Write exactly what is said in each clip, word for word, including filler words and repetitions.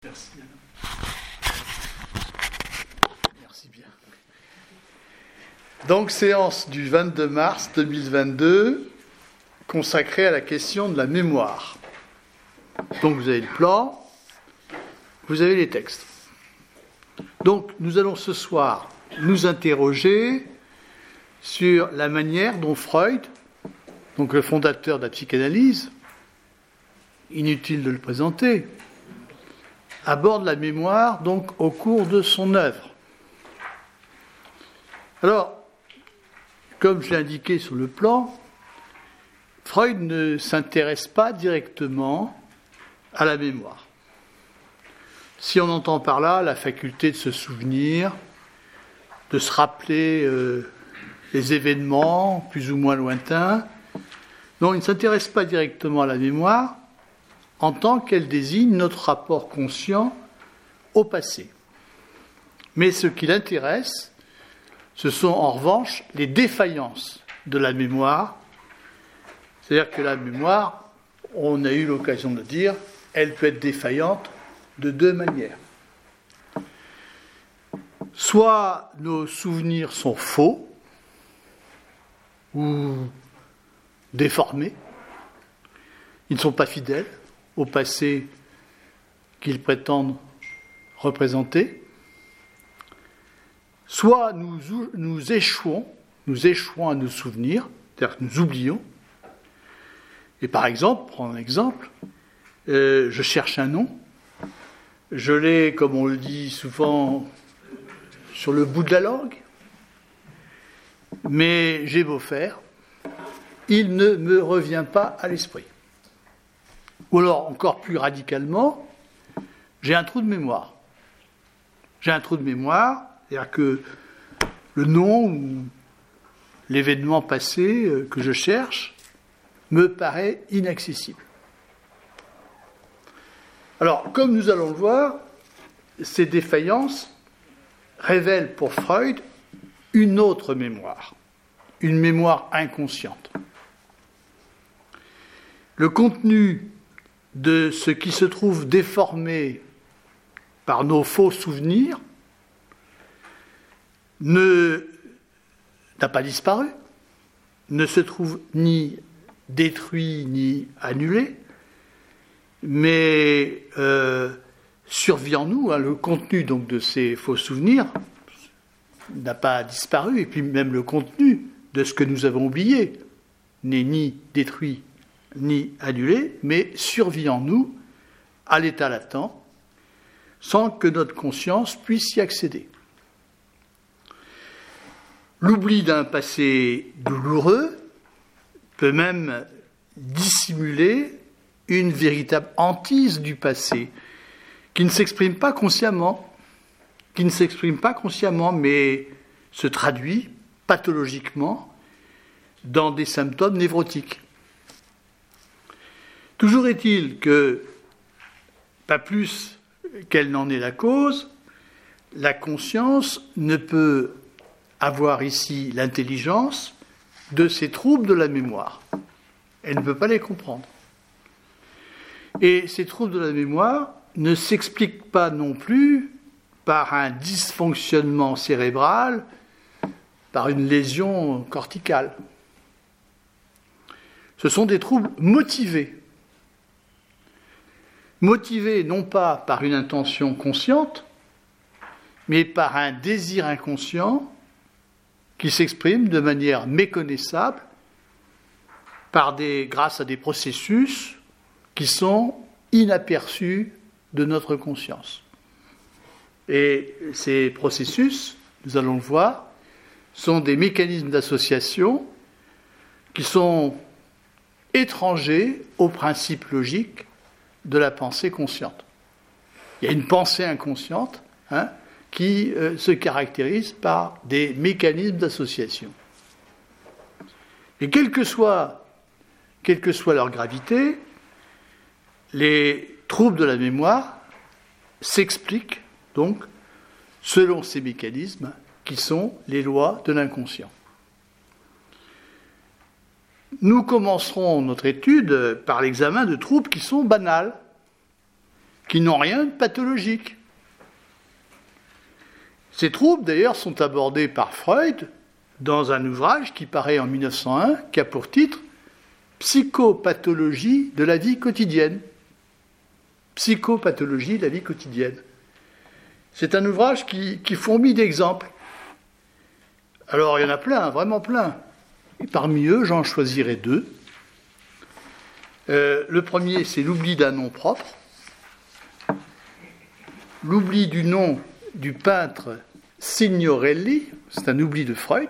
Merci. Merci bien. Donc, séance du vingt-deux mars deux mille vingt-deux, consacrée à la question de la mémoire. Donc, vous avez le plan, vous avez les textes. Donc, nous allons ce soir nous interroger sur la manière dont Freud, donc le fondateur de la psychanalyse, inutile de le présenter, aborde la mémoire donc au cours de son œuvre. Alors, comme je l'ai indiqué sur le plan, Freud ne s'intéresse pas directement à la mémoire. Si on entend par là la faculté de se souvenir, de se rappeler euh, les événements plus ou moins lointains, non, il ne s'intéresse pas directement à la mémoire en tant qu'elle désigne notre rapport conscient au passé. Mais ce qui l'intéresse, ce sont en revanche les défaillances de la mémoire. C'est-à-dire que la mémoire, on a eu l'occasion de dire, elle peut être défaillante de deux manières. Soit nos souvenirs sont faux ou déformés, ils ne sont pas fidèles au passé qu'ils prétendent représenter, soit nous, nous échouons, nous échouons à nous souvenir, c'est-à-dire que nous oublions. Et par exemple, prends un exemple, euh, je cherche un nom, je l'ai, comme on le dit souvent, sur le bout de la langue, mais j'ai beau faire, il ne me revient pas à l'esprit. Ou alors, encore plus radicalement, j'ai un trou de mémoire. J'ai un trou de mémoire, c'est-à-dire que le nom ou l'événement passé que je cherche me paraît inaccessible. Alors, comme nous allons le voir, ces défaillances révèlent pour Freud une autre mémoire, une mémoire inconsciente. Le contenu de ce qui se trouve déformé par nos faux souvenirs ne, n'a pas disparu, ne se trouve ni détruit ni annulé, mais euh, survit en nous. Hein, le contenu donc de ces faux souvenirs n'a pas disparu, et puis même le contenu de ce que nous avons oublié n'est ni détruit ni annulé, mais survit en nous à l'état latent, sans que notre conscience puisse y accéder. L'oubli d'un passé douloureux peut même dissimuler une véritable hantise du passé, qui ne s'exprime pas consciemment, qui ne s'exprime pas consciemment, mais se traduit pathologiquement dans des symptômes névrotiques. Toujours est-il que, pas plus qu'elle n'en est la cause, la conscience ne peut avoir ici l'intelligence de ces troubles de la mémoire. Elle ne peut pas les comprendre. Et ces troubles de la mémoire ne s'expliquent pas non plus par un dysfonctionnement cérébral, par une lésion corticale. Ce sont des troubles motivés. Motivés non pas par une intention consciente, mais par un désir inconscient qui s'exprime de manière méconnaissable par des, grâce à des processus qui sont inaperçus de notre conscience. Et ces processus, nous allons le voir, sont des mécanismes d'association qui sont étrangers aux principes logiques de la pensée consciente. Il y a une pensée inconsciente hein, qui euh, se caractérise par des mécanismes d'association. Et quelle que soit, quelle que soit leur gravité, les troubles de la mémoire s'expliquent donc selon ces mécanismes qui sont les lois de l'inconscient. Nous commencerons notre étude par l'examen de troubles qui sont banals, qui n'ont rien de pathologique. Ces troubles, d'ailleurs, sont abordés par Freud dans un ouvrage qui paraît en mille neuf cent un, qui a pour titre « Psychopathologie de la vie quotidienne ». Psychopathologie de la vie quotidienne. C'est un ouvrage qui, qui fourmille d'exemples. Alors, il y en a plein, vraiment plein. Et parmi eux, j'en choisirai deux. Euh, le premier, c'est l'oubli d'un nom propre. L'oubli du nom du peintre Signorelli, c'est un oubli de Freud.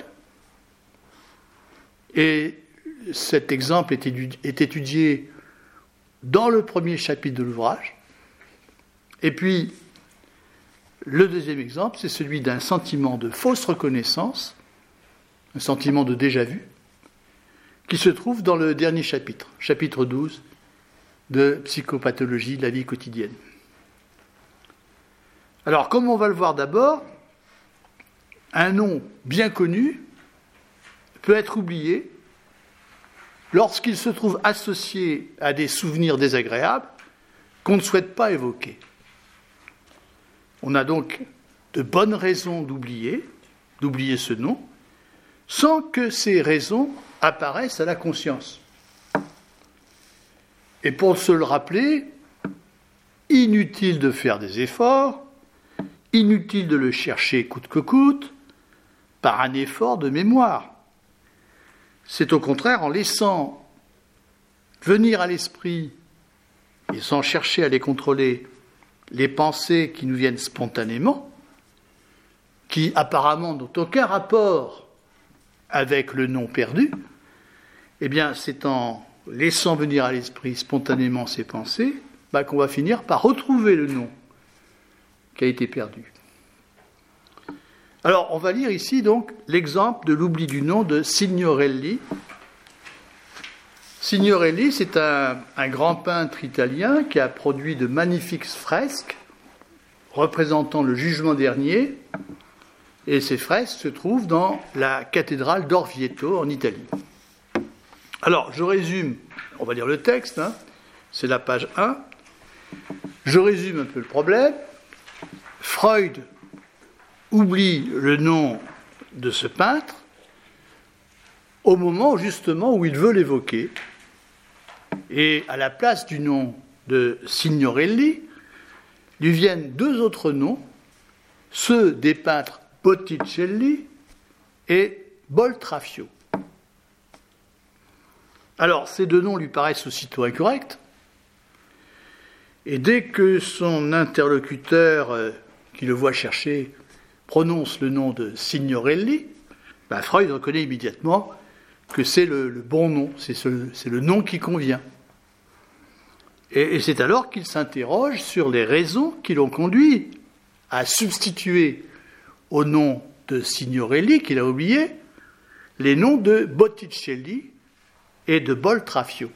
Et cet exemple est étudié, est étudié dans le premier chapitre de l'ouvrage. Et puis, le deuxième exemple, c'est celui d'un sentiment de fausse reconnaissance, un sentiment de déjà-vu, qui se trouve dans le dernier chapitre, chapitre douze, de Psychopathologie de la vie quotidienne. Alors, comme on va le voir d'abord, un nom bien connu peut être oublié lorsqu'il se trouve associé à des souvenirs désagréables qu'on ne souhaite pas évoquer. On a donc de bonnes raisons d'oublier, d'oublier ce nom, sans que ces raisons apparaissent à la conscience. Et pour se le rappeler, inutile de faire des efforts, inutile de le chercher coûte que coûte, par un effort de mémoire. C'est au contraire en laissant venir à l'esprit, et sans chercher à les contrôler, les pensées qui nous viennent spontanément, qui apparemment n'ont aucun rapport avec le nom perdu, eh bien c'est en laissant venir à l'esprit spontanément ces pensées bah, qu'on va finir par retrouver le nom qui a été perdu. Alors, on va lire ici donc l'exemple de l'oubli du nom de Signorelli. Signorelli, c'est un, un grand peintre italien qui a produit de magnifiques fresques représentant le jugement dernier, et ces fresques se trouvent dans la cathédrale d'Orvieto en Italie. Alors, je résume, on va lire le texte, hein, c'est la page un. Je résume un peu le problème. Freud oublie le nom de ce peintre au moment justement où il veut l'évoquer. Et à la place du nom de Signorelli, lui viennent deux autres noms, ceux des peintres Botticelli et Boltraffio. Alors, ces deux noms lui paraissent aussitôt incorrects, et dès que son interlocuteur, euh, qui le voit chercher, prononce le nom de Signorelli, ben Freud reconnaît immédiatement que c'est le, le bon nom, c'est, ce, c'est le nom qui convient. Et, et c'est alors qu'il s'interroge sur les raisons qui l'ont conduit à substituer au nom de Signorelli, qu'il a oublié, les noms de Botticelli et de Boltraffio.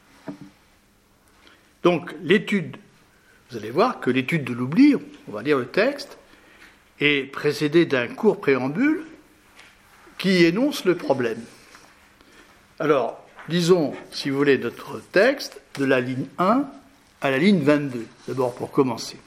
Donc l'étude, vous allez voir que l'étude de l'oubli, on va lire le texte, est précédée d'un court préambule qui énonce le problème. Alors, lisons, si vous voulez, notre texte de la ligne un à la ligne vingt-deux, d'abord pour commencer.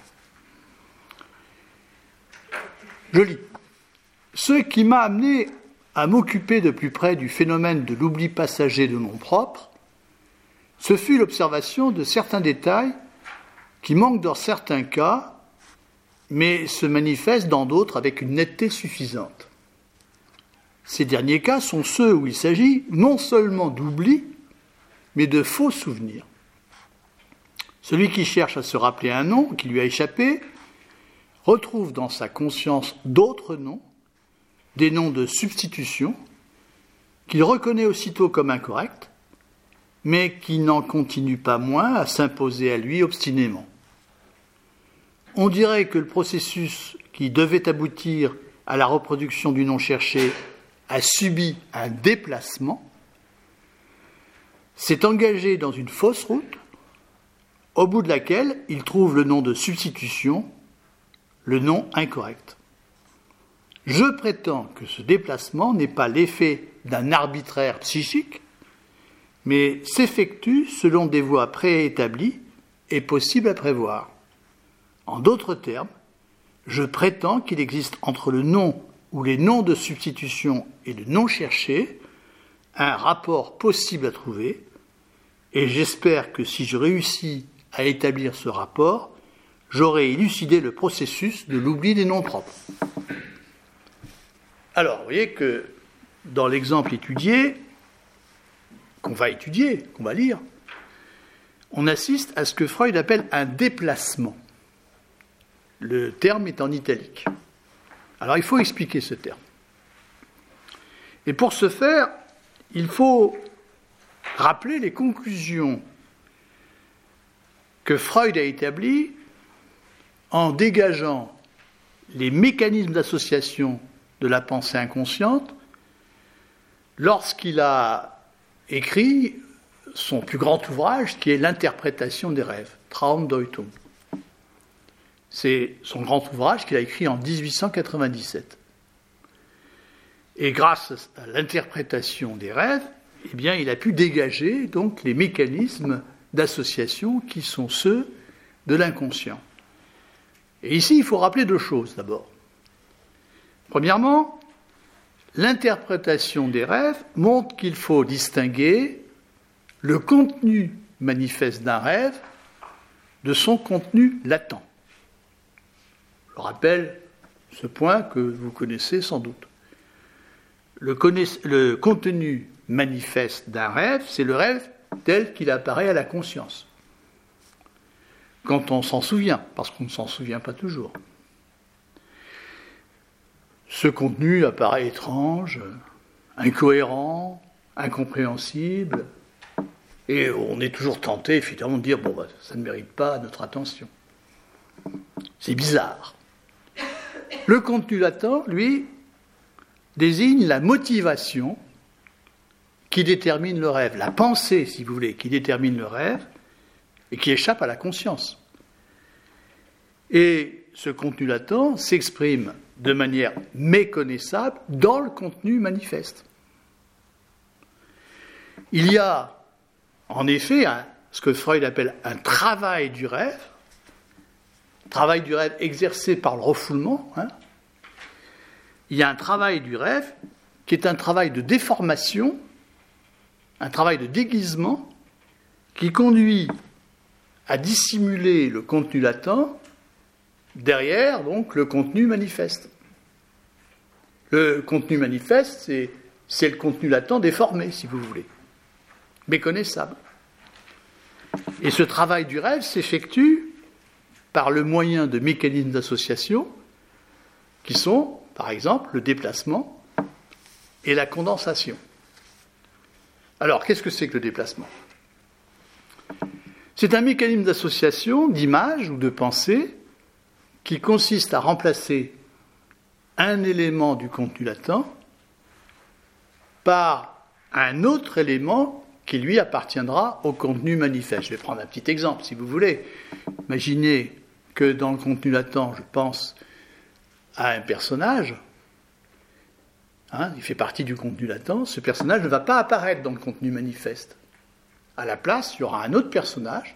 Je lis. Ce qui m'a amené à m'occuper de plus près du phénomène de l'oubli passager de nom propre, ce fut l'observation de certains détails qui manquent dans certains cas, mais se manifestent dans d'autres avec une netteté suffisante. Ces derniers cas sont ceux où il s'agit non seulement d'oubli, mais de faux souvenirs. Celui qui cherche à se rappeler un nom qui lui a échappé retrouve dans sa conscience d'autres noms, des noms de substitution, qu'il reconnaît aussitôt comme incorrects, mais qui n'en continuent pas moins à s'imposer à lui obstinément. On dirait que le processus qui devait aboutir à la reproduction du nom cherché a subi un déplacement, s'est engagé dans une fausse route, au bout de laquelle il trouve le nom de substitution, le nom incorrect. Je prétends que ce déplacement n'est pas l'effet d'un arbitraire psychique, mais s'effectue selon des voies préétablies et possibles à prévoir. En d'autres termes, je prétends qu'il existe entre le nom ou les noms de substitution et le nom cherché un rapport possible à trouver, et j'espère que si je réussis à établir ce rapport, j'aurai élucidé le processus de l'oubli des noms propres. Alors, vous voyez que dans l'exemple étudié, qu'on va étudier, qu'on va lire, on assiste à ce que Freud appelle un déplacement. Le terme est en italique. Alors, il faut expliquer ce terme. Et pour ce faire, il faut rappeler les conclusions que Freud a établies en dégageant les mécanismes d'association de la pensée inconsciente lorsqu'il a écrit son plus grand ouvrage qui est l'interprétation des rêves, Traumdeutung. C'est son grand ouvrage qu'il a écrit en dix-huit cent quatre-vingt-dix-sept. Et grâce à l'interprétation des rêves, eh bien, il a pu dégager donc les mécanismes d'association qui sont ceux de l'inconscient. Et ici, il faut rappeler deux choses d'abord. Premièrement, l'interprétation des rêves montre qu'il faut distinguer le contenu manifeste d'un rêve de son contenu latent. Je rappelle ce point que vous connaissez sans doute. Le, connaiss- le contenu manifeste d'un rêve, c'est le rêve tel qu'il apparaît à la conscience. Quand on s'en souvient, parce qu'on ne s'en souvient pas toujours. Ce contenu apparaît étrange, incohérent, incompréhensible, et on est toujours tenté, effectivement, de dire « bon, bah, ça ne mérite pas notre attention ». C'est bizarre. Le contenu latent, lui, désigne la motivation qui détermine le rêve, la pensée, si vous voulez, qui détermine le rêve et qui échappe à la conscience. Et ce contenu latent s'exprime de manière méconnaissable dans le contenu manifeste. Il y a en effet un, ce que Freud appelle un travail du rêve, travail du rêve exercé par le refoulement. Hein. Il y a un travail du rêve qui est un travail de déformation, un travail de déguisement qui conduit à dissimuler le contenu latent derrière donc le contenu manifeste. Le contenu manifeste, c'est, c'est le contenu latent déformé, si vous voulez, méconnaissable. Et ce travail du rêve s'effectue par le moyen de mécanismes d'association qui sont, par exemple, le déplacement et la condensation. Alors, qu'est-ce que c'est que le déplacement ? C'est un mécanisme d'association, d'image ou de pensée qui consiste à remplacer un élément du contenu latent par un autre élément qui lui appartiendra au contenu manifeste. Je vais prendre un petit exemple, si vous voulez. Imaginez que dans le contenu latent, je pense à un personnage, hein, il fait partie du contenu latent, ce personnage ne va pas apparaître dans le contenu manifeste. À la place, il y aura un autre personnage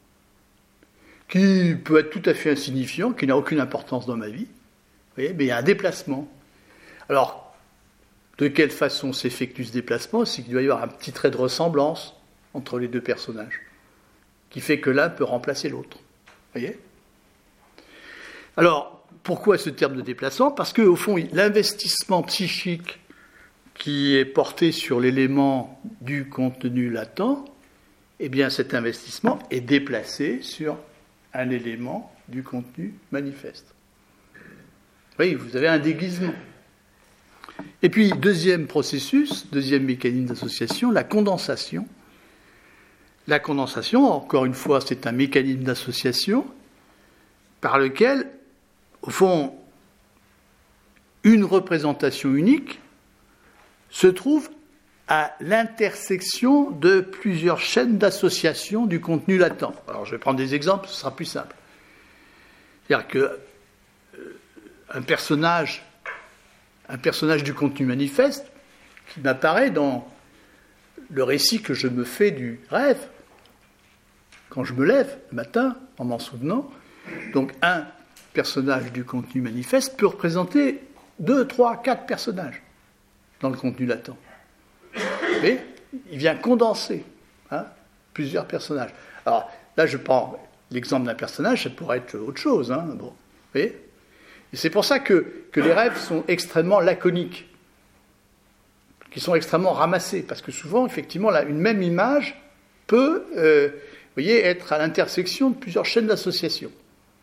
qui peut être tout à fait insignifiant, qui n'a aucune importance dans ma vie. Vous voyez, mais il y a un déplacement. Alors, de quelle façon s'effectue ce déplacement ? C'est qu'il doit y avoir un petit trait de ressemblance entre les deux personnages, qui fait que l'un peut remplacer l'autre. Vous voyez ? Alors, pourquoi ce terme de déplacement ? Parce qu'au fond, l'investissement psychique qui est porté sur l'élément du contenu latent, eh bien cet investissement est déplacé sur un élément du contenu manifeste. Oui, vous avez un déguisement. Et puis, deuxième processus, deuxième mécanisme d'association, la condensation. La condensation, encore une fois, c'est un mécanisme d'association par lequel, au fond, une représentation unique se trouve à l'intersection de plusieurs chaînes d'association du contenu latent. Alors, je vais prendre des exemples, ce sera plus simple. C'est-à-dire que euh, un personnage, un personnage du contenu manifeste qui m'apparaît dans le récit que je me fais du rêve, quand je me lève le matin, en m'en souvenant, Donc un personnage du contenu manifeste peut représenter deux, trois, quatre personnages dans le contenu latent. Mais il vient condenser hein, plusieurs personnages. Alors là, je prends l'exemple d'un personnage, ça pourrait être autre chose. Hein, bon, vous voyez ? Et c'est pour ça que, que les rêves sont extrêmement laconiques, qui sont extrêmement ramassés, parce que souvent, effectivement, là, une même image peut euh, vous voyez, être à l'intersection de plusieurs chaînes d'association.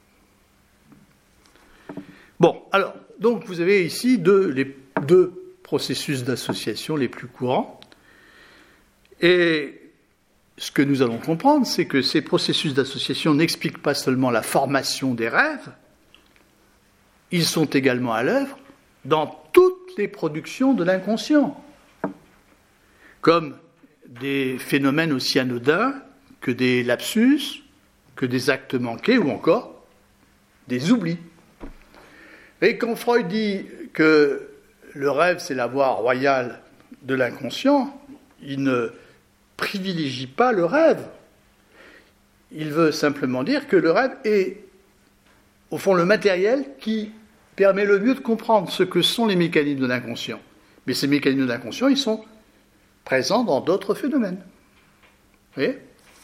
Bon, alors, donc vous avez ici deux, les deux processus d'association les plus courants. Et ce que nous allons comprendre, c'est que ces processus d'association n'expliquent pas seulement la formation des rêves, ils sont également à l'œuvre dans toutes les productions de l'inconscient, comme des phénomènes aussi anodins que des lapsus, que des actes manqués ou encore des oublis. Et quand Freud dit que le rêve, c'est la voie royale de l'inconscient, il ne privilégie pas le rêve. Il veut simplement dire que le rêve est, au fond, le matériel qui permet le mieux de comprendre ce que sont les mécanismes de l'inconscient. Mais ces mécanismes de l'inconscient, ils sont présents dans d'autres phénomènes. Vous voyez ?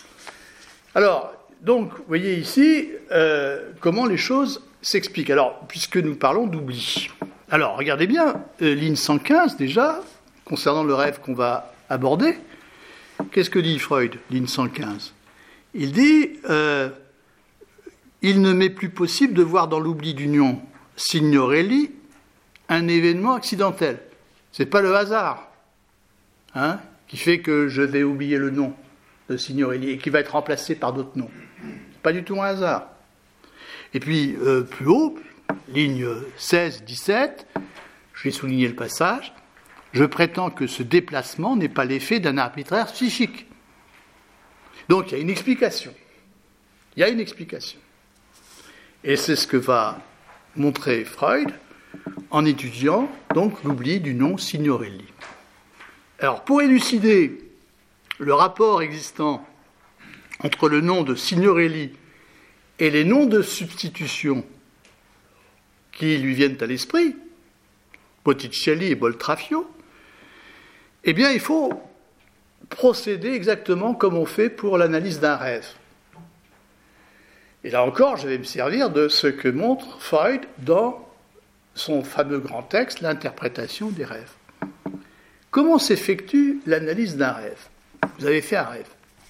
Alors, donc, vous voyez ici euh, comment les choses s'expliquent. Alors, puisque nous parlons d'oubli. Alors, regardez bien, euh, ligne cent quinze déjà, concernant le rêve qu'on va aborder. Qu'est-ce que dit Freud, ligne cent quinze ? Il dit euh, « Il ne m'est plus possible de voir dans l'oubli d'union signorelli un événement accidentel. » Ce n'est pas le hasard hein, qui fait que je vais oublier le nom de signorelli et qui va être remplacé par d'autres noms. Pas du tout un hasard. Et puis, euh, plus haut, ligne seize dix-sept, je vais souligner le passage, je prétends que ce déplacement n'est pas l'effet d'un arbitraire psychique. Donc, il y a une explication. Il y a une explication. Et c'est ce que va montrer Freud en étudiant donc l'oubli du nom signorelli. Alors, pour élucider le rapport existant entre le nom de signorelli et les noms de substitution qui lui viennent à l'esprit, Botticelli et Boltraffio, eh bien, il faut procéder exactement comme on fait pour l'analyse d'un rêve. Et là encore, je vais me servir de ce que montre Freud dans son fameux grand texte, L'interprétation des rêves. Comment s'effectue l'analyse d'un rêve ? Vous avez fait un rêve.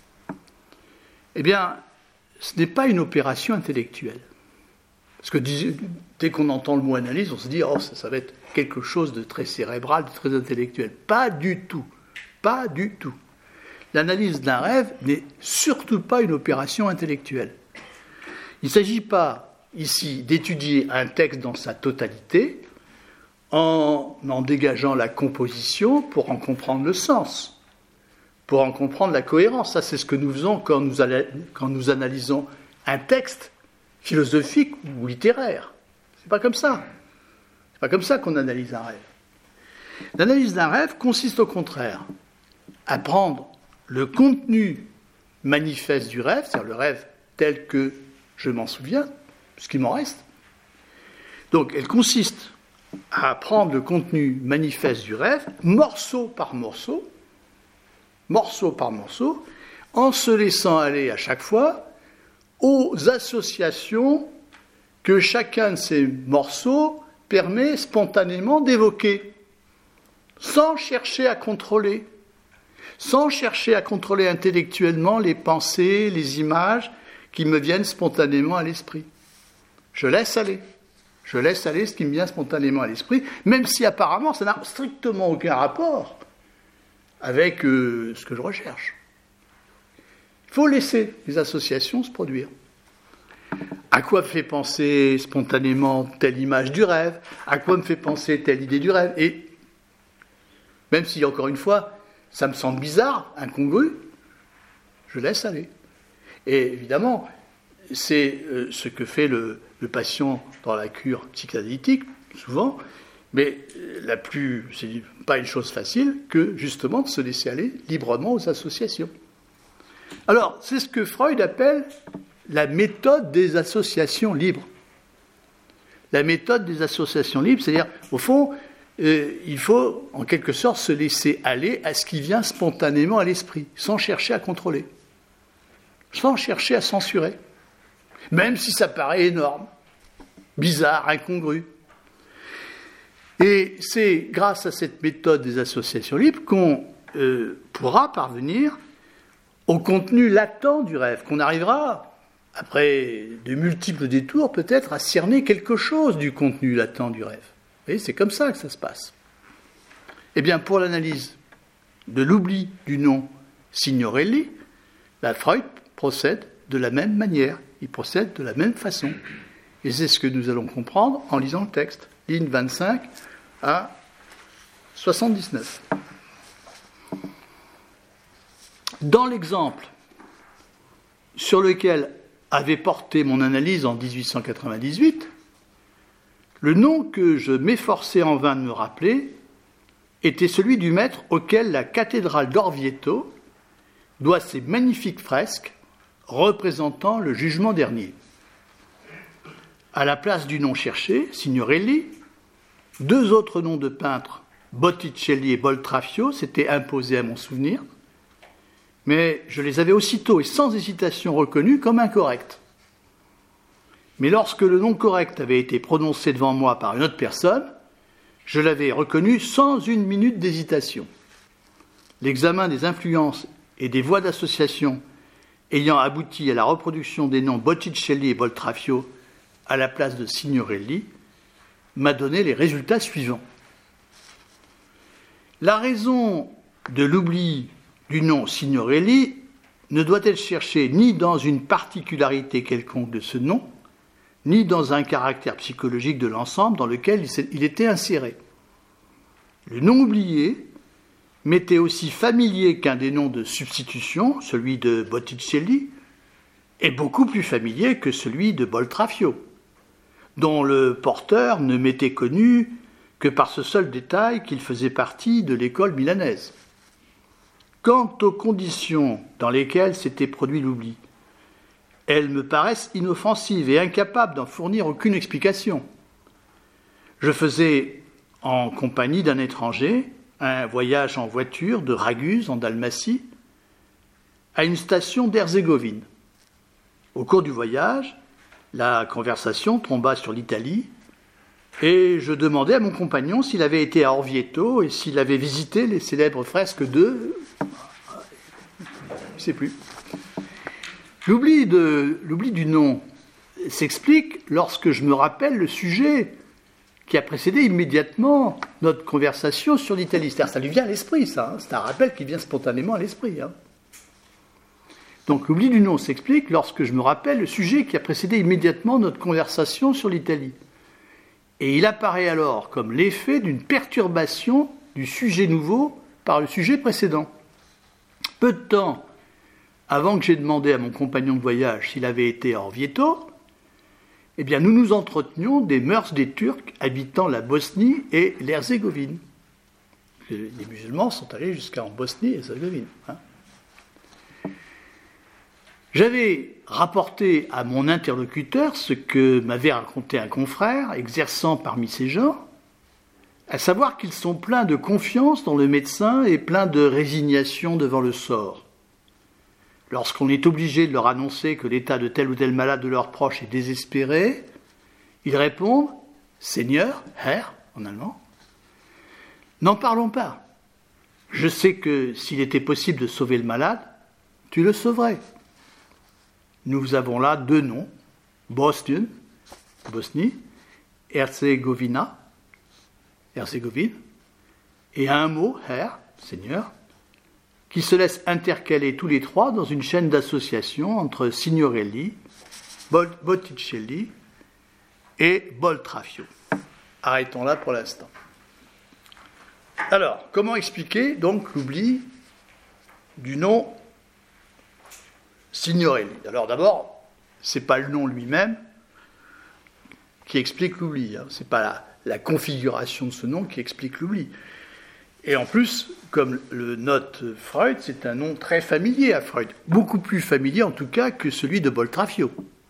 Eh bien, ce n'est pas une opération intellectuelle. Parce que dès qu'on entend le mot analyse, on se dit « oh, ça, ça va être quelque chose de très cérébral, de très intellectuel ». Pas du tout. Pas du tout. L'analyse d'un rêve n'est surtout pas une opération intellectuelle. Il ne s'agit pas ici d'étudier un texte dans sa totalité en en dégageant la composition pour en comprendre le sens, pour en comprendre la cohérence. Ça, c'est ce que nous faisons quand nous, quand nous analysons un texte philosophique ou littéraire. C'est pas comme ça. C'est pas comme ça qu'on analyse un rêve. L'analyse d'un rêve consiste au contraire à prendre le contenu manifeste du rêve, c'est-à-dire le rêve tel que je m'en souviens, ce qui m'en reste. Donc, elle consiste à prendre le contenu manifeste du rêve, morceau par morceau, morceau par morceau, en se laissant aller à chaque fois aux associations que chacun de ces morceaux permet spontanément d'évoquer, sans chercher à contrôler, sans chercher à contrôler intellectuellement les pensées, les images qui me viennent spontanément à l'esprit. Je laisse aller. Je laisse aller ce qui me vient spontanément à l'esprit, même si apparemment ça n'a strictement aucun rapport avec euh, ce que je recherche. Il faut laisser les associations se produire. À quoi me fait penser spontanément telle image du rêve ? À quoi me fait penser telle idée du rêve ? Et même si, encore une fois, ça me semble bizarre, incongru, je laisse aller. Et évidemment, c'est euh, ce que fait le, le patient dans la cure psychanalytique, souvent, mais la plus, c'est pas une chose facile que justement de se laisser aller librement aux associations. Alors, c'est ce que Freud appelle la méthode des associations libres. La méthode des associations libres, c'est-à-dire, au fond, euh, il faut, en quelque sorte, se laisser aller à ce qui vient spontanément à l'esprit, sans chercher à contrôler, sans chercher à censurer, même si ça paraît énorme, bizarre, incongru. Et c'est grâce à cette méthode des associations libres qu'on euh, pourra parvenir au contenu latent du rêve, qu'on arrivera, après de multiples détours, peut-être à cerner quelque chose du contenu latent du rêve. Vous voyez, c'est comme ça que ça se passe. Eh bien, pour l'analyse de l'oubli du nom Signorelli, la Freud procède de la même manière, il procède de la même façon. Et c'est ce que nous allons comprendre en lisant le texte, ligne vingt-cinq à soixante-dix-neuf. Dans l'exemple sur lequel avait porté mon analyse en dix-huit cent quatre-vingt-dix-huit, le nom que je m'efforçais en vain de me rappeler était celui du maître auquel la cathédrale d'Orvieto doit ses magnifiques fresques représentant le jugement dernier. À la place du nom cherché, Signorelli, deux autres noms de peintres, Botticelli et Boltraffio, s'étaient imposés à mon souvenir, mais je les avais aussitôt et sans hésitation reconnus comme incorrects. Mais lorsque le nom correct avait été prononcé devant moi par une autre personne, je l'avais reconnu sans une minute d'hésitation. L'examen des influences et des voies d'association ayant abouti à la reproduction des noms Botticelli et Boltraffio à la place de Signorelli m'a donné les résultats suivants. La raison de l'oubli du nom Signorelli ne doit être cherchée ni dans une particularité quelconque de ce nom, ni dans un caractère psychologique de l'ensemble dans lequel il était inséré. Le nom oublié m'était aussi familier qu'un des noms de substitution, celui de Botticelli, et beaucoup plus familier que celui de Boltraffio, dont le porteur ne m'était connu que par ce seul détail qu'il faisait partie de l'école milanaise. Quant aux conditions dans lesquelles s'était produit l'oubli, elles me paraissent inoffensives et incapables d'en fournir aucune explication. Je faisais, en compagnie d'un étranger, un voyage en voiture de Raguse, en Dalmatie, à une station d'Herzégovine. Au cours du voyage, la conversation tomba sur l'Italie et je demandai à mon compagnon s'il avait été à Orvieto et s'il avait visité les célèbres fresques de... Je ne sais plus. L'oubli, de, l'oubli du nom s'explique lorsque je me rappelle le sujet qui a précédé immédiatement notre conversation sur l'Italie. C'est-à-dire, ça lui vient à l'esprit, ça. Hein. C'est un rappel qui vient spontanément à l'esprit. Hein. Donc, l'oubli du nom s'explique lorsque je me rappelle le sujet qui a précédé immédiatement notre conversation sur l'Italie. Et il apparaît alors comme l'effet d'une perturbation du sujet nouveau par le sujet précédent. Peu de temps avant que j'ai demandé à mon compagnon de voyage s'il avait été à Orvieto, eh bien, nous nous entretenions des mœurs des Turcs habitant la Bosnie et l'Herzégovine. Les musulmans sont allés jusqu'en Bosnie et Herzégovine. Hein. J'avais rapporté à mon interlocuteur ce que m'avait raconté un confrère exerçant parmi ces gens, à savoir qu'ils sont pleins de confiance dans le médecin et pleins de résignation devant le sort. Lorsqu'on est obligé de leur annoncer que l'état de tel ou tel malade de leurs proches est désespéré, ils répondent « Seigneur, Herr » en allemand, « n'en parlons pas. Je sais que s'il était possible de sauver le malade, tu le sauverais. » Nous avons là deux noms, Bosnien, Bosnie, Herzégovina, Herzégovine, et un mot, Herr, Seigneur, qui se laissent intercaler tous les trois dans une chaîne d'association entre Signorelli, Botticelli et Boltraffio. Arrêtons là pour l'instant. Alors, comment expliquer donc l'oubli du nom Signorelli? Alors d'abord, ce n'est pas le nom lui-même qui explique l'oubli. Hein. Ce n'est pas la, la configuration de ce nom qui explique l'oubli. Et en plus, comme le note Freud, c'est un nom très familier à Freud, beaucoup plus familier en tout cas que celui de Boltraffio.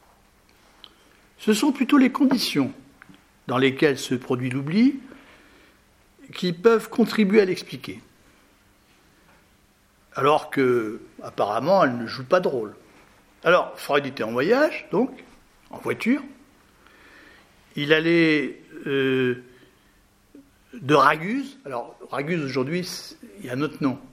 Ce sont plutôt les conditions dans lesquelles se produit l'oubli qui peuvent contribuer à l'expliquer. Alors que, apparemment, elle ne joue pas de rôle. Alors, Freud était en voyage, donc, en voiture. Il allait euh, de Raguse. Alors, Raguse, aujourd'hui, il y a un autre nom.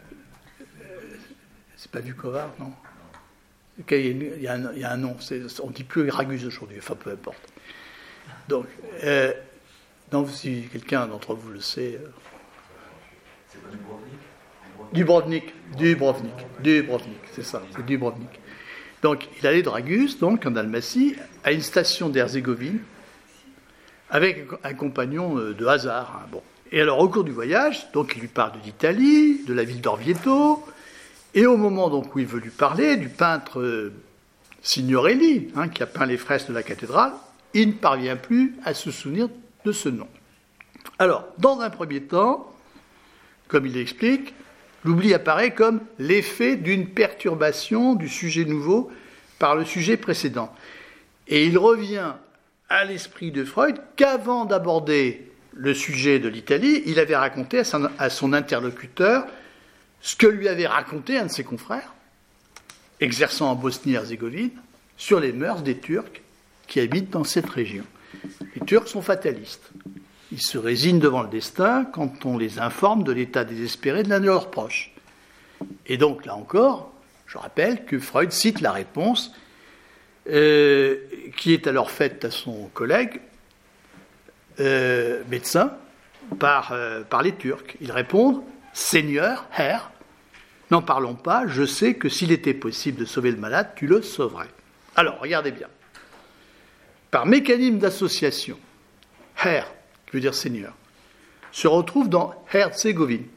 C'est pas Vukovar, non ? Il y a un, il y a un nom. C'est, on ne dit plus Raguse aujourd'hui, enfin, peu importe. Donc, euh, donc si quelqu'un d'entre vous le sait... Euh, c'est pas Dubrovnik, Dubrovnik, Dubrovnik, c'est ça, c'est Dubrovnik. Donc, il allait de Raguse, donc, en Dalmatie, à une station d'Herzégovine, avec un compagnon de hasard. Hein, bon. Et alors, au cours du voyage, donc, il lui parle de l'Italie, de la ville d'Orvieto, et au moment donc, où il veut lui parler du peintre euh, Signorelli, hein, qui a peint les fresques de la cathédrale, il ne parvient plus à se souvenir de ce nom. Alors, dans un premier temps, comme il l'explique, l'oubli apparaît comme l'effet d'une perturbation du sujet nouveau par le sujet précédent. Et il revient à l'esprit de Freud qu'avant d'aborder le sujet de l'Italie, il avait raconté à son, à son interlocuteur ce que lui avait raconté un de ses confrères, exerçant en Bosnie-Herzégovine, sur les mœurs des Turcs qui habitent dans cette région. Les Turcs sont fatalistes. Ils se résignent devant le destin quand on les informe de l'état désespéré de l'un de leurs proches. Et donc, là encore, je rappelle que Freud cite la réponse euh, qui est alors faite à son collègue euh, médecin par, euh, par les Turcs. Ils répondent « Seigneur, Herr, n'en parlons pas, je sais que s'il était possible de sauver le malade, tu le sauverais. » Alors, regardez bien. Par mécanisme d'association, Herr, qui veut dire Seigneur, se retrouve dans Herzégovine,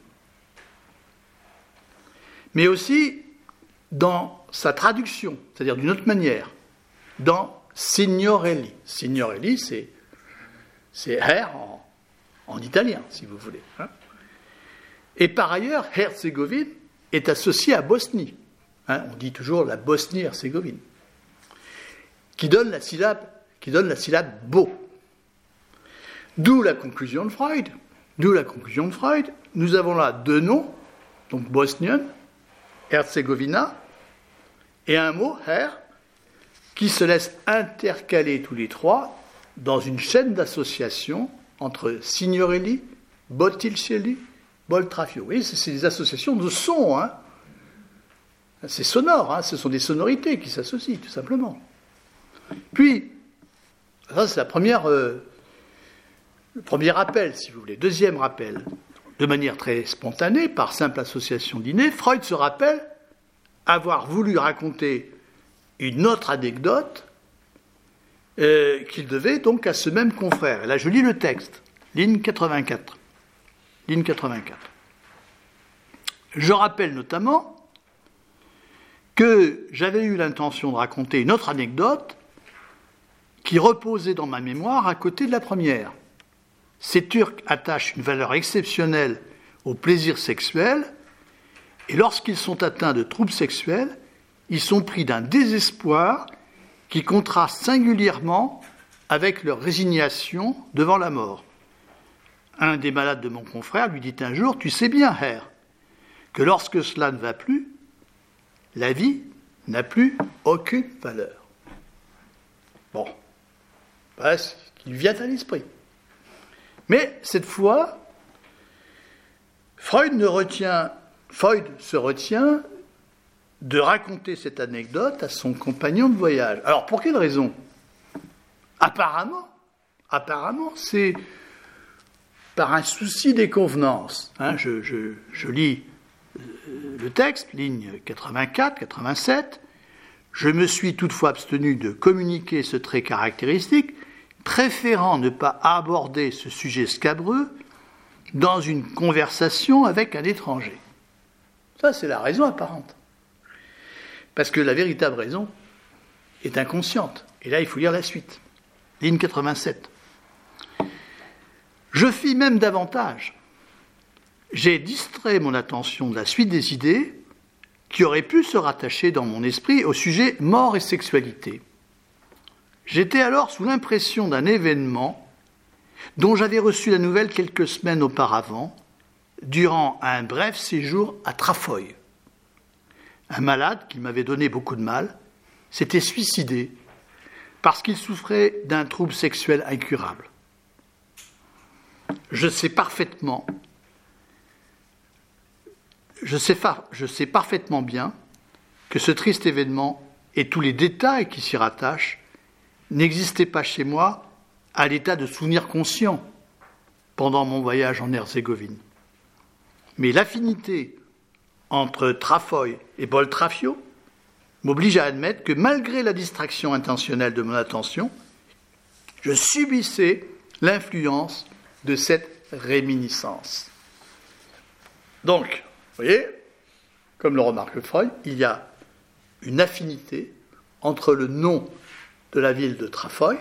mais aussi dans sa traduction, c'est-à-dire d'une autre manière, dans Signorelli. Signorelli, c'est, c'est Herr en, en italien, si vous voulez. Hein. Et par ailleurs, Herzégovine est associé à Bosnie. Hein, on dit toujours la Bosnie-Herzégovine, qui donne la syllabe, qui donne la syllabe beau. D'où la conclusion de Freud. D'où la conclusion de Freud. Nous avons là deux noms, donc Bosnien, Herzégovina, et un mot, Herr, qui se laisse intercaler tous les trois dans une chaîne d'associations entre Signorelli, Botticelli, Boltraffio. Vous voyez, c'est, c'est des associations de sons. Hein. C'est sonore, hein. Ce sont des sonorités qui s'associent, tout simplement. Puis, ça c'est la première... Euh, Le premier rappel, si vous voulez. Deuxième rappel, de manière très spontanée, par simple association d'inné, Freud se rappelle avoir voulu raconter une autre anecdote euh, qu'il devait donc à ce même confrère. Et là, je lis le texte, ligne quatre-vingt-quatre. Ligne quatre-vingt-quatre. Je rappelle notamment que j'avais eu l'intention de raconter une autre anecdote qui reposait dans ma mémoire à côté de la première. Ces Turcs attachent une valeur exceptionnelle au plaisir sexuel, et lorsqu'ils sont atteints de troubles sexuels, ils sont pris d'un désespoir qui contraste singulièrement avec leur résignation devant la mort. Un des malades de mon confrère lui dit un jour « Tu sais bien, Herr, que lorsque cela ne va plus, la vie n'a plus aucune valeur. » Bon, voilà ce qui lui vient à l'esprit. Mais cette fois, Freud, ne retient, Freud se retient de raconter cette anecdote à son compagnon de voyage. Alors, pour quelle raison ? Apparemment, apparemment, c'est par un souci des convenances. Hein, je, je, je lis le texte, ligne quatre-vingt-quatre quatre-vingt-sept. Je me suis toutefois abstenu de communiquer ce trait caractéristique, préférant ne pas aborder ce sujet scabreux dans une conversation avec un étranger. Ça, c'est la raison apparente. Parce que la véritable raison est inconsciente. Et là, il faut lire la suite. Ligne quatre-vingt-sept. Je fis même davantage. j'ai distrait mon attention de la suite des idées qui auraient pu se rattacher dans mon esprit au sujet mort et sexualité. J'étais alors sous l'impression d'un événement dont j'avais reçu la nouvelle quelques semaines auparavant, durant un bref séjour à Trafeuil. Un malade qui m'avait donné beaucoup de mal s'était suicidé parce qu'il souffrait d'un trouble sexuel incurable. Je sais parfaitement, je sais, je sais parfaitement bien que ce triste événement et tous les détails qui s'y rattachent n'existaient pas chez moi à l'état de souvenir conscient pendant mon voyage en Herzégovine. Mais l'affinité entre Trafeuil et Boltrafio m'oblige à admettre que malgré la distraction intentionnelle de mon attention, je subissais l'influence de cette réminiscence. Donc, vous voyez, comme le remarque Freud, il y a une affinité entre le nom de la ville de Trafeuil,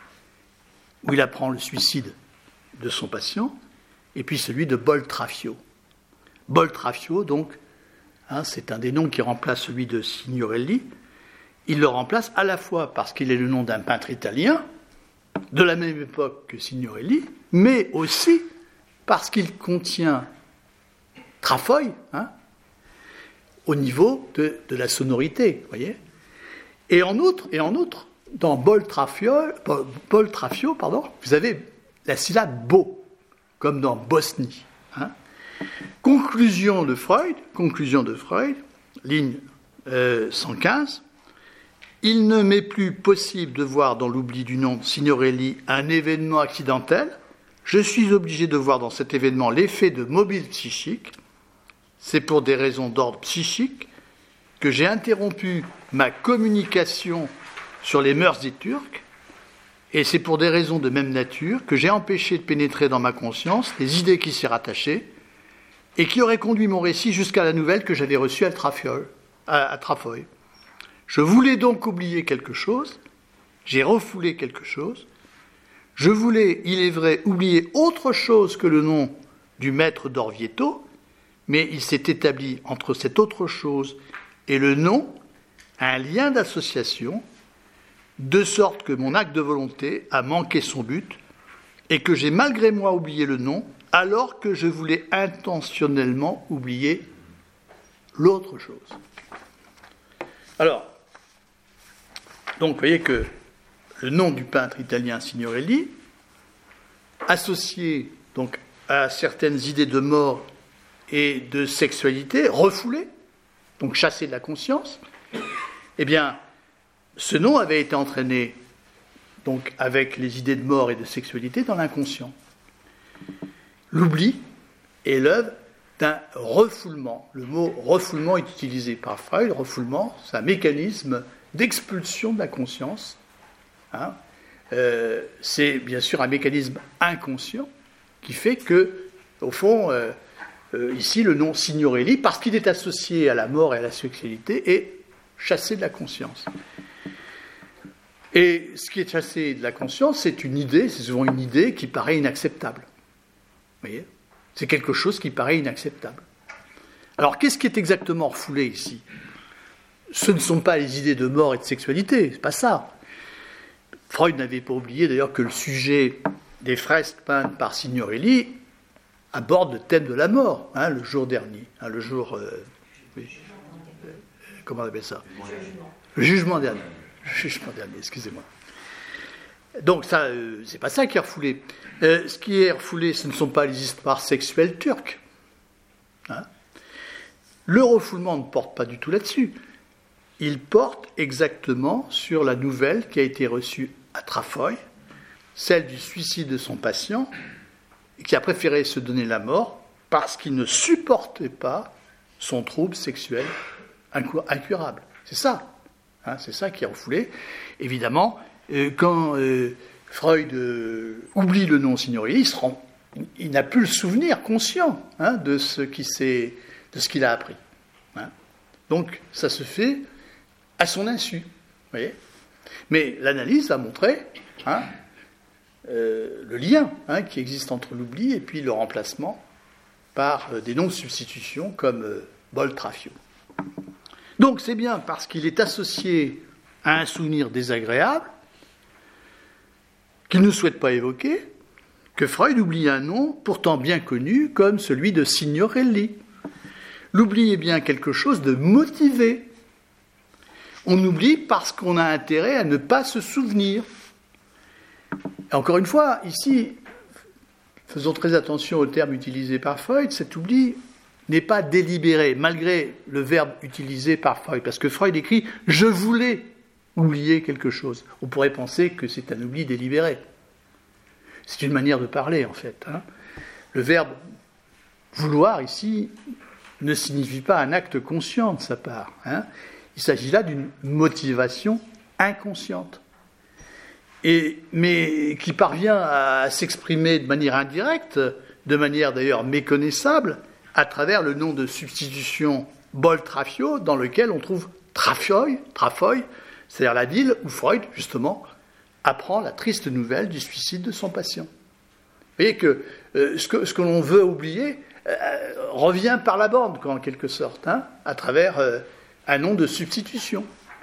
où il apprend le suicide de son patient, et puis celui de Boltrafio. Boltrafio, donc, hein, c'est un des noms qui remplace celui de Signorelli. Il le remplace à la fois parce qu'il est le nom d'un peintre italien, de la même époque que Signorelli, mais aussi parce qu'il contient Trafeuil, hein, au niveau de, de la sonorité, vous voyez. Et en outre, et en outre dans Boltrafio, Boltrafio pardon, vous avez la syllabe bo, comme dans Bosnie. Hein. Conclusion de Freud, conclusion de Freud, ligne euh, cent quinze. Il ne m'est plus possible de voir dans l'oubli du nom de Signorelli un événement accidentel. Je suis obligé de voir dans cet événement l'effet de mobile psychique. C'est pour des raisons d'ordre psychique que j'ai interrompu ma communication sur les mœurs des Turcs, et c'est pour des raisons de même nature que j'ai empêché de pénétrer dans ma conscience les idées qui s'y rattachaient et qui auraient conduit mon récit jusqu'à la nouvelle que j'avais reçue à Trafeuil. À, à Trafeuil. Je voulais donc oublier quelque chose, j'ai refoulé quelque chose, je voulais, il est vrai, oublier autre chose que le nom du maître d'Orvieto, mais il s'est établi entre cette autre chose et le nom un lien d'association, de sorte que mon acte de volonté a manqué son but et que j'ai malgré moi oublié le nom, alors que je voulais intentionnellement oublier l'autre chose. Alors, donc vous voyez que le nom du peintre italien Signorelli, associé donc à certaines idées de mort et de sexualité, refoulées, donc chassées de la conscience, eh bien, ce nom avait été entraîné donc avec les idées de mort et de sexualité dans l'inconscient. L'oubli est l'œuvre d'un refoulement. Le mot refoulement est utilisé par Freud. Refoulement, c'est un mécanisme d'expulsion de la conscience. Hein. Euh, c'est bien sûr un mécanisme inconscient qui fait que, au fond, euh, euh, ici, le nom Signorelli, parce qu'il est associé à la mort et à la sexualité, est chassé de la conscience. Et ce qui est chassé de la conscience, c'est une idée, c'est souvent une idée qui paraît inacceptable. Vous voyez ? C'est quelque chose qui paraît inacceptable. Alors, qu'est-ce qui est exactement refoulé ici ? Ce ne sont pas les idées de mort et de sexualité, c'est pas ça. Freud n'avait pas oublié d'ailleurs que le sujet des fresques peintes par Signorelli aborde le thème de la mort, hein, le jour dernier, hein, le jour... Euh, oui, euh, comment on appelle ça ? Le jugement dernier. Le jugement dernier, excusez-moi. Donc ça, euh, c'est pas ça qui est refoulé. Euh, ce qui est refoulé, ce ne sont pas les histoires sexuelles turques. Hein. Le refoulement ne porte pas du tout là-dessus. Il porte exactement sur la nouvelle qui a été reçue à Trafeuil, celle du suicide de son patient, qui a préféré se donner la mort parce qu'il ne supportait pas son trouble sexuel incurable. C'est ça. Hein, c'est ça qui est refoulé. Évidemment, euh, quand euh, Freud euh, oublie le nom Signorelli, il, se rend, il n'a plus le souvenir conscient hein, de, ce qui s'est, de ce qu'il a appris. Hein. Donc, ça se fait à son insu. Vous voyez ? Mais l'analyse a montré hein, euh, le lien hein, qui existe entre l'oubli et puis le remplacement par des noms de substitution comme Boltrafio. Donc c'est bien parce qu'il est associé à un souvenir désagréable, qu'il ne souhaite pas évoquer, que Freud oublie un nom pourtant bien connu comme celui de Signorelli. L'oubli est bien quelque chose de motivé. On oublie parce qu'on a intérêt à ne pas se souvenir. Et encore une fois, ici, faisons très attention au terme utilisé par Freud, cet oubli n'est pas délibéré, malgré le verbe utilisé par Freud, parce que Freud écrit « je voulais oublier quelque chose ». On pourrait penser que c'est un oubli délibéré. C'est une manière de parler, en fait. Hein. Le verbe « vouloir », ici, ne signifie pas un acte conscient de sa part. Hein. Il s'agit là d'une motivation inconsciente, et, mais qui parvient à s'exprimer de manière indirecte, de manière d'ailleurs méconnaissable, à travers le nom de substitution Boltrafio, dans lequel on trouve Trafoi, Trafoi, c'est-à-dire la ville où Freud, justement, apprend la triste nouvelle du suicide de son patient. Vous voyez que euh, ce que, ce que l'on veut oublier euh, revient par la bande, quoi, en quelque sorte, hein, à travers euh, un nom de substitution.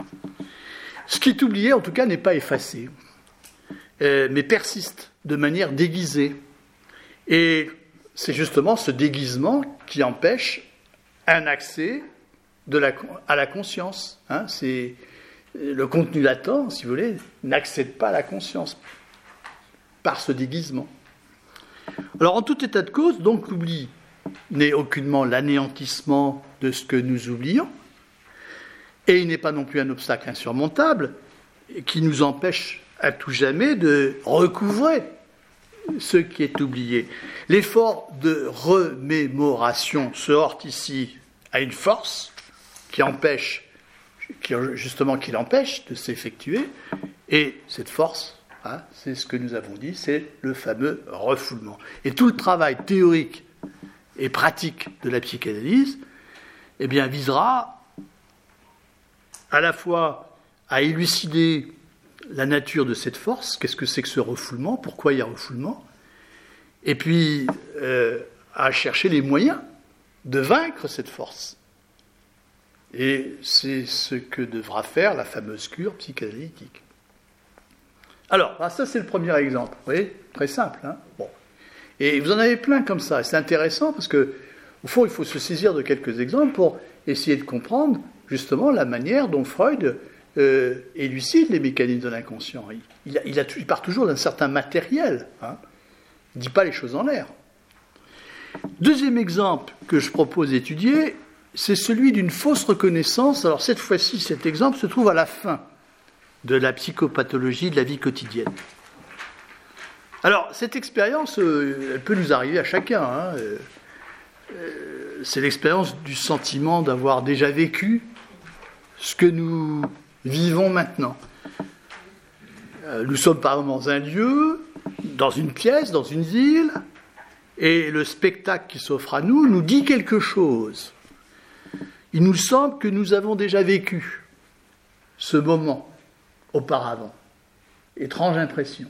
Ce qui est oublié, en tout cas, n'est pas effacé, euh, mais persiste de manière déguisée. Et c'est justement ce déguisement qui empêche un accès de la, à la conscience. Hein, c'est, le contenu latent, si vous voulez, n'accède pas à la conscience par ce déguisement. Alors, en tout état de cause, donc, l'oubli n'est aucunement l'anéantissement de ce que nous oublions, et il n'est pas non plus un obstacle insurmontable qui nous empêche à tout jamais de recouvrer ce qui est oublié. L'effort de remémoration se heurte ici à une force qui empêche, qui, justement qui l'empêche de s'effectuer, et cette force, hein, c'est ce que nous avons dit, c'est le fameux refoulement. Et tout le travail théorique et pratique de la psychanalyse, eh bien, visera à la fois à élucider la nature de cette force, qu'est-ce que c'est que ce refoulement, pourquoi il y a refoulement, et puis euh, à chercher les moyens de vaincre cette force. Et c'est ce que devra faire la fameuse cure psychanalytique. Alors, ça c'est le premier exemple, vous voyez, très simple. Hein, bon. Et vous en avez plein comme ça, et c'est intéressant parce que, au fond, il faut se saisir de quelques exemples pour essayer de comprendre justement la manière dont Freud euh, élucide les mécanismes de l'inconscient. Il, il, a, il, a, il part toujours d'un certain matériel, hein. Il ne dit pas les choses en l'air. Deuxième exemple que je propose d'étudier, c'est celui d'une fausse reconnaissance. Alors cette fois-ci, cet exemple se trouve à la fin de la psychopathologie de la vie quotidienne. Alors cette expérience, euh, elle peut nous arriver à chacun. Hein. Euh, euh, c'est l'expérience du sentiment d'avoir déjà vécu ce que nous vivons maintenant. Euh, nous sommes par exemple dans un lieu, dans une pièce, dans une ville, et le spectacle qui s'offre à nous nous dit quelque chose. Il nous semble que nous avons déjà vécu ce moment auparavant. Étrange impression.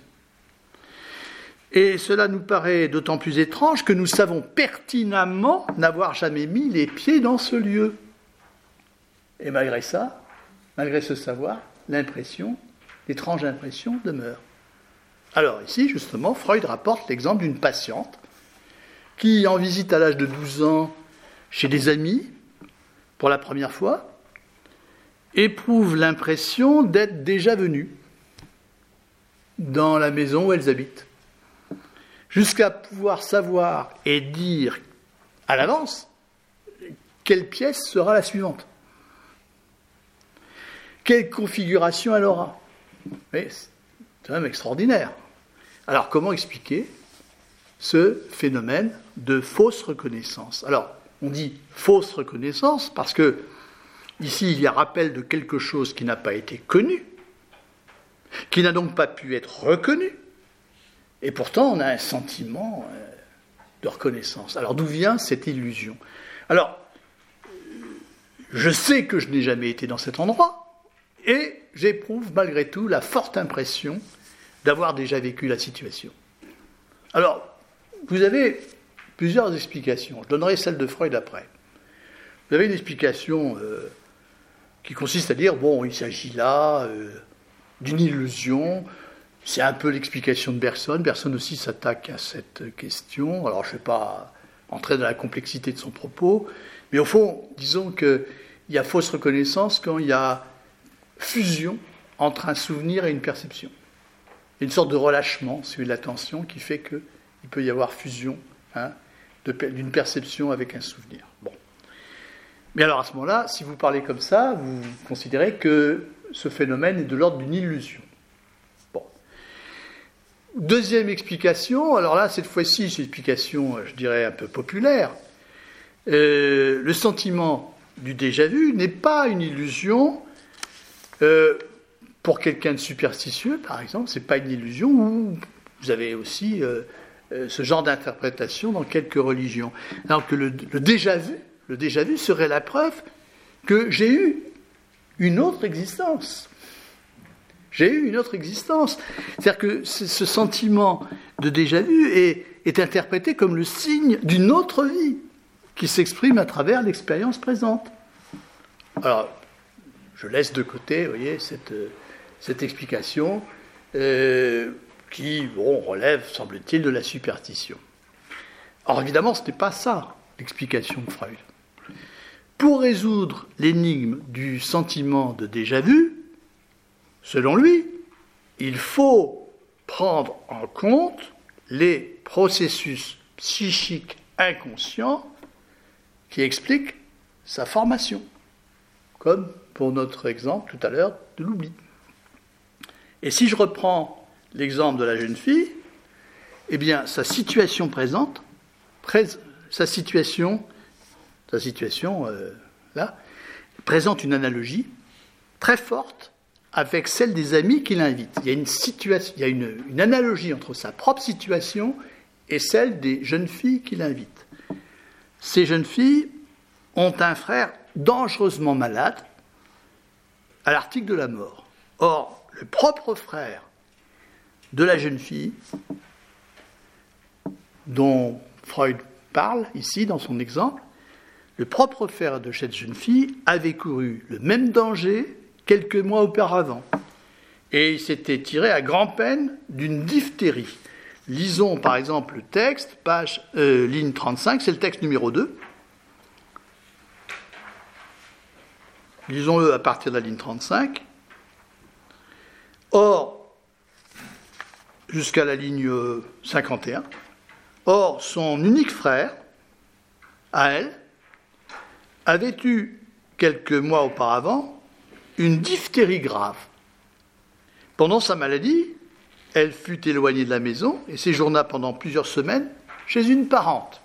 Et cela nous paraît d'autant plus étrange que nous savons pertinemment n'avoir jamais mis les pieds dans ce lieu. Et malgré ça, malgré ce savoir, l'impression, l'étrange impression demeure. Alors ici, justement, Freud rapporte l'exemple d'une patiente qui, en visite à l'âge de douze ans chez des amis, pour la première fois, éprouve l'impression d'être déjà venue dans la maison où elles habitent, jusqu'à pouvoir savoir et dire à l'avance quelle pièce sera la suivante, quelle configuration elle aura. Mais c'est quand même extraordinaire. Alors, comment expliquer ce phénomène de fausse reconnaissance ? Alors, on dit fausse reconnaissance parce que, ici, il y a rappel de quelque chose qui n'a pas été connu, qui n'a donc pas pu être reconnu, et pourtant, on a un sentiment de reconnaissance. Alors, d'où vient cette illusion ? Alors, je sais que je n'ai jamais été dans cet endroit, et j'éprouve malgré tout la forte impression d'avoir déjà vécu la situation. Alors, vous avez plusieurs explications. Je donnerai celle de Freud après. Vous avez une explication euh, qui consiste à dire, bon, il s'agit là euh, d'une illusion. C'est un peu l'explication de Bergson. Bergson aussi s'attaque à cette question. Alors, je ne vais pas entrer dans la complexité de son propos, mais au fond, disons qu'il y a fausse reconnaissance quand il y a fusion entre un souvenir et une perception. Il y a une sorte de relâchement, celui de l'attention, qui fait qu'il peut y avoir fusion hein, de, d'une perception avec un souvenir. Bon. Mais alors, à ce moment-là, si vous parlez comme ça, vous considérez que ce phénomène est de l'ordre d'une illusion. Bon. Deuxième explication, alors là, cette fois-ci, c'est une explication, je dirais, un peu populaire. Euh, le sentiment du déjà-vu n'est pas une illusion. Euh, pour quelqu'un de superstitieux, par exemple, ce n'est pas une illusion, ou vous avez aussi euh, euh, ce genre d'interprétation dans quelques religions. Alors que le, le déjà-vu, le déjà-vu serait la preuve que j'ai eu une autre existence. J'ai eu une autre existence. C'est-à-dire que ce sentiment de déjà-vu est, est interprété comme le signe d'une autre vie qui s'exprime à travers l'expérience présente. Alors, je laisse de côté, vous voyez, cette, cette explication euh, qui, bon, relève, semble-t-il, de la superstition. Alors, évidemment, ce n'est pas ça, l'explication de Freud. Pour résoudre l'énigme du sentiment de déjà-vu, selon lui, il faut prendre en compte les processus psychiques inconscients qui expliquent sa formation, comme pour notre exemple tout à l'heure de l'oubli. Et si je reprends l'exemple de la jeune fille, eh bien, sa situation présente, pré- sa situation, sa situation euh, là, présente une analogie très forte avec celle des amis qui l'invitent. Il y a une situation, il y a une, une analogie entre sa propre situation et celle des jeunes filles qui l'invitent. Ces jeunes filles ont un frère dangereusement malade, à l'article de la mort. Or, le propre frère de la jeune fille, dont Freud parle ici dans son exemple, le propre frère de cette jeune fille avait couru le même danger quelques mois auparavant. Et il s'était tiré à grand-peine d'une diphtérie. Lisons par exemple le texte, page, euh, ligne trente-cinq, c'est le texte numéro deux. Lisons-le à partir de la ligne trente-cinq. Or, jusqu'à la ligne cinquante et un, or, son unique frère, à elle, avait eu, quelques mois auparavant, une diphtérie grave. Pendant sa maladie, elle fut éloignée de la maison et séjourna pendant plusieurs semaines chez une parente.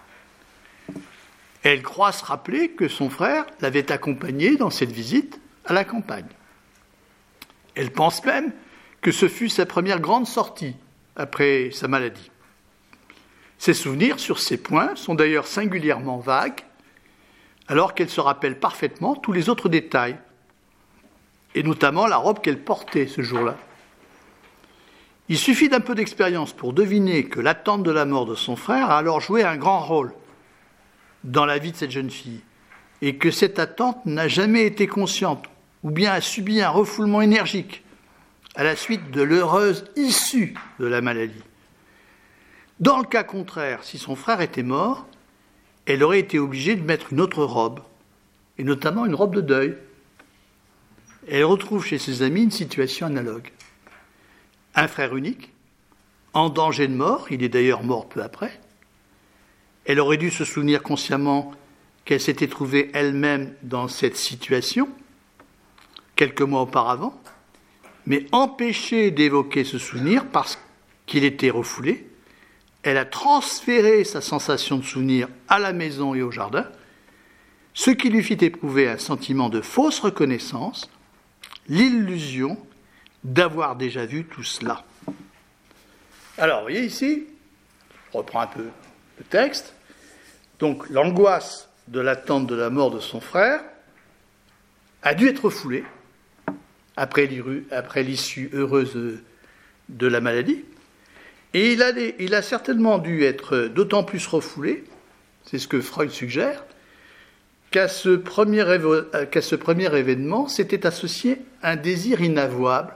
Elle croit se rappeler que son frère l'avait accompagnée dans cette visite à la campagne. Elle pense même que ce fut sa première grande sortie après sa maladie. Ses souvenirs sur ces points sont d'ailleurs singulièrement vagues, alors qu'elle se rappelle parfaitement tous les autres détails, et notamment la robe qu'elle portait ce jour-là. Il suffit d'un peu d'expérience pour deviner que l'attente de la mort de son frère a alors joué un grand rôle dans la vie de cette jeune fille, et que cette attente n'a jamais été consciente, ou bien a subi un refoulement énergique à la suite de l'heureuse issue de la maladie. Dans le cas contraire, si son frère était mort, elle aurait été obligée de mettre une autre robe, et notamment une robe de deuil. Elle retrouve chez ses amis une situation analogue. Un frère unique, en danger de mort, il est d'ailleurs mort peu après. Elle aurait dû se souvenir consciemment qu'elle s'était trouvée elle-même dans cette situation, quelques mois auparavant, mais empêchée d'évoquer ce souvenir parce qu'il était refoulé, elle a transféré sa sensation de souvenir à la maison et au jardin, ce qui lui fit éprouver un sentiment de fausse reconnaissance, l'illusion d'avoir déjà vu tout cela. Alors, vous voyez ici, je reprends un peu le texte, donc l'angoisse de l'attente de la mort de son frère a dû être refoulée après l'issue heureuse de la maladie, Et il a, il a certainement dû être d'autant plus refoulé, c'est ce que Freud suggère, qu'à ce premier, évo- qu'à ce premier événement s'était associé un désir inavouable,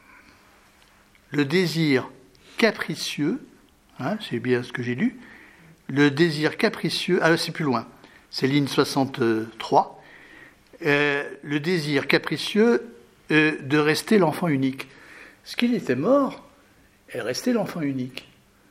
le désir capricieux, hein, c'est bien ce que j'ai lu, le désir capricieux, ah c'est plus loin, c'est ligne soixante-trois, euh, le désir capricieux euh, de rester l'enfant unique. Parce qu'il était mort, elle restait l'enfant unique.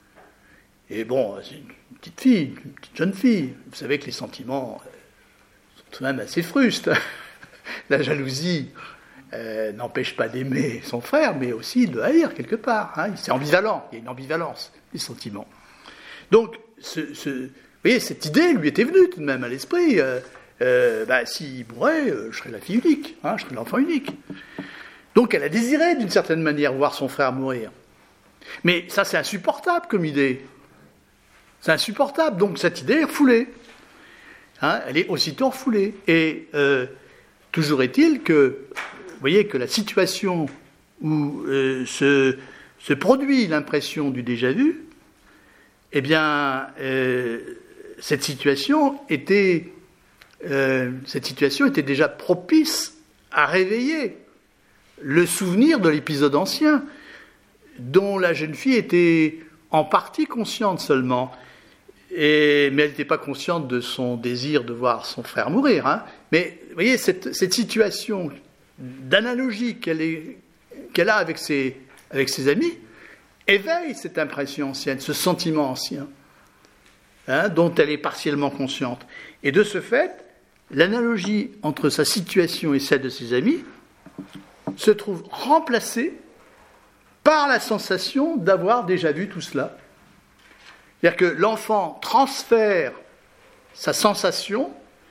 Et bon, c'est une petite fille, une petite jeune fille. Vous savez que les sentiments sont tout de même assez frustes. La jalousie euh, n'empêche pas d'aimer son frère, mais aussi de le haïr quelque part. Hein. C'est ambivalent, il y a une ambivalence des sentiments. Donc, ce, ce, vous voyez, cette idée lui était venue tout de même à l'esprit. Euh, euh, bah, s'il mourait, euh, je serais la fille unique, hein, je serais l'enfant unique. Donc elle a désiré, d'une certaine manière, voir son frère mourir. Mais ça, c'est insupportable comme idée. C'est insupportable. Donc cette idée est refoulée. Hein, elle est aussitôt refoulée. Et euh, toujours est-il que, vous voyez, que la situation où euh, se, se produit l'impression du déjà-vu, eh bien, euh, cette situation était, euh, cette situation était déjà propice à réveiller le souvenir de l'épisode ancien, dont la jeune fille était en partie consciente seulement, et, mais elle n'était pas consciente de son désir de voir son frère mourir. Hein. Mais vous voyez, cette, cette situation d'analogie qu'elle, est, qu'elle a avec ses, avec ses amis éveille cette impression ancienne, ce sentiment ancien, hein, dont elle est partiellement consciente. Et de ce fait, l'analogie entre sa situation et celle de ses amis se trouve remplacée par la sensation d'avoir déjà vu tout cela. C'est-à-dire que l'enfant transfère sa sensation,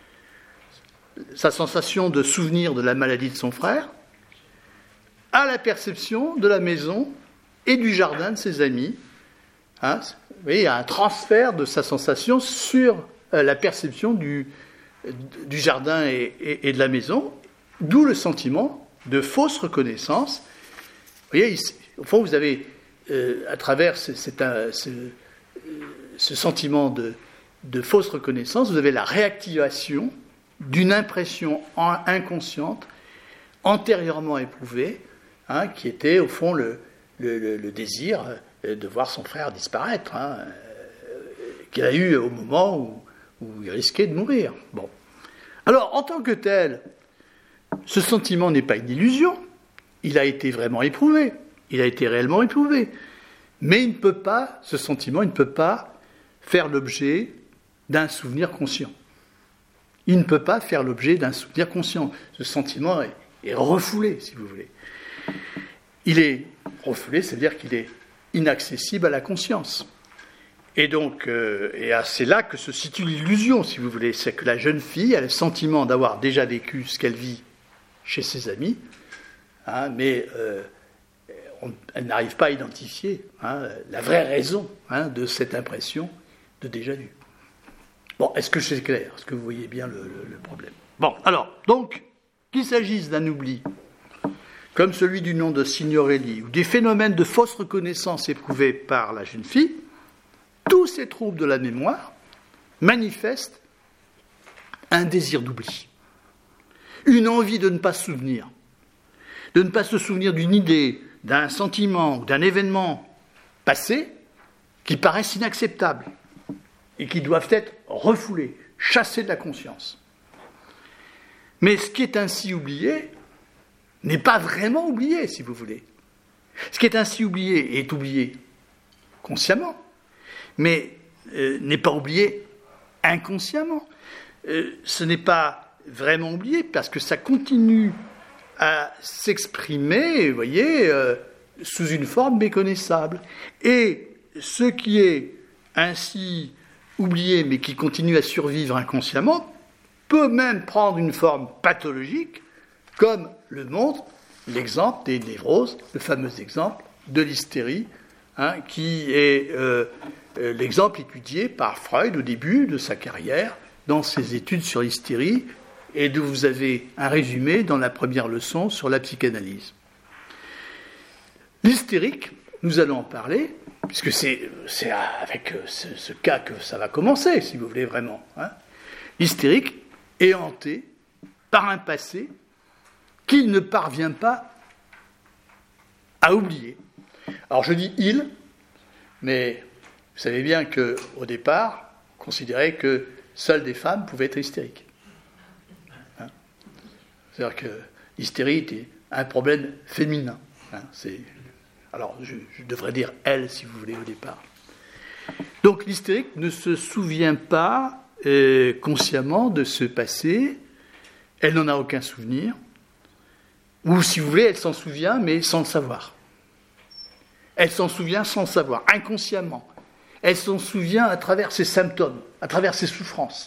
sa sensation de souvenir de la maladie de son frère, à la perception de la maison et du jardin de ses amis. Hein, vous voyez, il y a un transfert de sa sensation sur la perception du, du jardin et, et, et de la maison, d'où le sentiment de fausse reconnaissance. Vous voyez, au fond, vous avez, euh, à travers ce, cet, euh, ce, ce sentiment de, de fausse reconnaissance, vous avez la réactivation d'une impression inconsciente, antérieurement éprouvée, hein, qui était, au fond, le, le, le, le désir de voir son frère disparaître, hein, euh, qu'il a eu au moment où, où il risquait de mourir. Bon. Alors, en tant que tel, ce sentiment n'est pas une illusion, il a été vraiment éprouvé, il a été réellement éprouvé, mais il ne peut pas, ce sentiment, il ne peut pas faire l'objet d'un souvenir conscient. Il ne peut pas faire l'objet d'un souvenir conscient. Ce sentiment est, est refoulé, si vous voulez. Il est refoulé, c'est-à-dire qu'il est inaccessible à la conscience. Et donc, euh, et c'est là que se situe l'illusion, si vous voulez, c'est que la jeune fille a le sentiment d'avoir déjà vécu ce qu'elle vit chez ses amis, hein, mais euh, on, elle n'arrive pas à identifier hein, la vraie raison hein, de cette impression de déjà-vu. Bon, est-ce que c'est clair? Est-ce que vous voyez bien le, le, le problème? Bon, alors, donc, qu'il s'agisse d'un oubli, comme celui du nom de Signorelli, ou des phénomènes de fausse reconnaissance éprouvés par la jeune fille, tous ces troubles de la mémoire manifestent un désir d'oubli, une envie de ne pas se souvenir, de ne pas se souvenir d'une idée, d'un sentiment ou d'un événement passé qui paraissent inacceptables et qui doivent être refoulés, chassés de la conscience. Mais ce qui est ainsi oublié n'est pas vraiment oublié, si vous voulez. Ce qui est ainsi oublié est oublié consciemment, mais euh, n'est pas oublié inconsciemment. Euh, ce n'est pas vraiment oublié parce que ça continue à s'exprimer, vous voyez, euh, sous une forme méconnaissable. Et ce qui est ainsi oublié, mais qui continue à survivre inconsciemment, peut même prendre une forme pathologique, comme le montre l'exemple des névroses, le fameux exemple de l'hystérie, hein, qui est euh, euh, l'exemple étudié par Freud au début de sa carrière, dans ses études sur l'hystérie, et dont vous avez un résumé dans la première leçon sur la psychanalyse. L'hystérique nous allons en parler, puisque c'est, c'est avec ce, ce cas que ça va commencer, si vous voulez vraiment. Hein. L'hystérique est hanté par un passé qu'il ne parvient pas à oublier. Alors je dis « il », mais vous savez bien qu'au départ, on considérait que seules des femmes pouvaient être hystériques. Hein. C'est-à-dire que l'hystérie était un problème féminin. Hein. C'est... Alors je, je devrais dire « elle » si vous voulez au départ. Donc l'hystérique ne se souvient pas euh, consciemment de ce passé, elle n'en a aucun souvenir, ou si vous voulez, elle s'en souvient mais sans le savoir. Elle s'en souvient sans le savoir, inconsciemment. Elle s'en souvient à travers ses symptômes, à travers ses souffrances.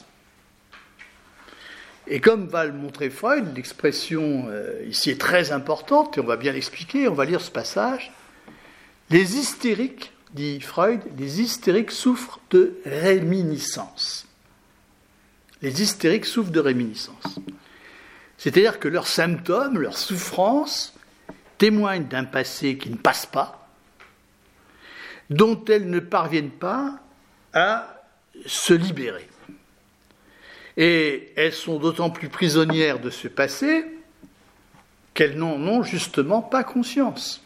Et comme va le montrer Freud, l'expression euh, ici est très importante, et on va bien l'expliquer, on va lire ce passage. Les hystériques, dit Freud, les hystériques souffrent de réminiscence. Les hystériques souffrent de réminiscence. C'est-à-dire que leurs symptômes, leurs souffrances, témoignent d'un passé qui ne passe pas, dont elles ne parviennent pas à se libérer. Et elles sont d'autant plus prisonnières de ce passé qu'elles n'en ont justement pas conscience.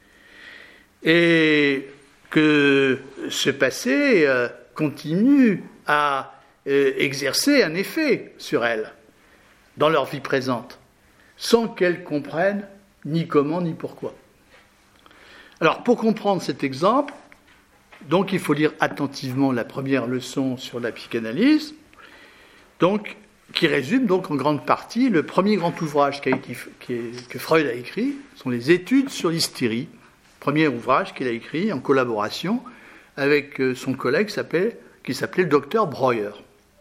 Et que ce passé euh, continue à euh, exercer un effet sur elles, dans leur vie présente, sans qu'elles comprennent ni comment ni pourquoi. Alors, pour comprendre cet exemple, donc il faut lire attentivement la première leçon sur la psychanalyse, donc, qui résume donc en grande partie le premier grand ouvrage qui a été, qui est, que Freud a écrit, sont les études sur l'hystérie, premier ouvrage qu'il a écrit en collaboration avec son collègue qui s'appelait, qui s'appelait le docteur Breuer.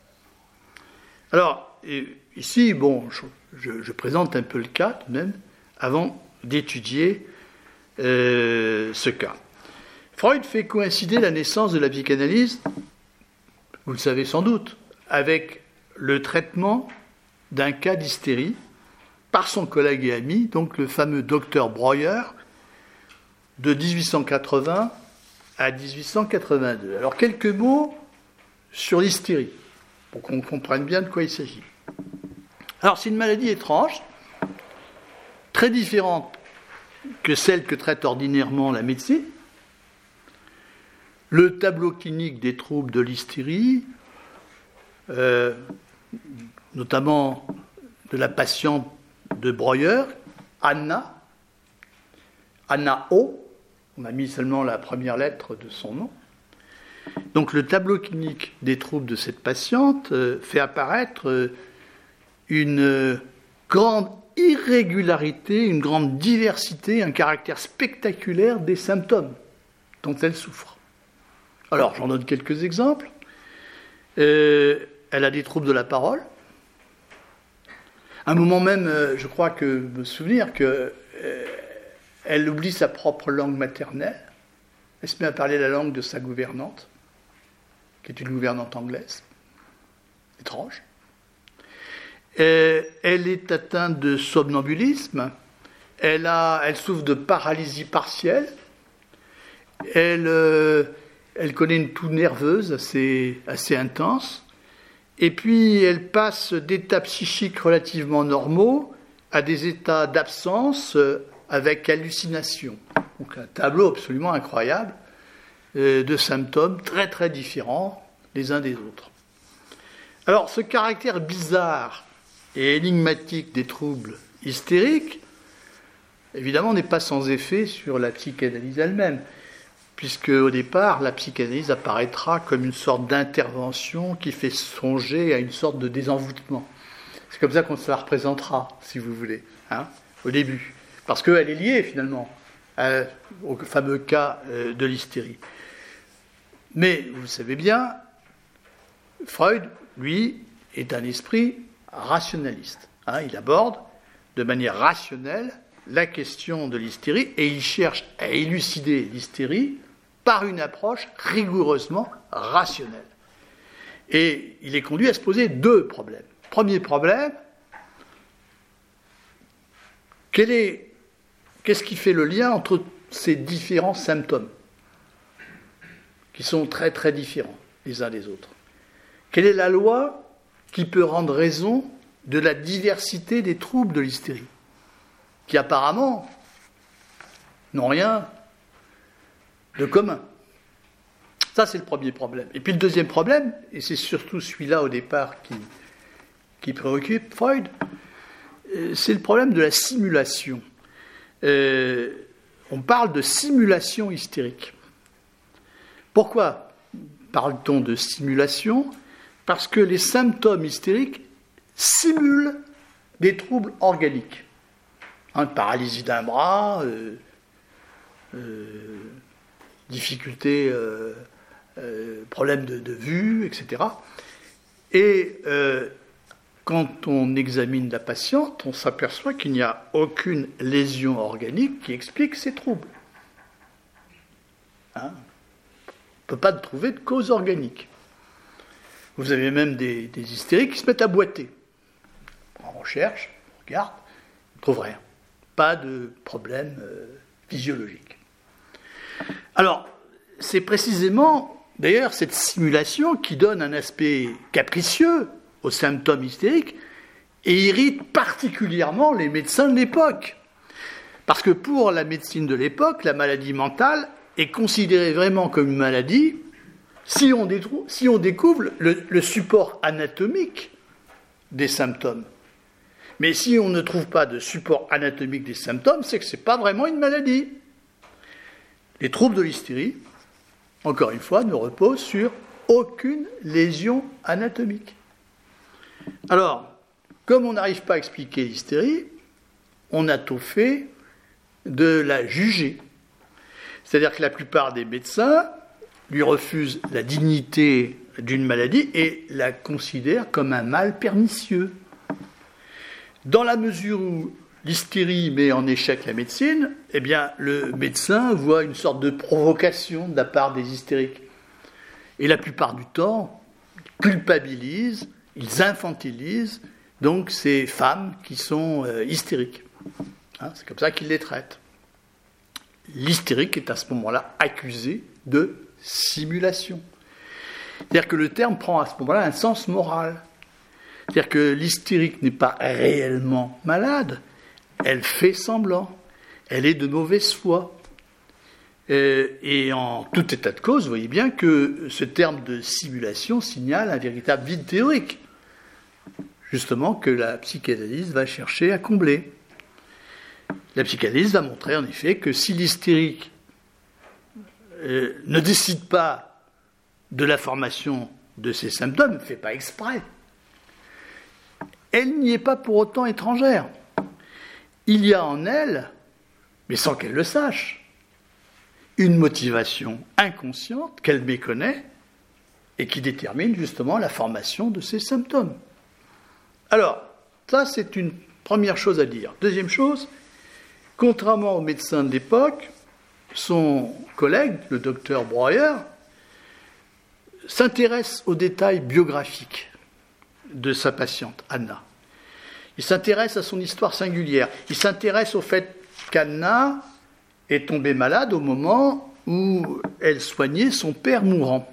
Alors, ici, bon, je, je présente un peu le cas tout de même, avant d'étudier euh, ce cas. Freud fait coïncider la naissance de la psychanalyse, vous le savez sans doute, avec le traitement d'un cas d'hystérie par son collègue et ami, donc le fameux docteur Breuer, de dix-huit cent quatre-vingts à dix-huit cent quatre-vingt-deux. Alors, quelques mots sur l'hystérie, pour qu'on comprenne bien de quoi il s'agit. Alors, c'est une maladie étrange, très différente que celle que traite ordinairement la médecine. Le tableau clinique des troubles de l'hystérie, euh, notamment de la patiente de Breuer, Anna, Anna O, on a mis seulement la première lettre de son nom. Donc le tableau clinique des troubles de cette patiente euh, fait apparaître euh, une euh, grande irrégularité, une grande diversité, un caractère spectaculaire des symptômes dont elle souffre. Alors, j'en donne quelques exemples. Euh, elle a des troubles de la parole. À un moment même, euh, je crois que me souvenir que euh, elle oublie sa propre langue maternelle. Elle se met à parler la langue de sa gouvernante, qui est une gouvernante anglaise. Étrange. Euh, elle est atteinte de somnambulisme. Elle, a, elle souffre de paralysie partielle. Elle... Euh, Elle connaît une toux nerveuse assez, assez intense, et puis elle passe d'états psychiques relativement normaux à des états d'absence avec hallucination. Donc un tableau absolument incroyable euh, de symptômes très très différents les uns des autres. Alors ce caractère bizarre et énigmatique des troubles hystériques, évidemment, n'est pas sans effet sur la psychanalyse elle-même, puisque au départ, la psychanalyse apparaîtra comme une sorte d'intervention qui fait songer à une sorte de désenvoûtement. C'est comme ça qu'on se la représentera, si vous voulez, hein, au début. Parce qu'elle est liée, finalement, à, au fameux cas euh, de l'hystérie. Mais, vous le savez bien, Freud, lui, est un esprit rationaliste. Hein, il aborde de manière rationnelle la question de l'hystérie et il cherche à élucider l'hystérie par une approche rigoureusement rationnelle. Et il est conduit à se poser deux problèmes. Premier problème, quel est, qu'est-ce qui fait le lien entre ces différents symptômes, qui sont très très différents les uns des autres. Quelle est la loi qui peut rendre raison de la diversité des troubles de l'hystérie, qui apparemment n'ont rien de commun? Ça, c'est le premier problème. Et puis le deuxième problème, et c'est surtout celui-là au départ qui, qui préoccupe Freud, euh, c'est le problème de la simulation. Euh, on parle de simulation hystérique. Pourquoi parle-t-on de simulation? Parce que les symptômes hystériques simulent des troubles organiques. Hein, paralysie d'un bras, euh, euh, difficulté, euh, euh, problème de, de vue, et cetera. Et euh, quand on examine la patiente, on s'aperçoit qu'il n'y a aucune lésion organique qui explique ces troubles. Hein? On ne peut pas trouver de cause organique. Vous avez même des, des hystériques qui se mettent à boiter. On recherche, on regarde, on ne trouve rien. Pas de problème euh, physiologique. Alors, c'est précisément, d'ailleurs, cette simulation qui donne un aspect capricieux aux symptômes hystériques et irrite particulièrement les médecins de l'époque. Parce que pour la médecine de l'époque, la maladie mentale est considérée vraiment comme une maladie si on, détrou- si on découvre le, le support anatomique des symptômes. Mais si on ne trouve pas de support anatomique des symptômes, c'est que ce n'est pas vraiment une maladie. Les troubles de l'hystérie, encore une fois, ne reposent sur aucune lésion anatomique. Alors, comme on n'arrive pas à expliquer l'hystérie, on a tout fait de la juger. C'est-à-dire que la plupart des médecins lui refusent la dignité d'une maladie et la considèrent comme un mal pernicieux. Dans la mesure où l'hystérie met en échec la médecine, eh bien, le médecin voit une sorte de provocation de la part des hystériques. Et la plupart du temps, ils culpabilisent, ils infantilisent donc ces femmes qui sont euh, hystériques. Hein, c'est comme ça qu'ils les traitent. L'hystérique est à ce moment-là accusé de simulation. C'est-à-dire que le terme prend à ce moment-là un sens moral. C'est-à-dire que l'hystérique n'est pas réellement malade, elle fait semblant, elle est de mauvaise foi. Euh, et en tout état de cause, vous voyez bien que ce terme de simulation signale un véritable vide théorique, justement que la psychanalyse va chercher à combler. La psychanalyse va montrer en effet que si l'hystérique euh, ne décide pas de la formation de ses symptômes, ne fait pas exprès, elle n'y est pas pour autant étrangère. Il y a en elle, mais sans qu'elle le sache, une motivation inconsciente qu'elle méconnaît et qui détermine justement la formation de ces symptômes. Alors, ça c'est une première chose à dire. Deuxième chose, contrairement au médecin de l'époque, son collègue, le docteur Breuer, s'intéresse aux détails biographiques de sa patiente, Anna. Il s'intéresse à son histoire singulière. Il s'intéresse au fait qu'Anna est tombée malade au moment où elle soignait son père mourant.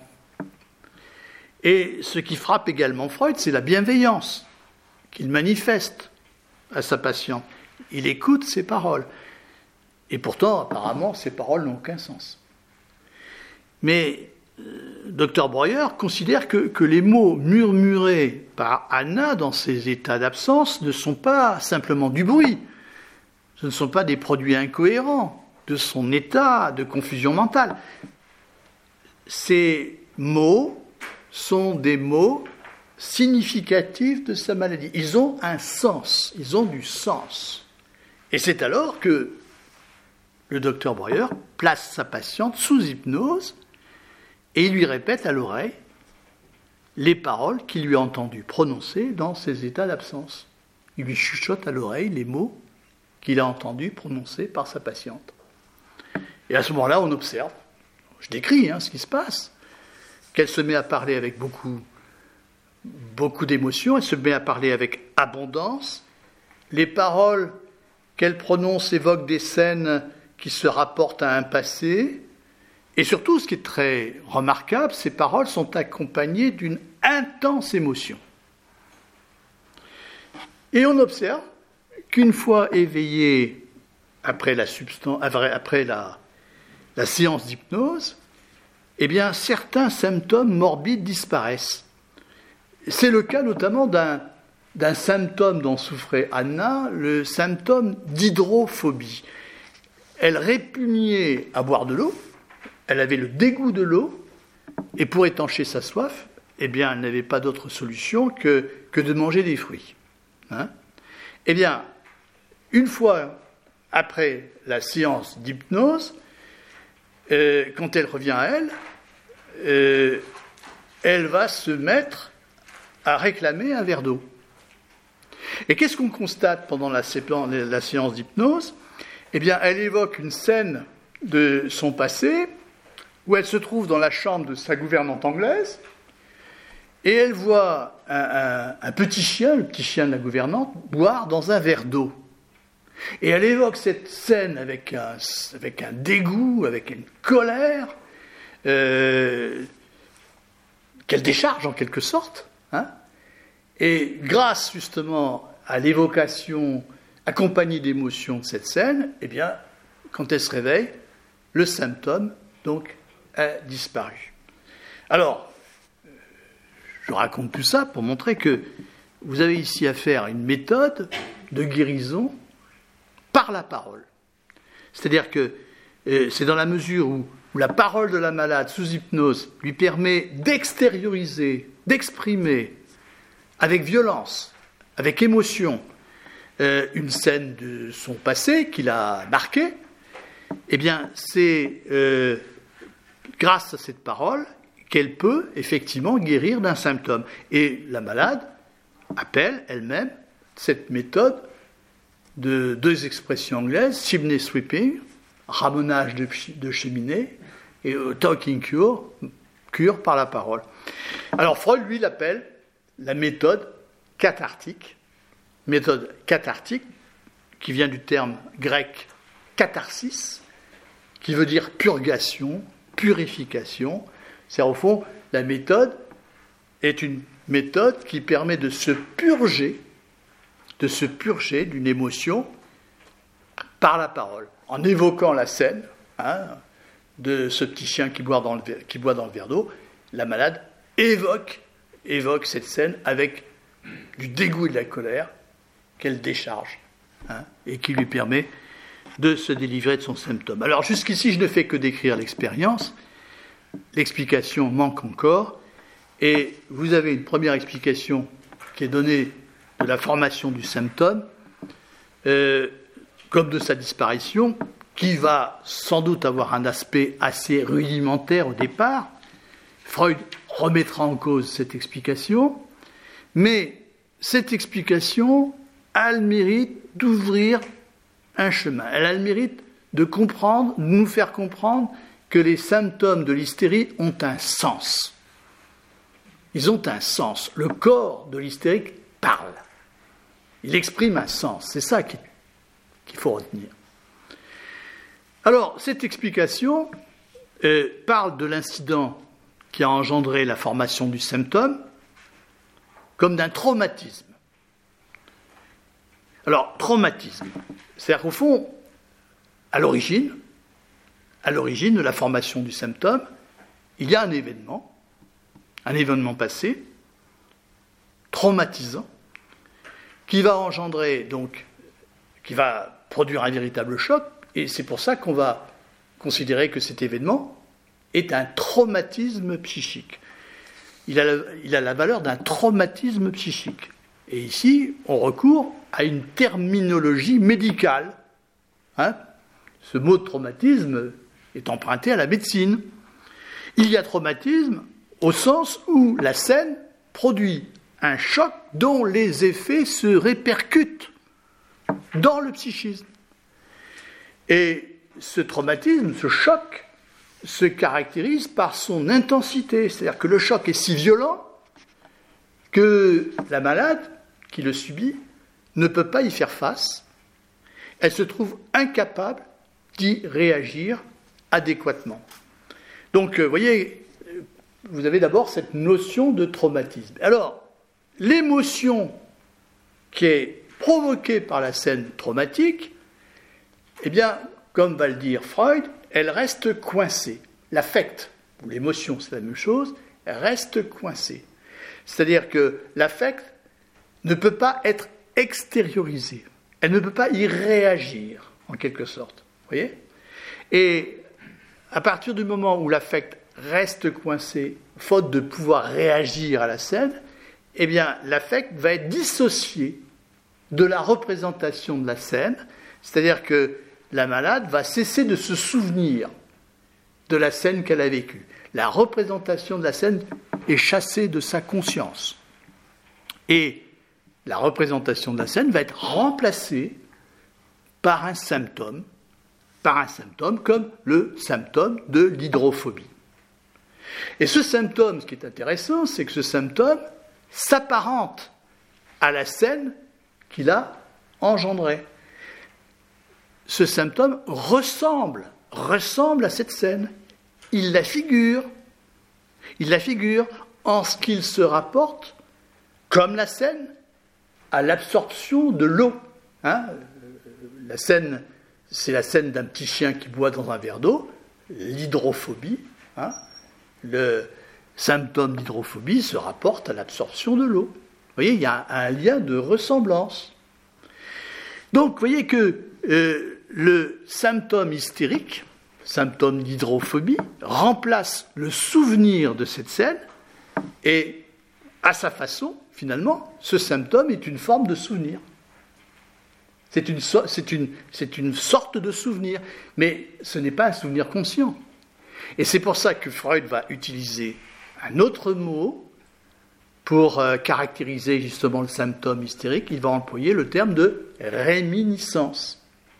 Et ce qui frappe également Freud, c'est la bienveillance qu'il manifeste à sa patiente. Il écoute ses paroles. Et pourtant, apparemment, ces paroles n'ont aucun sens. Mais euh, docteur Breuer considère que, que les mots murmurés par Anna dans ses états d'absence ne sont pas simplement du bruit. Ce ne sont pas des produits incohérents de son état de confusion mentale. Ces mots sont des mots significatifs de sa maladie. Ils ont un sens, ils ont du sens. Et c'est alors que le docteur Breuer place sa patiente sous hypnose et il lui répète à l'oreille les paroles qu'il lui a entendues prononcer dans ses états d'absence. Il lui chuchote à l'oreille les mots qu'il a entendus prononcer par sa patiente. Et à ce moment-là, on observe, je décris hein, ce qui se passe, qu'elle se met à parler avec beaucoup, beaucoup d'émotion, elle se met à parler avec abondance, les paroles qu'elle prononce évoquent des scènes qui se rapportent à un passé, et surtout, ce qui est très remarquable, ces paroles sont accompagnées d'une intense émotion. Et on observe qu'une fois éveillé après la, substance, après la, la séance d'hypnose, eh bien, certains symptômes morbides disparaissent. C'est le cas notamment d'un, d'un symptôme dont souffrait Anna, le symptôme d'hydrophobie. Elle répugnait à boire de l'eau, elle avait le dégoût de l'eau, et pour étancher sa soif, eh bien, elle n'avait pas d'autre solution que, que de manger des fruits. Hein ? Eh bien, une fois après la séance d'hypnose, euh, quand elle revient à elle, euh, elle va se mettre à réclamer un verre d'eau. Et qu'est-ce qu'on constate pendant la, la séance d'hypnose ? Eh bien, elle évoque une scène de son passé où elle se trouve dans la chambre de sa gouvernante anglaise et elle voit un, un, un petit chien, le petit chien de la gouvernante, boire dans un verre d'eau. Et elle évoque cette scène avec un, avec un dégoût, avec une colère, euh, qu'elle décharge en quelque sorte. Hein. Et grâce justement à l'évocation accompagnée d'émotions de cette scène, eh bien, quand elle se réveille, le symptôme donc a disparu. Alors, je raconte tout ça pour montrer que vous avez ici affaire à une méthode de guérison par la parole. C'est-à-dire que euh, c'est dans la mesure où, où la parole de la malade sous hypnose lui permet d'extérioriser, d'exprimer avec violence, avec émotion, euh, une scène de son passé qui l'a marqué, eh bien, c'est euh, grâce à cette parole qu'elle peut effectivement guérir d'un symptôme. Et la malade appelle elle-même cette méthode de deux expressions anglaises, chimney sweeping, ramonage de, de cheminée, et euh, talking cure, cure par la parole. Alors Freud, lui, l'appelle la méthode cathartique, méthode cathartique, qui vient du terme grec catharsis, qui veut dire purgation, purification. C'est-à-dire, au fond, la méthode est une méthode qui permet de se purger, de se purger d'une émotion par la parole, en évoquant la scène hein, de ce petit chien qui boit dans le, qui boit dans le verre d'eau. La malade évoque, évoque cette scène avec du dégoût et de la colère qu'elle décharge hein, et qui lui permet de se délivrer de son symptôme. Alors jusqu'ici, je ne fais que décrire l'expérience. L'explication manque encore. Et vous avez une première explication qui est donnée de la formation du symptôme, euh, comme de sa disparition, qui va sans doute avoir un aspect assez rudimentaire au départ. Freud remettra en cause cette explication, mais cette explication a le mérite d'ouvrir un chemin. Elle a le mérite de comprendre, de nous faire comprendre que les symptômes de l'hystérie ont un sens. Ils ont un sens. Le corps de l'hystérique parle. Il exprime un sens. C'est ça qu'il, qu'il faut retenir. Alors, cette explication euh, parle de l'incident qui a engendré la formation du symptôme comme d'un traumatisme. Alors, traumatisme, c'est-à-dire qu'au fond, à l'origine, à l'origine de la formation du symptôme, il y a un événement, un événement passé, traumatisant, qui va engendrer, donc, qui va produire un véritable choc, et c'est pour ça qu'on va considérer que cet événement est un traumatisme psychique. Il a la, il a la valeur d'un traumatisme psychique. Et ici, on recourt à une terminologie médicale. Hein ? Ce mot de traumatisme est emprunté à la médecine. Il y a traumatisme au sens où la scène produit un choc dont les effets se répercutent dans le psychisme. Et ce traumatisme, ce choc, se caractérise par son intensité. C'est-à-dire que le choc est si violent que la malade qui le subit ne peut pas y faire face. Elle se trouve incapable d'y réagir adéquatement. Donc, vous voyez, vous avez d'abord cette notion de traumatisme. Alors, l'émotion qui est provoquée par la scène traumatique, eh bien, comme va le dire Freud, elle reste coincée. L'affect, ou l'émotion, c'est la même chose, elle reste coincée. C'est-à-dire que l'affect ne peut pas être extériorisé. Elle ne peut pas y réagir, en quelque sorte. Vous voyez ? Et à partir du moment où l'affect reste coincé, faute de pouvoir réagir à la scène, eh bien, l'affect va être dissocié de la représentation de la scène, c'est-à-dire que la malade va cesser de se souvenir de la scène qu'elle a vécue. La représentation de la scène est chassée de sa conscience. Et la représentation de la scène va être remplacée par un symptôme, par un symptôme comme le symptôme de l'hydrophobie. Et ce symptôme, ce qui est intéressant, c'est que ce symptôme s'apparente à la scène qu'il a engendrée. Ce symptôme ressemble, ressemble à cette scène. Il la figure. Il la figure en ce qu'il se rapporte, comme la scène, à l'absorption de l'eau. Hein, la scène, c'est la scène d'un petit chien qui boit dans un verre d'eau. L'hydrophobie, hein, le symptôme d'hydrophobie se rapporte à l'absorption de l'eau. Vous voyez, il y a un lien de ressemblance. Donc, vous voyez que euh, le symptôme hystérique, symptôme d'hydrophobie, remplace le souvenir de cette scène et, à sa façon, finalement, ce symptôme est une forme de souvenir. C'est une, so- c'est une, c'est une sorte de souvenir, mais ce n'est pas un souvenir conscient. Et c'est pour ça que Freud va utiliser un autre mot pour euh, caractériser justement le symptôme hystérique. Il va employer le terme de réminiscence.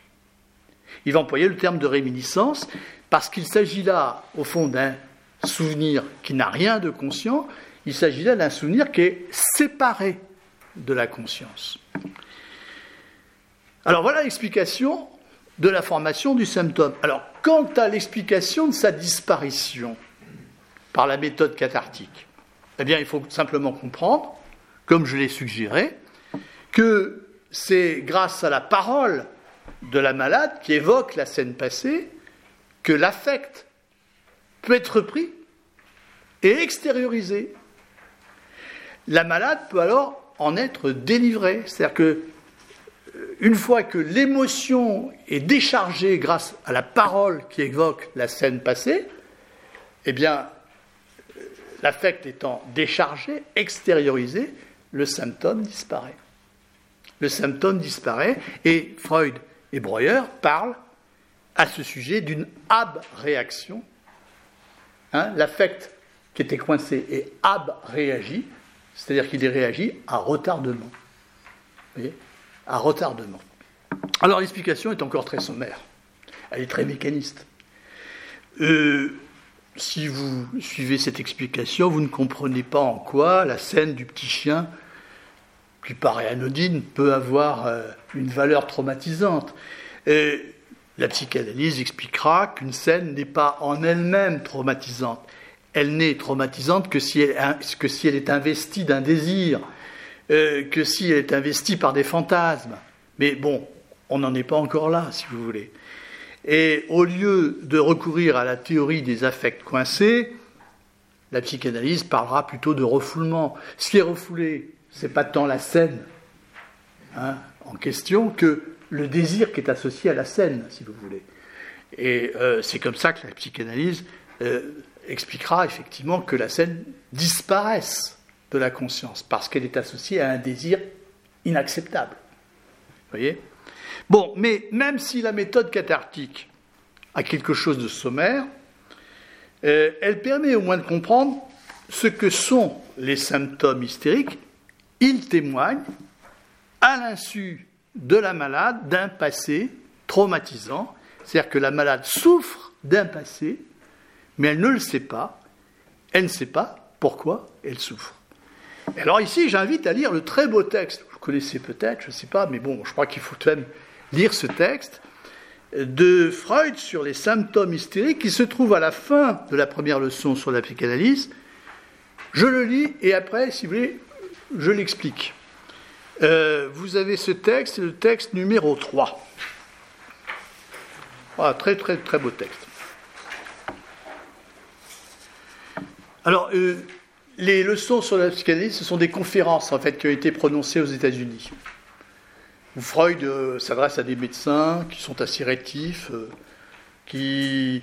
Il va employer le terme de réminiscence parce qu'il s'agit là, au fond, d'un souvenir qui n'a rien de conscient. Il s'agit là d'un souvenir qui est séparé de la conscience. Alors voilà l'explication de la formation du symptôme. Alors, quant à l'explication de sa disparition par la méthode cathartique, eh bien, il faut simplement comprendre, comme je l'ai suggéré, que c'est grâce à la parole de la malade qui évoque la scène passée que l'affect peut être pris et extériorisé. La malade peut alors en être délivrée. C'est-à-dire que une fois que l'émotion est déchargée grâce à la parole qui évoque la scène passée, eh bien, l'affect étant déchargé, extériorisé, le symptôme disparaît. Le symptôme disparaît et Freud et Breuer parlent à ce sujet d'une ab-réaction. Hein, l'affect qui était coincé est ab-réagi, c'est-à-dire qu'il est réagi à retardement. Vous voyez ? À retardement. Alors l'explication est encore très sommaire. Elle est très mécaniste. Euh, si vous suivez cette explication, vous ne comprenez pas en quoi la scène du petit chien, qui paraît anodine, peut avoir euh, une valeur traumatisante. Et la psychanalyse expliquera qu'une scène n'est pas en elle-même traumatisante. Elle n'est traumatisante que si elle, que si elle est investie d'un désir, euh, que si elle est investie par des fantasmes. Mais bon, on n'en est pas encore là, si vous voulez. Et au lieu de recourir à la théorie des affects coincés, la psychanalyse parlera plutôt de refoulement. Ce qui est refoulé, ce n'est pas tant la scène hein, en question que le désir qui est associé à la scène, si vous voulez. Et euh, c'est comme ça que la psychanalyse euh, expliquera effectivement que la scène disparaisse de la conscience, parce qu'elle est associée à un désir inacceptable. Vous voyez ? Bon, mais même si la méthode cathartique a quelque chose de sommaire, euh, elle permet au moins de comprendre ce que sont les symptômes hystériques. Ils témoignent, à l'insu de la malade, d'un passé traumatisant. C'est-à-dire que la malade souffre d'un passé, mais elle ne le sait pas. Elle ne sait pas pourquoi elle souffre. Et alors ici, j'invite à lire le très beau texte. Vous le connaissez peut-être, je ne sais pas, mais bon, je crois qu'il faut quand même lire ce texte de Freud sur les symptômes hystériques qui se trouve à la fin de la première leçon sur la psychanalyse. Je le lis et après, si vous voulez, je l'explique. Euh, vous avez ce texte, c'est le texte numéro trois. Ah, très très très beau texte. Alors, euh, les leçons sur la psychanalyse, ce sont des conférences en fait qui ont été prononcées aux États-Unis. Où Freud euh, s'adresse à des médecins qui sont assez rétifs, euh, qui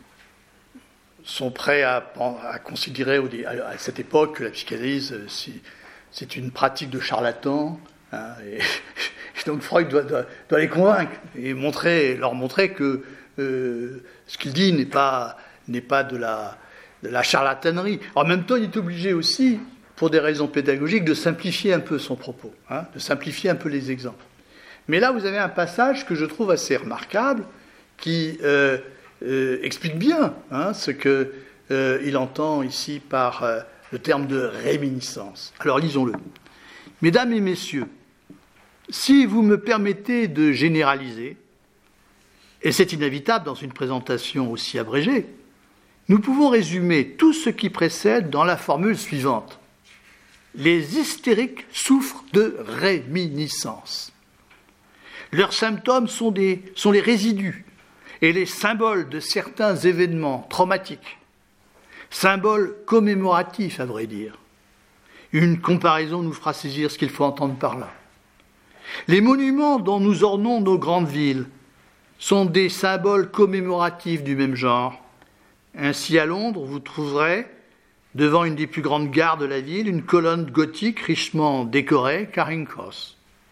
sont prêts à, à considérer au, à, à cette époque que la psychanalyse euh, c'est, c'est une pratique de charlatan. Hein, et, et donc Freud doit, doit, doit les convaincre et montrer, leur montrer que euh, ce qu'il dit n'est pas, n'est pas de la, de la charlatanerie. En même temps, il est obligé aussi, pour des raisons pédagogiques, de simplifier un peu son propos, hein, de simplifier un peu les exemples. Mais là, vous avez un passage que je trouve assez remarquable, qui euh, euh, explique bien hein, ce qu'il euh, entend ici par euh, le terme de réminiscence. Alors, lisons-le. Mesdames et messieurs, si vous me permettez de généraliser, et c'est inévitable dans une présentation aussi abrégée, nous pouvons résumer tout ce qui précède dans la formule suivante. Les hystériques souffrent de réminiscence. Leurs symptômes sont, des, sont les résidus et les symboles de certains événements traumatiques, symboles commémoratifs à vrai dire. Une comparaison nous fera saisir ce qu'il faut entendre par là. Les monuments dont nous ornons nos grandes villes sont des symboles commémoratifs du même genre. Ainsi, à Londres, vous trouverez, devant une des plus grandes gares de la ville, une colonne gothique richement décorée, Charing Cross.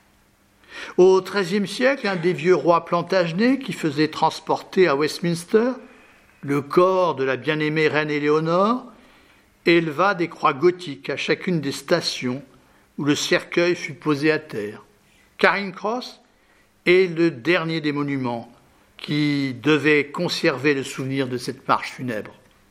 Au treizième siècle, un des vieux rois Plantagenets qui faisait transporter à Westminster le corps de la bien-aimée reine Éléonore éleva des croix gothiques à chacune des stations où le cercueil fut posé à terre. Charing Cross est le dernier des monuments qui devait conserver le souvenir de cette marche funèbre.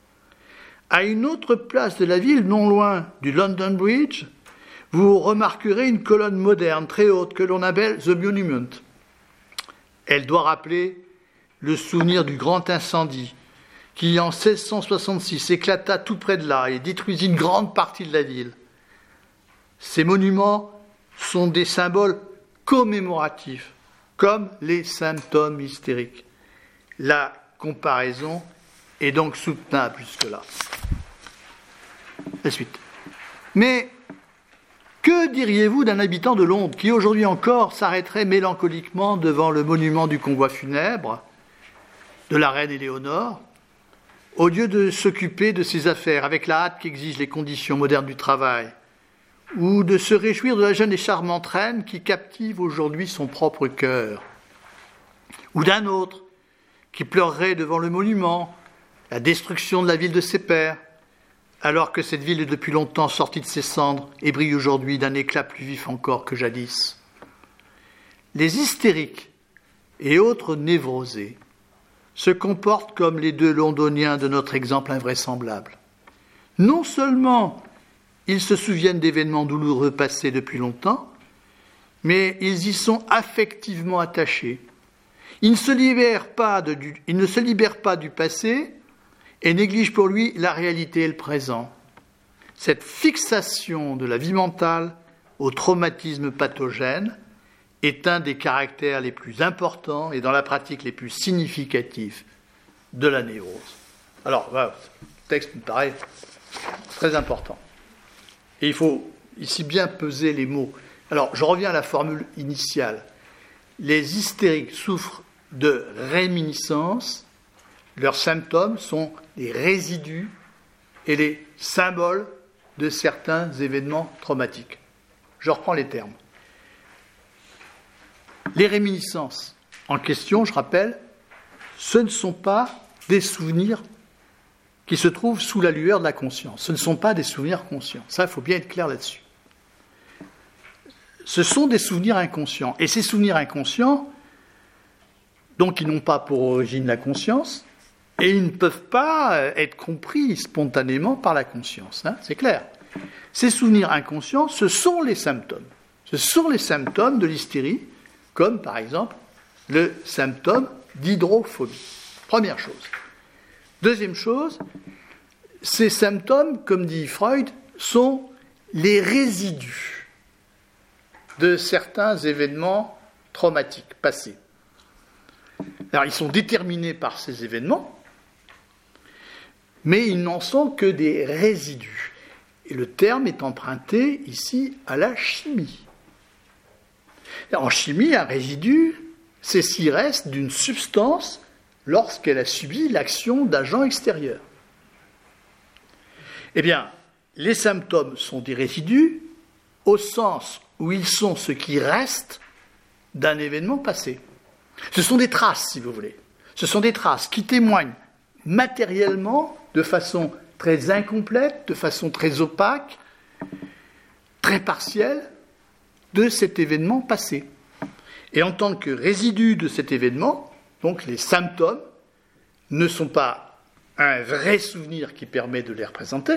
À une autre place de la ville, non loin du London Bridge, vous remarquerez une colonne moderne très haute que l'on appelle The Monument. Elle doit rappeler le souvenir du grand incendie qui, en seize cent soixante-six, éclata tout près de là et détruisit une grande partie de la ville. Ces monuments sont des symboles commémoratifs, comme les symptômes hystériques. La comparaison est donc soutenable jusque-là. La suite. Mais que diriez-vous d'un habitant de Londres qui, aujourd'hui encore, s'arrêterait mélancoliquement devant le monument du convoi funèbre de la reine Éléonore, au lieu de s'occuper de ses affaires avec la hâte qu'exigent les conditions modernes du travail, ou de se réjouir de la jeune et charmante reine qui captive aujourd'hui son propre cœur, ou d'un autre qui pleurerait devant le monument, la destruction de la ville de ses pères, alors que cette ville est depuis longtemps sortie de ses cendres et brille aujourd'hui d'un éclat plus vif encore que jadis. Les hystériques et autres névrosés se comportent comme les deux londoniens de notre exemple invraisemblable. Non seulement ils se souviennent d'événements douloureux passés depuis longtemps, mais ils y sont affectivement attachés. Ils ne se libèrent pas, de, du, ils ne se libèrent pas du passé et négligent pour lui la réalité et le présent. Cette fixation de la vie mentale au traumatisme pathogène est un des caractères les plus importants et dans la pratique les plus significatifs de la névrose. Alors, voilà, le texte me paraît très important. Et il faut ici bien peser les mots. Alors, je reviens à la formule initiale. Les hystériques souffrent de réminiscence. Leurs symptômes sont les résidus et les symboles de certains événements traumatiques. Je reprends les termes. Les réminiscences en question, je rappelle, ce ne sont pas des souvenirs qui se trouvent sous la lueur de la conscience. Ce ne sont pas des souvenirs conscients. Ça, il faut bien être clair là-dessus. Ce sont des souvenirs inconscients. Et ces souvenirs inconscients, donc, ils n'ont pas pour origine la conscience, et ils ne peuvent pas être compris spontanément par la conscience. Hein, c'est clair. Ces souvenirs inconscients, ce sont les symptômes. Ce sont les symptômes de l'hystérie, comme par exemple le symptôme d'hydrophobie. Première chose. Deuxième chose, ces symptômes, comme dit Freud, sont les résidus de certains événements traumatiques passés. Alors, ils sont déterminés par ces événements, mais ils n'en sont que des résidus. Et le terme est emprunté ici à la chimie. En chimie, un résidu, c'est ce qui reste d'une substance lorsqu'elle a subi l'action d'agents extérieurs. Eh bien, les symptômes sont des résidus au sens où ils sont ce qui reste d'un événement passé. Ce sont des traces, si vous voulez. Ce sont des traces qui témoignent matériellement, de façon très incomplète, de façon très opaque, très partielle, de cet événement passé. Et en tant que résidu de cet événement, donc les symptômes ne sont pas un vrai souvenir qui permet de les représenter.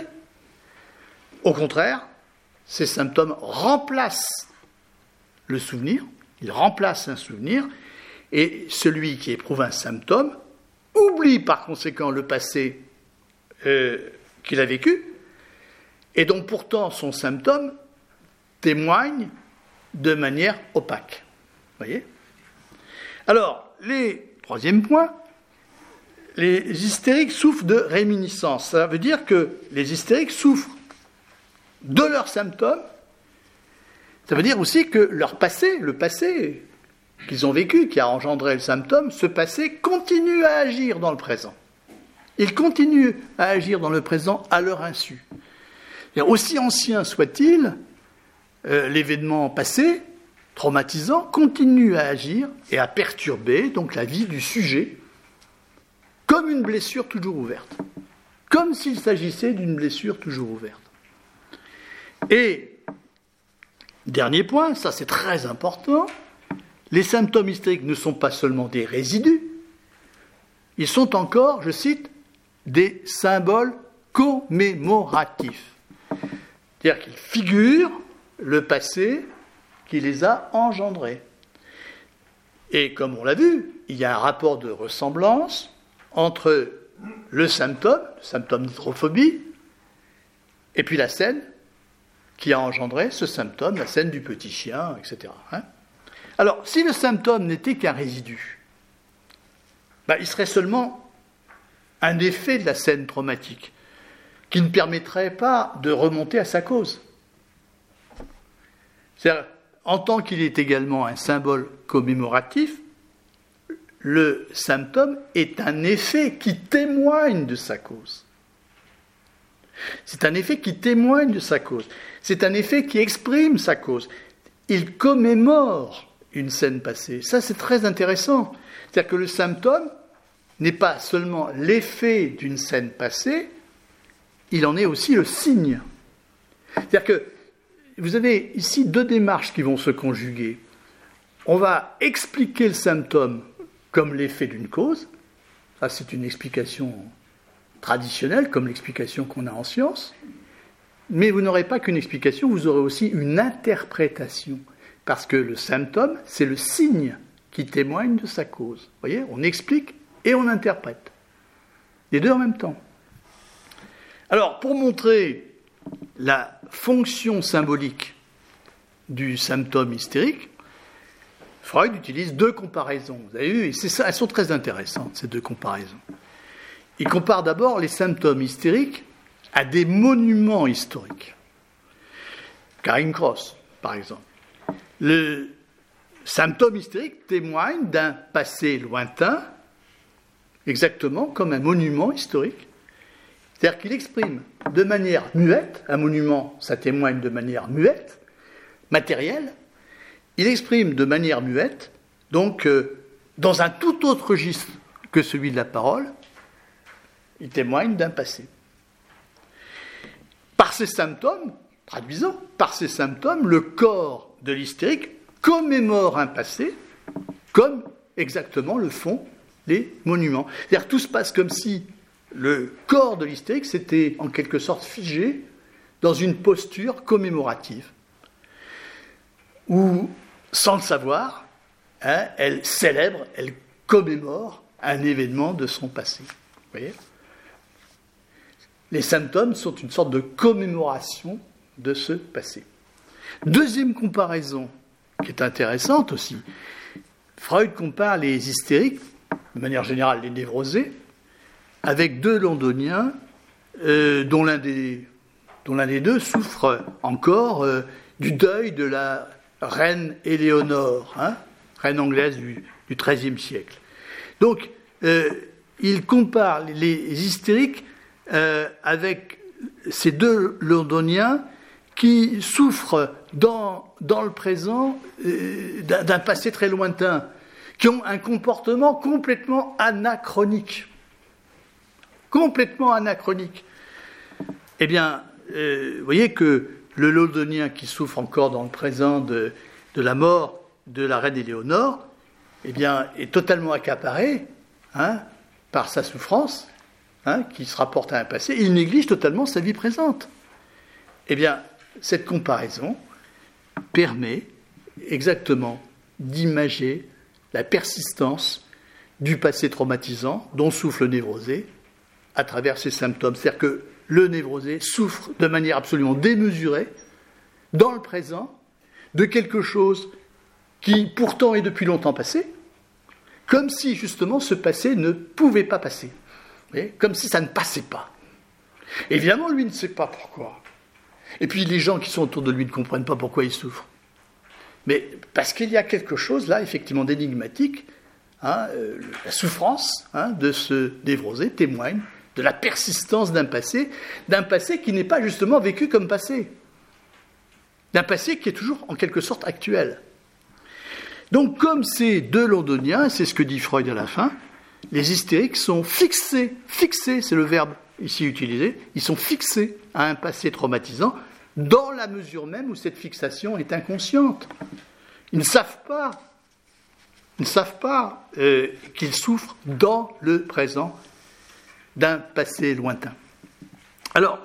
Au contraire, ces symptômes remplacent le souvenir, ils remplacent un souvenir, et celui qui éprouve un symptôme oublie par conséquent le passé euh, qu'il a vécu, et dont pourtant son symptôme témoigne de manière opaque. Vous voyez ? Alors, les troisième point, les hystériques souffrent de réminiscence. Ça veut dire que les hystériques souffrent de leurs symptômes. Ça veut dire aussi que leur passé, le passé qu'ils ont vécu, qui a engendré le symptôme, ce passé continue à agir dans le présent. Il continue à agir dans le présent à leur insu. Et aussi ancien soit-il, euh, l'événement passé, traumatisant, continue à agir et à perturber donc la vie du sujet comme une blessure toujours ouverte, comme s'il s'agissait d'une blessure toujours ouverte. Et, dernier point, ça c'est très important, les symptômes hystériques ne sont pas seulement des résidus, ils sont encore, je cite, des symboles commémoratifs. C'est-à-dire qu'ils figurent le passé qui les a engendrés. Et comme on l'a vu, il y a un rapport de ressemblance entre le symptôme, le symptôme d'hydrophobie, et puis la scène qui a engendré ce symptôme, la scène du petit chien, et cetera. Hein ? Alors, si le symptôme n'était qu'un résidu, ben, il serait seulement un effet de la scène traumatique qui ne permettrait pas de remonter à sa cause. C'est-à-dire, en tant qu'il est également un symbole commémoratif, le symptôme est un effet qui témoigne de sa cause. C'est un effet qui témoigne de sa cause. C'est un effet qui exprime sa cause. Il commémore une scène passée. Ça, c'est très intéressant. C'est-à-dire que le symptôme n'est pas seulement l'effet d'une scène passée, il en est aussi le signe. C'est-à-dire que vous avez ici deux démarches qui vont se conjuguer. On va expliquer le symptôme comme l'effet d'une cause. Ça, c'est une explication traditionnelle, comme l'explication qu'on a en science. Mais vous n'aurez pas qu'une explication, vous aurez aussi une interprétation. Parce que le symptôme, c'est le signe qui témoigne de sa cause. Vous voyez, on explique et on interprète. Les deux en même temps. Alors, pour montrer la fonction symbolique du symptôme hystérique, Freud utilise deux comparaisons. Vous avez vu, et c'est ça, elles sont très intéressantes, ces deux comparaisons. Il compare d'abord les symptômes hystériques à des monuments historiques. Charing Cross, par exemple. Le symptôme hystérique témoigne d'un passé lointain, exactement comme un monument historique. C'est-à-dire qu'il exprime de manière muette, un monument, ça témoigne de manière muette, matérielle, il exprime de manière muette, donc euh, dans un tout autre registre que celui de la parole, il témoigne d'un passé. Par ces symptômes, traduisant, par ces symptômes, le corps de l'hystérique commémore un passé, comme exactement le font les monuments. C'est-à-dire tout se passe comme si le corps de l'hystérique s'était en quelque sorte figé dans une posture commémorative, où, sans le savoir, hein, elle célèbre, elle commémore un événement de son passé. Vous voyez ? Les symptômes sont une sorte de commémoration de ce passé. Deuxième comparaison, qui est intéressante aussi. Freud compare les hystériques, de manière générale les névrosés, avec deux londoniens euh, dont, l'un des, dont l'un des deux souffre encore euh, du deuil de la reine Éléonore, hein, reine anglaise du, du XIIIe siècle. Donc, euh, il compare les hystériques euh, avec ces deux londoniens qui souffrent dans, dans le présent euh, d'un, d'un passé très lointain, qui ont un comportement complètement anachronique. Complètement anachronique. Eh bien, euh, vous voyez que le londonien qui souffre encore dans le présent de, de la mort de la reine Éléonore, eh bien, est totalement accaparé hein, par sa souffrance, hein, qui se rapporte à un passé. Il néglige totalement sa vie présente. Eh bien, cette comparaison permet exactement d'imager la persistance du passé traumatisant dont souffre le névrosé à travers ses symptômes. C'est-à-dire que le névrosé souffre de manière absolument démesurée, dans le présent, de quelque chose qui pourtant est depuis longtemps passé, comme si justement ce passé ne pouvait pas passer. Vous voyez ? Comme si ça ne passait pas. Évidemment, lui ne sait pas pourquoi. Et puis les gens qui sont autour de lui ne comprennent pas pourquoi il souffre. Mais parce qu'il y a quelque chose là, effectivement, d'énigmatique. Hein, euh, la souffrance hein, de ce névrosé témoigne de la persistance d'un passé, d'un passé qui n'est pas justement vécu comme passé. D'un passé qui est toujours en quelque sorte actuel. Donc comme ces deux londoniens, c'est ce que dit Freud à la fin, les hystériques sont fixés, fixés, c'est le verbe ici utilisé, ils sont fixés à un passé traumatisant, dans la mesure même où cette fixation est inconsciente. Ils ne savent pas, ils ne savent pas euh, qu'ils souffrent dans le présent d'un passé lointain. Alors,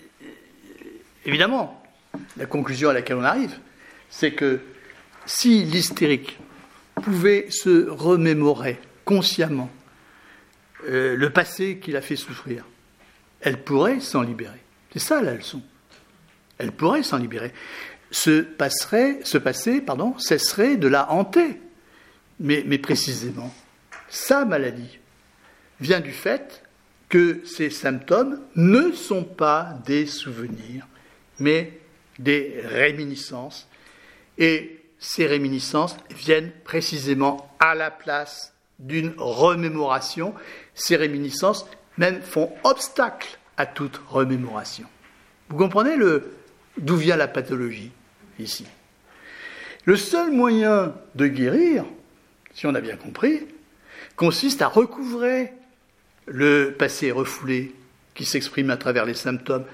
évidemment, la conclusion à laquelle on arrive, c'est que si l'hystérique pouvait se remémorer consciemment euh, le passé qui l'a fait souffrir, elle pourrait s'en libérer. C'est ça la leçon. Elle pourrait s'en libérer. Ce, passerait, ce passé pardon, cesserait de la hanter. Mais, mais précisément, sa maladie vient du fait que ces symptômes ne sont pas des souvenirs, mais des réminiscences. Et ces réminiscences viennent précisément à la place d'une remémoration. Ces réminiscences même font obstacle à toute remémoration. Vous comprenez le, d'où vient la pathologie ici. Le seul moyen de guérir, si on a bien compris, consiste à recouvrer le passé refoulé qui s'exprime à travers les symptômes.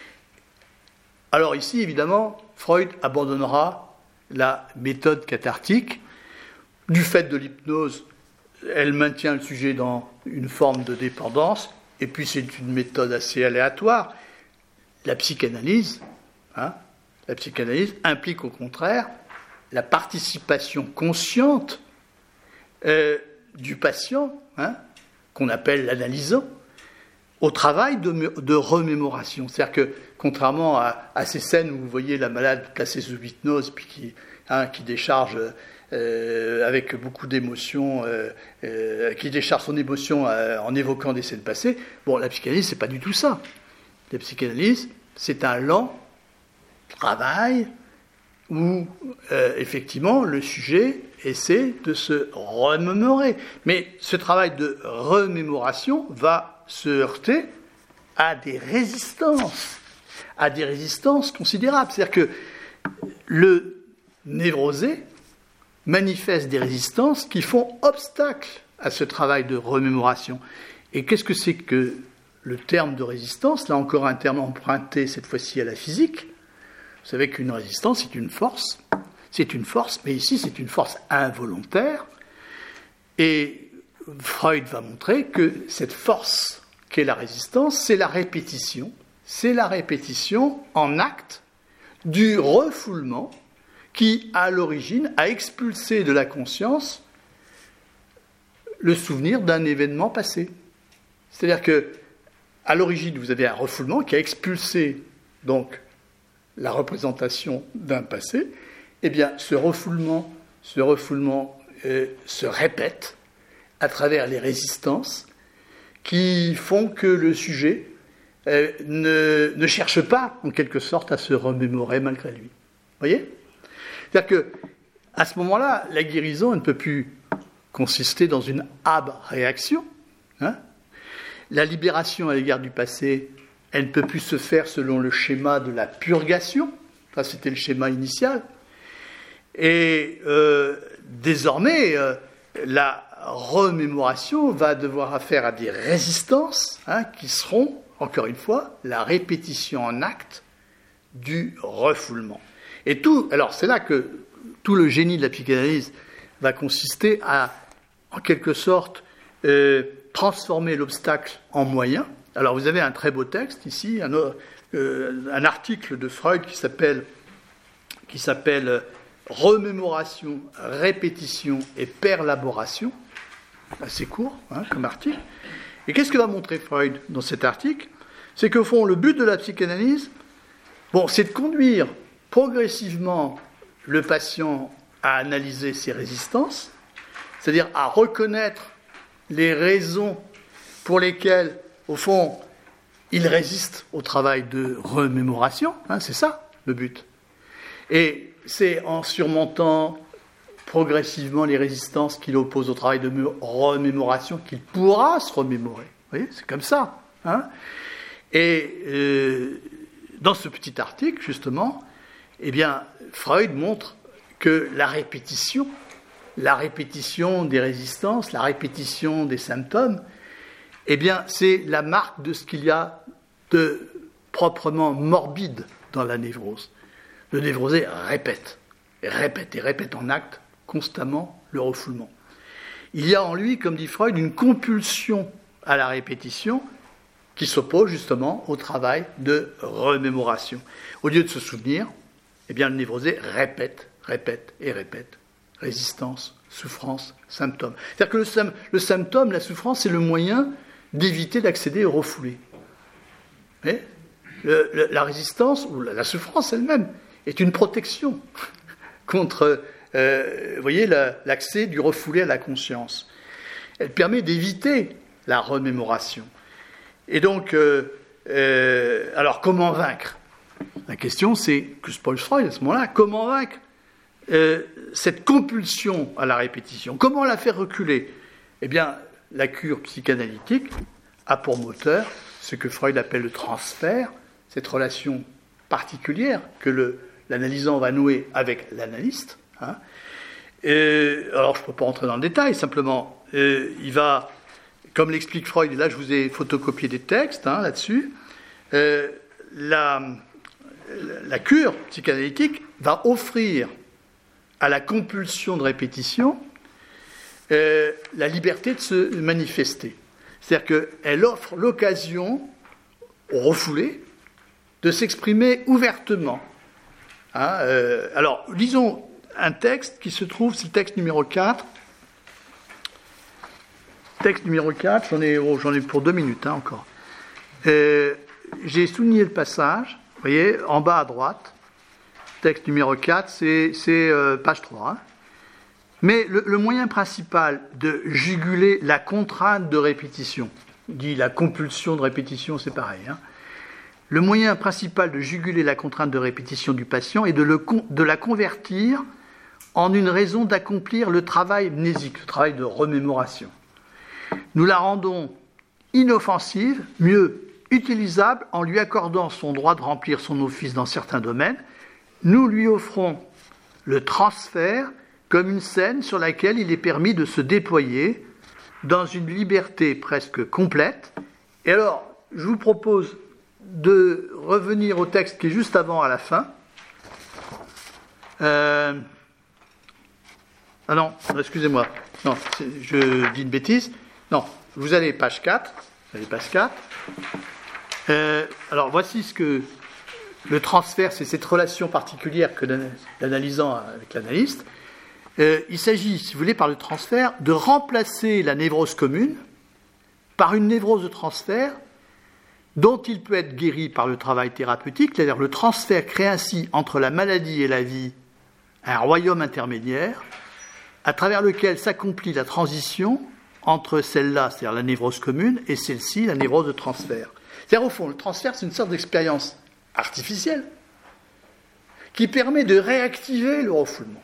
Alors ici, évidemment, Freud abandonnera la méthode cathartique. Du fait de l'hypnose, elle maintient le sujet dans une forme de dépendance, et puis c'est une méthode assez aléatoire. La psychanalyse, hein, la psychanalyse implique au contraire la participation consciente euh, du patient, hein, qu'on appelle l'analysant, au travail de, de remémoration. C'est-à-dire que, contrairement à, à ces scènes où vous voyez la malade placée sous hypnose, puis qui, hein, qui décharge euh, avec beaucoup d'émotion, euh, euh, qui décharge son émotion euh, en évoquant des scènes passées, bon, la psychanalyse, c'est pas du tout ça. La psychanalyse, c'est un lent travail où, euh, effectivement, le sujet essaie de se remémorer. Mais ce travail de remémoration va se heurter à des résistances, à des résistances considérables. C'est-à-dire que le névrosé manifeste des résistances qui font obstacle à ce travail de remémoration. Et qu'est-ce que c'est que le terme de résistance? Là encore un terme emprunté cette fois-ci à la physique. Vous savez qu'une résistance, c'est une force. C'est une force, mais ici, c'est une force involontaire. Et Freud va montrer que cette force qu'est la résistance, c'est la répétition. C'est la répétition en acte du refoulement qui, à l'origine, a expulsé de la conscience le souvenir d'un événement passé. C'est-à-dire que, à l'origine, vous avez un refoulement qui a expulsé donc la représentation d'un passé. Eh bien, ce refoulement, ce refoulement euh, se répète à travers les résistances qui font que le sujet euh, ne, ne cherche pas, en quelque sorte, à se remémorer malgré lui. Vous voyez ? C'est-à-dire que, à ce moment-là, la guérison elle ne peut plus consister dans une ab-réaction. Hein ? La libération à l'égard du passé, elle ne peut plus se faire selon le schéma de la purgation. Ça, c'était le schéma initial. Et euh, désormais, euh, la remémoration va devoir affaire à des résistances hein, qui seront, encore une fois, la répétition en acte du refoulement. Et tout, alors c'est là que tout le génie de la psychanalyse va consister à, en quelque sorte, euh, transformer l'obstacle en moyen. Alors vous avez un très beau texte ici, un, euh, un article de Freud qui s'appelle, qui s'appelle Remémoration, répétition et perlaboration, assez court hein, comme article. Et qu'est-ce que va montrer Freud dans cet article ? C'est qu'au fond, le but de la psychanalyse, bon, c'est de conduire progressivement le patient à analyser ses résistances, c'est-à-dire à reconnaître les raisons pour lesquelles, au fond, il résiste au travail de remémoration, hein, c'est ça le but. Et c'est en surmontant progressivement les résistances qu'il oppose au travail de remémoration qu'il pourra se remémorer. Vous voyez, c'est comme ça. Hein. Et euh, dans ce petit article, justement, eh bien, Freud montre que la répétition, la répétition des résistances, la répétition des symptômes, eh bien, c'est la marque de ce qu'il y a de proprement morbide dans la névrose. Le névrosé répète, et répète et répète en acte constamment le refoulement. Il y a en lui, comme dit Freud, une compulsion à la répétition qui s'oppose justement au travail de remémoration. Au lieu de se souvenir, eh bien, le névrosé répète, répète et répète. Résistance, souffrance, symptôme. C'est-à-dire que le, sym- le symptôme, la souffrance, c'est le moyen d'éviter d'accéder au refoulé. Mais le, le, la résistance, ou la, la souffrance elle-même, est une protection contre, euh, vous voyez, la, l'accès du refoulé à la conscience. Elle permet d'éviter la remémoration. Et donc, euh, euh, alors comment vaincre ? La question, c'est, que se pose Freud à ce moment-là, comment vaincre euh, cette compulsion à la répétition ? Comment la faire reculer ? Eh bien, la cure psychanalytique a pour moteur ce que Freud appelle le transfert, cette relation particulière que le, l'analysant va nouer avec l'analyste. Hein. Et, alors, je ne peux pas rentrer dans le détail, simplement, euh, il va, comme l'explique Freud, et là je vous ai photocopié des textes hein, là-dessus, euh, la, la cure psychanalytique va offrir à la compulsion de répétition euh, la liberté de se manifester. C'est-à-dire qu'elle offre l'occasion au refoulé de s'exprimer ouvertement. Hein, euh, alors, lisons un texte qui se trouve, c'est le texte numéro quatre. Texte numéro quatre, j'en ai, oh, j'en ai pour deux minutes hein, encore. Euh, j'ai souligné le passage, vous voyez, en bas à droite. Texte numéro quatre, c'est, c'est euh, page trois. Hein. Mais le, le moyen principal de juguler la contrainte de répétition, dit la compulsion de répétition, c'est pareil. Hein. Le moyen principal de juguler la contrainte de répétition du patient est de, le, de la convertir en une raison d'accomplir le travail mnésique, le travail de remémoration. Nous la rendons inoffensive, mieux utilisable en lui accordant son droit de remplir son office dans certains domaines. Nous lui offrons le transfert comme une scène sur laquelle il est permis de se déployer dans une liberté presque complète. Et alors, je vous propose de revenir au texte qui est juste avant, à la fin. Euh... Ah non, excusez-moi. Non, je dis une bêtise. Non, vous allez page quatre. Vous allez page quatre. Euh, alors, voici ce que... Le transfert, c'est cette relation particulière que l'analysant avec l'analyste. Euh, il s'agit, si vous voulez, par le transfert, de remplacer la névrose commune par une névrose de transfert dont il peut être guéri par le travail thérapeutique, c'est-à-dire le transfert crée ainsi entre la maladie et la vie un royaume intermédiaire à travers lequel s'accomplit la transition entre celle-là, c'est-à-dire la névrose commune, et celle-ci, la névrose de transfert. C'est-à-dire, au fond, le transfert, c'est une sorte d'expérience artificielle qui permet de réactiver le refoulement.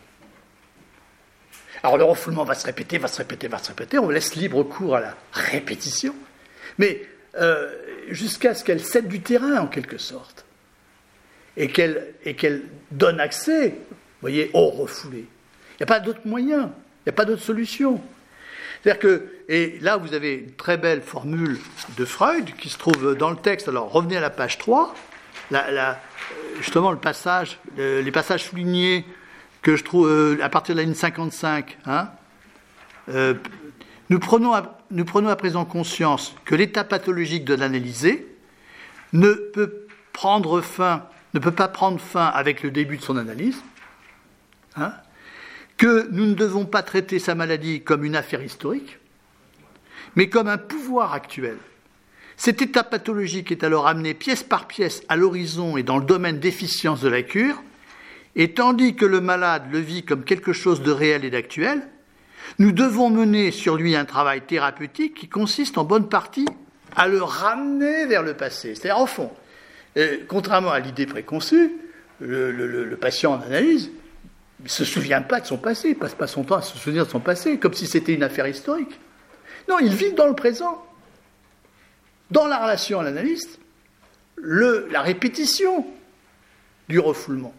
Alors, le refoulement va se répéter, va se répéter, va se répéter, on laisse libre cours à la répétition, mais euh, jusqu'à ce qu'elle cède du terrain, en quelque sorte, et qu'elle, et qu'elle donne accès, vous voyez, au refoulé. Il n'y a pas d'autre moyen, il n'y a pas d'autre solution. C'est-à-dire que, et là vous avez une très belle formule de Freud qui se trouve dans le texte. Alors revenez à la page trois, la, la, justement le passage, les passages soulignés que je trouve euh, à partir de la ligne cinquante-cinq. Hein, euh, nous, prenons à, nous prenons à présent conscience que l'état pathologique de l'analysé ne peut prendre fin, ne peut pas prendre fin avec le début de son analyse. Hein, que nous ne devons pas traiter sa maladie comme une affaire historique, mais comme un pouvoir actuel. Cet état pathologique est alors amené pièce par pièce à l'horizon et dans le domaine d'efficience de la cure, et tandis que le malade le vit comme quelque chose de réel et d'actuel, nous devons mener sur lui un travail thérapeutique qui consiste en bonne partie à le ramener vers le passé. C'est-à-dire, au fond, euh, contrairement à l'idée préconçue, le, le, le patient en analyse il ne se souvient pas de son passé, il ne passe pas son temps à se souvenir de son passé, comme si c'était une affaire historique. Non, il vit dans le présent. Dans la relation à l'analyste, le, la répétition du refoulement.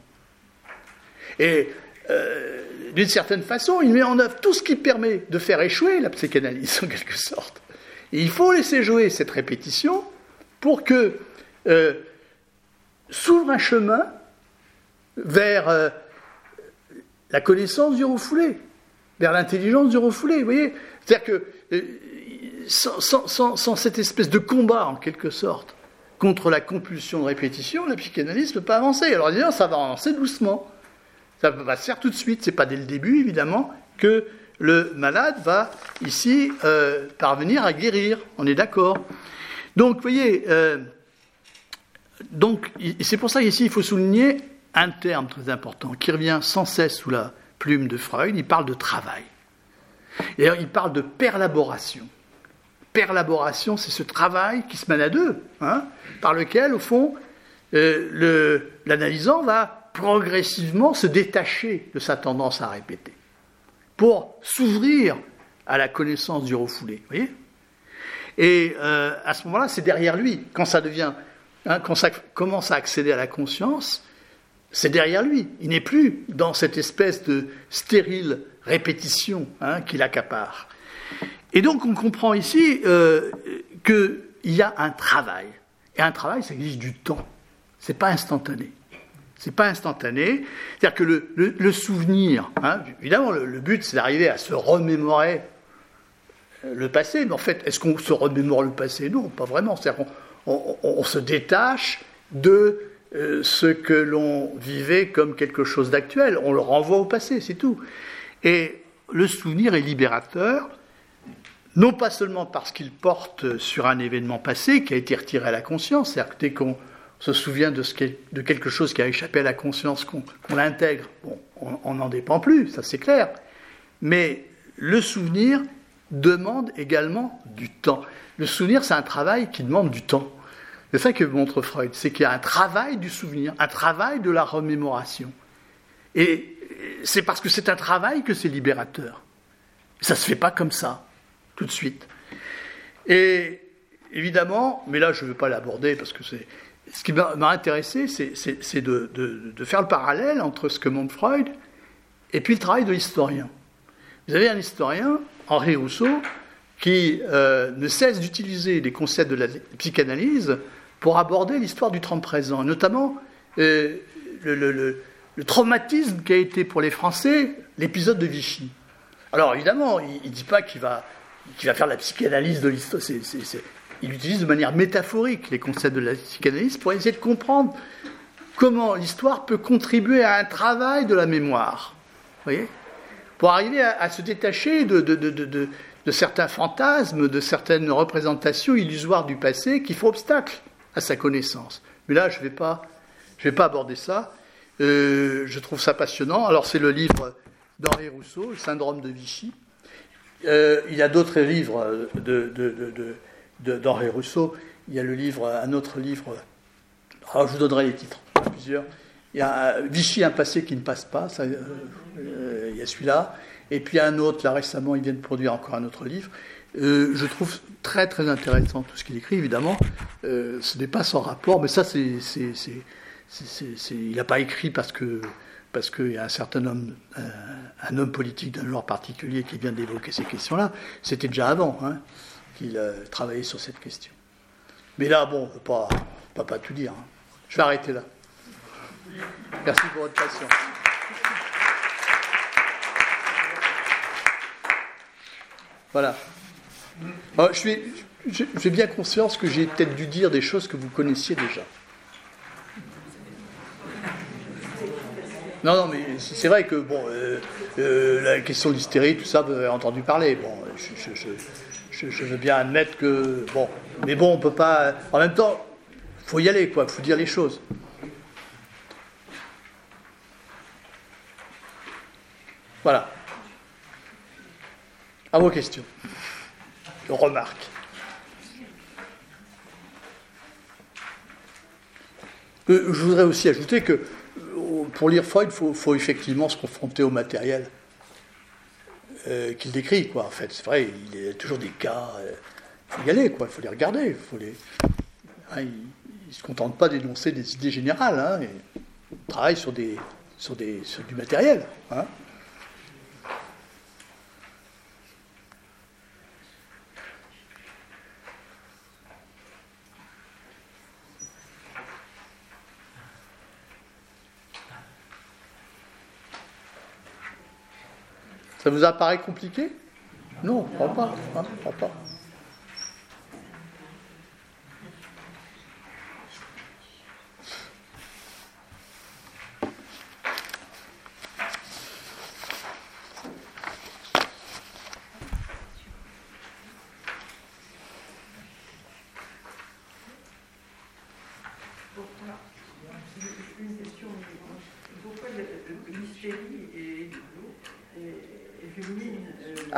Et euh, d'une certaine façon, il met en œuvre tout ce qui permet de faire échouer la psychanalyse, en quelque sorte. Et il faut laisser jouer cette répétition pour que euh, s'ouvre un chemin vers... Euh, la connaissance du refoulé, vers l'intelligence du refoulé, vous voyez. C'est-à-dire que euh, sans, sans, sans, sans cette espèce de combat, en quelque sorte, contre la compulsion de répétition, la psychanalyse ne peut pas avancer. Alors, évidemment, ça va avancer doucement. Ça va se faire tout de suite. Ce n'est pas dès le début, évidemment, que le malade va, ici, euh, parvenir à guérir. On est d'accord. Donc, vous voyez, euh, donc, c'est pour ça qu'ici, il faut souligner un terme très important qui revient sans cesse sous la plume de Freud, il parle de travail. Et il parle de perlaboration. Perlaboration, c'est ce travail qui se mène à deux, hein, par lequel, au fond, euh, le, l'analysant va progressivement se détacher de sa tendance à répéter, pour s'ouvrir à la connaissance du refoulé. Vous voyez ? Et euh, à ce moment-là, c'est derrière lui, quand ça devient, hein, quand ça commence à accéder à la conscience, c'est derrière lui. Il n'est plus dans cette espèce de stérile répétition hein, qui l'accapare. Et donc, on comprend ici euh, qu'il y a un travail. Et un travail, ça exige du temps. Ce n'est pas instantané. Ce n'est pas instantané. C'est-à-dire que le, le, le souvenir, hein, évidemment, le, le but, c'est d'arriver à se remémorer le passé. Mais en fait, est-ce qu'on se remémore le passé ? Non, pas vraiment. C'est-à-dire qu'on on, on se détache de... ce que l'on vivait comme quelque chose d'actuel. On le renvoie au passé, c'est tout. Et le souvenir est libérateur, non pas seulement parce qu'il porte sur un événement passé qui a été retiré à la conscience, c'est-à-dire que dès qu'on se souvient de, ce qui est, de quelque chose qui a échappé à la conscience, qu'on, qu'on l'intègre, bon, on n'en dépend plus, ça c'est clair. Mais le souvenir demande également du temps. Le souvenir, c'est un travail qui demande du temps. C'est ça que montre Freud, c'est qu'il y a un travail du souvenir, un travail de la remémoration. Et c'est parce que c'est un travail que c'est libérateur. Ça ne se fait pas comme ça, tout de suite. Et évidemment, mais là je ne veux pas l'aborder parce que c'est... Ce qui m'a, m'a intéressé, c'est, c'est, c'est de, de, de faire le parallèle entre ce que montre Freud et puis le travail de l'historien. Vous avez un historien, Henri Rousseau, qui euh, ne cesse d'utiliser les concepts de la psychanalyse pour aborder l'histoire du temps présent, notamment euh, le, le, le, le traumatisme qu'a été pour les Français l'épisode de Vichy. Alors évidemment, il ne dit pas qu'il va, qu'il va faire la psychanalyse de l'histoire, c'est, c'est, c'est, il utilise de manière métaphorique les concepts de la psychanalyse pour essayer de comprendre comment l'histoire peut contribuer à un travail de la mémoire. Vous voyez ? pour arriver à, à se détacher de, de, de, de, de, de certains fantasmes, de certaines représentations illusoires du passé qui font obstacle à sa connaissance. Mais là, je ne vais pas, je vais pas aborder ça. Euh, je trouve ça passionnant. Alors, c'est le livre d'Henri Rousseau, Le syndrome de Vichy. Euh, il y a d'autres livres de, de, de, de, de, d'Henri Rousseau. Il y a le livre, un autre livre. Alors, je vous donnerai les titres, il y en a plusieurs. Il y a Vichy, un passé qui ne passe pas. Ça, euh, il y a celui-là. Et puis, il y a un autre, là récemment, il vient de produire encore un autre livre. Euh, je trouve très, très intéressant tout ce qu'il écrit, évidemment. Euh, ce n'est pas sans rapport, mais ça, c'est. c'est, c'est, c'est, c'est, c'est il n'a pas écrit parce que. Parce qu'il y a un certain homme, un, un homme politique d'un genre particulier qui vient d'évoquer ces questions-là. C'était déjà avant hein, qu'il euh, travaillait sur cette question. Mais là, bon, on ne peut pas, pas, pas tout dire. Hein. Je vais arrêter là. Merci pour votre patience. Voilà. Alors, je suis, j'ai bien conscience que j'ai peut-être dû dire des choses que vous connaissiez déjà. Non, non, mais c'est vrai que, bon, euh, euh, la question de l'hystérie, tout ça, vous avez entendu parler. Bon, je, je, je, je, je veux bien admettre que, bon, mais bon, on peut pas... En même temps, il faut y aller, quoi, il faut dire les choses. Voilà. À vos questions. Remarques. Euh, je voudrais aussi ajouter que pour lire Freud, il faut, faut effectivement se confronter au matériel euh, qu'il décrit, quoi. En fait, c'est vrai, il y a toujours des cas. Il euh, faut y aller, quoi. Il faut les regarder. Il faut les. Hein, il ne se contente pas d'énoncer des idées générales. Hein, et il travaille sur des, sur des, sur du matériel. Hein. Ça vous apparaît compliqué ? Non, je ne crois pas. Hein, je crois pas. Une question. Pourquoi l'hystérie est féminine. Euh,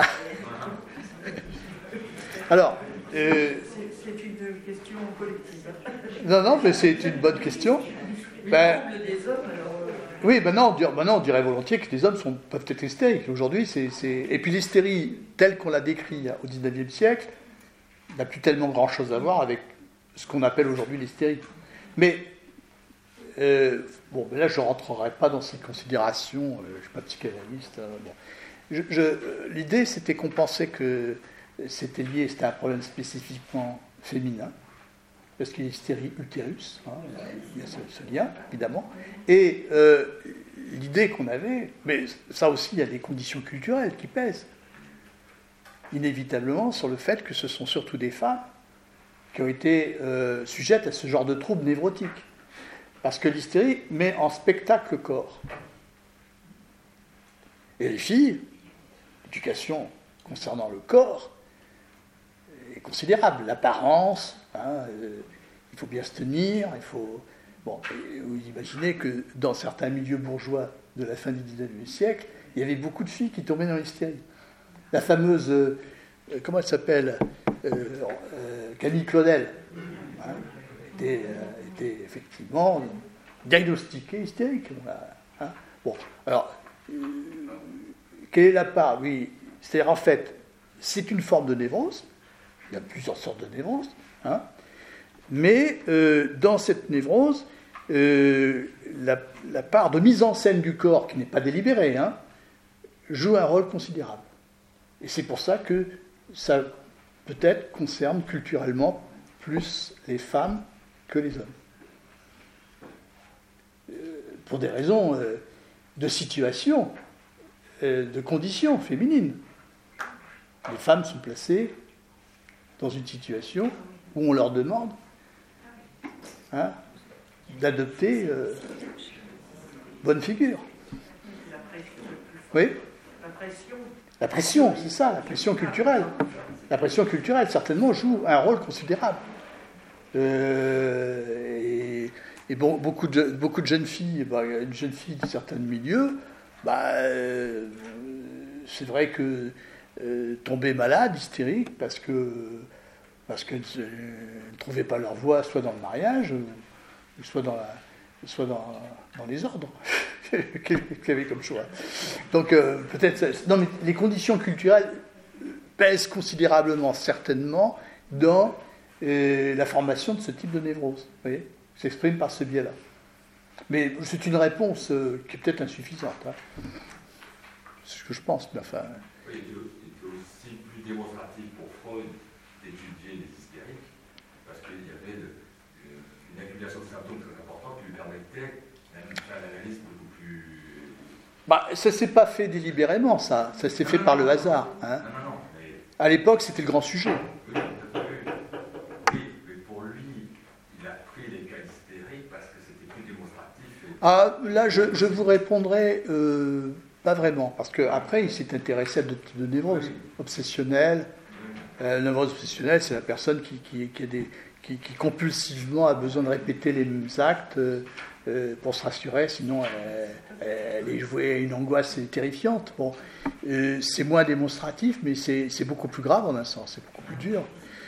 Alors, euh, c'est, c'est une question collective. Non, non, mais c'est une bonne question. Ben, des hommes, alors, euh... oui, ben non, on dirait, ben non, on dirait volontiers que les hommes sont, peuvent être hystériques. Aujourd'hui, c'est, c'est... Et puis l'hystérie, telle qu'on l'a décrite au dix-neuvième siècle, n'a plus tellement grand-chose à voir avec ce qu'on appelle aujourd'hui l'hystérie. Mais, euh, bon, ben là, je ne rentrerai pas dans ces considérations, euh, je ne suis pas psychanalyste. Euh, bon. je, je, l'idée, c'était qu'on pensait que c'était lié, c'était un problème spécifiquement féminin, parce qu'il y a l'hystérie utérus, hein, il y a ce, ce lien, évidemment. Et euh, l'idée qu'on avait, mais ça aussi, il y a des conditions culturelles qui pèsent, inévitablement, sur le fait que ce sont surtout des femmes qui ont été euh, sujettes à ce genre de troubles névrotiques. Parce que l'hystérie met en spectacle le corps. Et les filles, l'éducation concernant le corps est considérable. L'apparence, hein, euh, il faut bien se tenir, il faut... Bon, vous imaginez que dans certains milieux bourgeois de la fin du dix-neuvième siècle, il y avait beaucoup de filles qui tombaient dans l'hystérie. La fameuse, euh, comment elle s'appelle, euh, euh, Camille Claudel, hein, était, euh, était effectivement diagnostiquée hystérique. Hein. Bon, alors, euh, quelle est la part ? Oui, c'est-à-dire en fait, c'est une forme de névrose. Il y a plusieurs sortes de névrose, hein, mais euh, dans cette névrose, euh, la, la part de mise en scène du corps, qui n'est pas délibérée, hein, joue un rôle considérable. Et c'est pour ça que ça peut-être concerne culturellement plus les femmes que les hommes. Euh, pour des raisons euh, de situation, euh, de conditions féminines. Les femmes sont placées dans une situation où on leur demande hein, d'adopter euh, bonne figure. Oui ? La pression. La pression, c'est ça, la pression culturelle. La pression culturelle, certainement, joue un rôle considérable. Euh, et et bon, beaucoup, de, beaucoup de jeunes filles, bah, une jeune fille de certains milieux, bah, euh, c'est vrai que euh, tomber malade, hystérique, parce que parce qu'elles ne trouvaient pas leur voie, soit dans le mariage, soit dans, la, soit dans, dans les ordres qu'il y avait comme choix. Donc euh, peut-être... Non, mais les conditions culturelles pèsent considérablement, certainement, dans euh, la formation de ce type de névrose. Vous voyez, s'exprime par ce biais-là. Mais c'est une réponse euh, qui est peut-être insuffisante. Hein. C'est ce que je pense, mais enfin... Oui, il était aussi plus démonstratif pour Freud d'étudier les hystériques, parce qu'il y avait de, une accumulation de symptômes très importante qui lui permettait de faire l'analyse beaucoup plus... Bah, ça ne s'est pas fait délibérément, ça. Ça s'est fait non, par non, le non, hasard. Hein. Non, non, non. Mais... À l'époque, c'était le grand sujet. Oui, oui, mais pour lui, il a pris les cas hystériques parce que c'était plus démonstratif. Et... Ah, là, je, je vous répondrai euh, pas vraiment, parce qu'après, il s'est intéressé à d'autres types de névroses obsessionnelles. Euh, la névrose obsessionnelle, c'est la personne qui, qui, qui, a des, qui, qui compulsivement a besoin de répéter les mêmes actes euh, euh, pour se rassurer, sinon elle, elle est vouée à une angoisse terrifiante. Bon, euh, c'est moins démonstratif, mais c'est, c'est beaucoup plus grave en un sens, c'est beaucoup plus dur.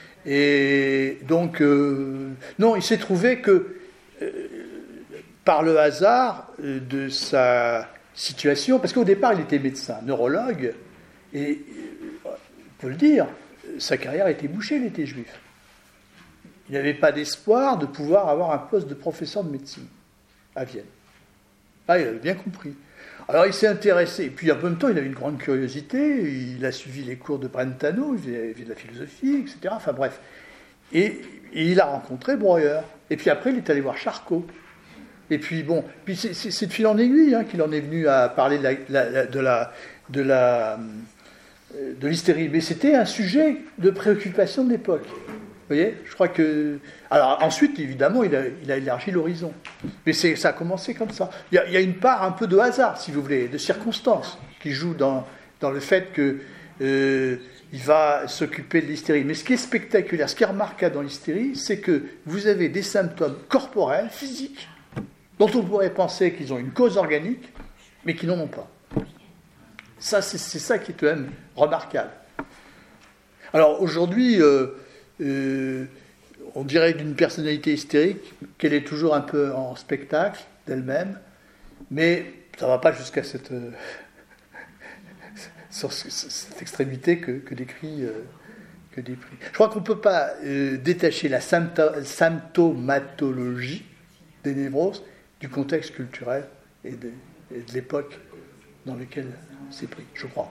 Et donc, euh, non, il s'est trouvé que, euh, par le hasard euh, de sa situation, parce qu'au départ, il était médecin, neurologue, et on peut le dire, sa carrière était bouchée, il était juif. Il n'avait pas d'espoir de pouvoir avoir un poste de professeur de médecine à Vienne. Ah, il avait bien compris. Alors il s'est intéressé, et puis en même temps il avait une grande curiosité, il a suivi les cours de Brentano, il faisait, il faisait de la philosophie, et cetera. Enfin bref. Et, et il a rencontré Breuer. Et puis après il est allé voir Charcot. Et puis bon, puis c'est, c'est, c'est de fil en aiguille hein, qu'il en est venu à parler de la, la, de la, de la de l'hystérie, mais c'était un sujet de préoccupation de l'époque. Vous voyez, je crois que... Alors ensuite, évidemment, il a, il a élargi l'horizon. Mais c'est, ça a commencé comme ça. Il y, a, il y a une part un peu de hasard, si vous voulez, de circonstances, qui joue dans, dans le fait qu'il euh, va s'occuper de l'hystérie. Mais ce qui est spectaculaire, ce qui est remarquable dans l'hystérie, c'est que vous avez des symptômes corporels, physiques, dont on pourrait penser qu'ils ont une cause organique, mais qui n'en ont pas. Ça, c'est, c'est ça qui est quand même remarquable. Alors aujourd'hui, euh, euh, on dirait d'une personnalité hystérique qu'elle est toujours un peu en spectacle d'elle-même, mais ça ne va pas jusqu'à cette, euh, sur cette extrémité que, que décrit... Euh, que décrit. Je crois qu'on ne peut pas euh, détacher la sympto- symptomatologie des névroses du contexte culturel et de, et de l'époque dans laquelle c'est pris, je crois.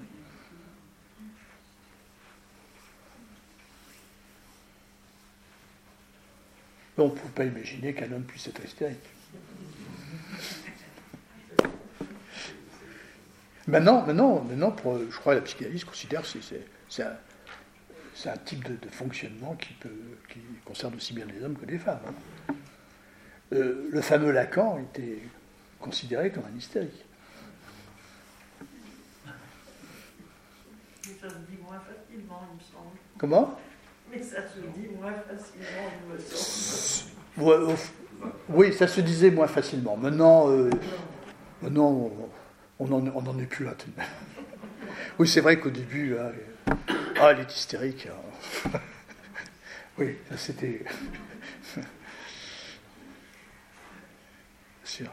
On ne peut pas imaginer qu'un homme puisse être hystérique. Maintenant, maintenant, maintenant pour, je crois que la psychanalyse considère que c'est, c'est, c'est, un, c'est un type de, de fonctionnement qui, peut, qui concerne aussi bien les hommes que les femmes. Hein. Euh, le fameux Lacan était considéré comme un hystérique. Mais ça se dit moins facilement, il me semble. Comment ? Mais ça se dit moins facilement, il me semble. Ouais, euh, oui, ça se disait moins facilement. Maintenant, euh, maintenant on n'en est plus là. Oui, c'est vrai qu'au début, là, ah, elle est hystérique. Hein. Oui, ça c'était... sûr.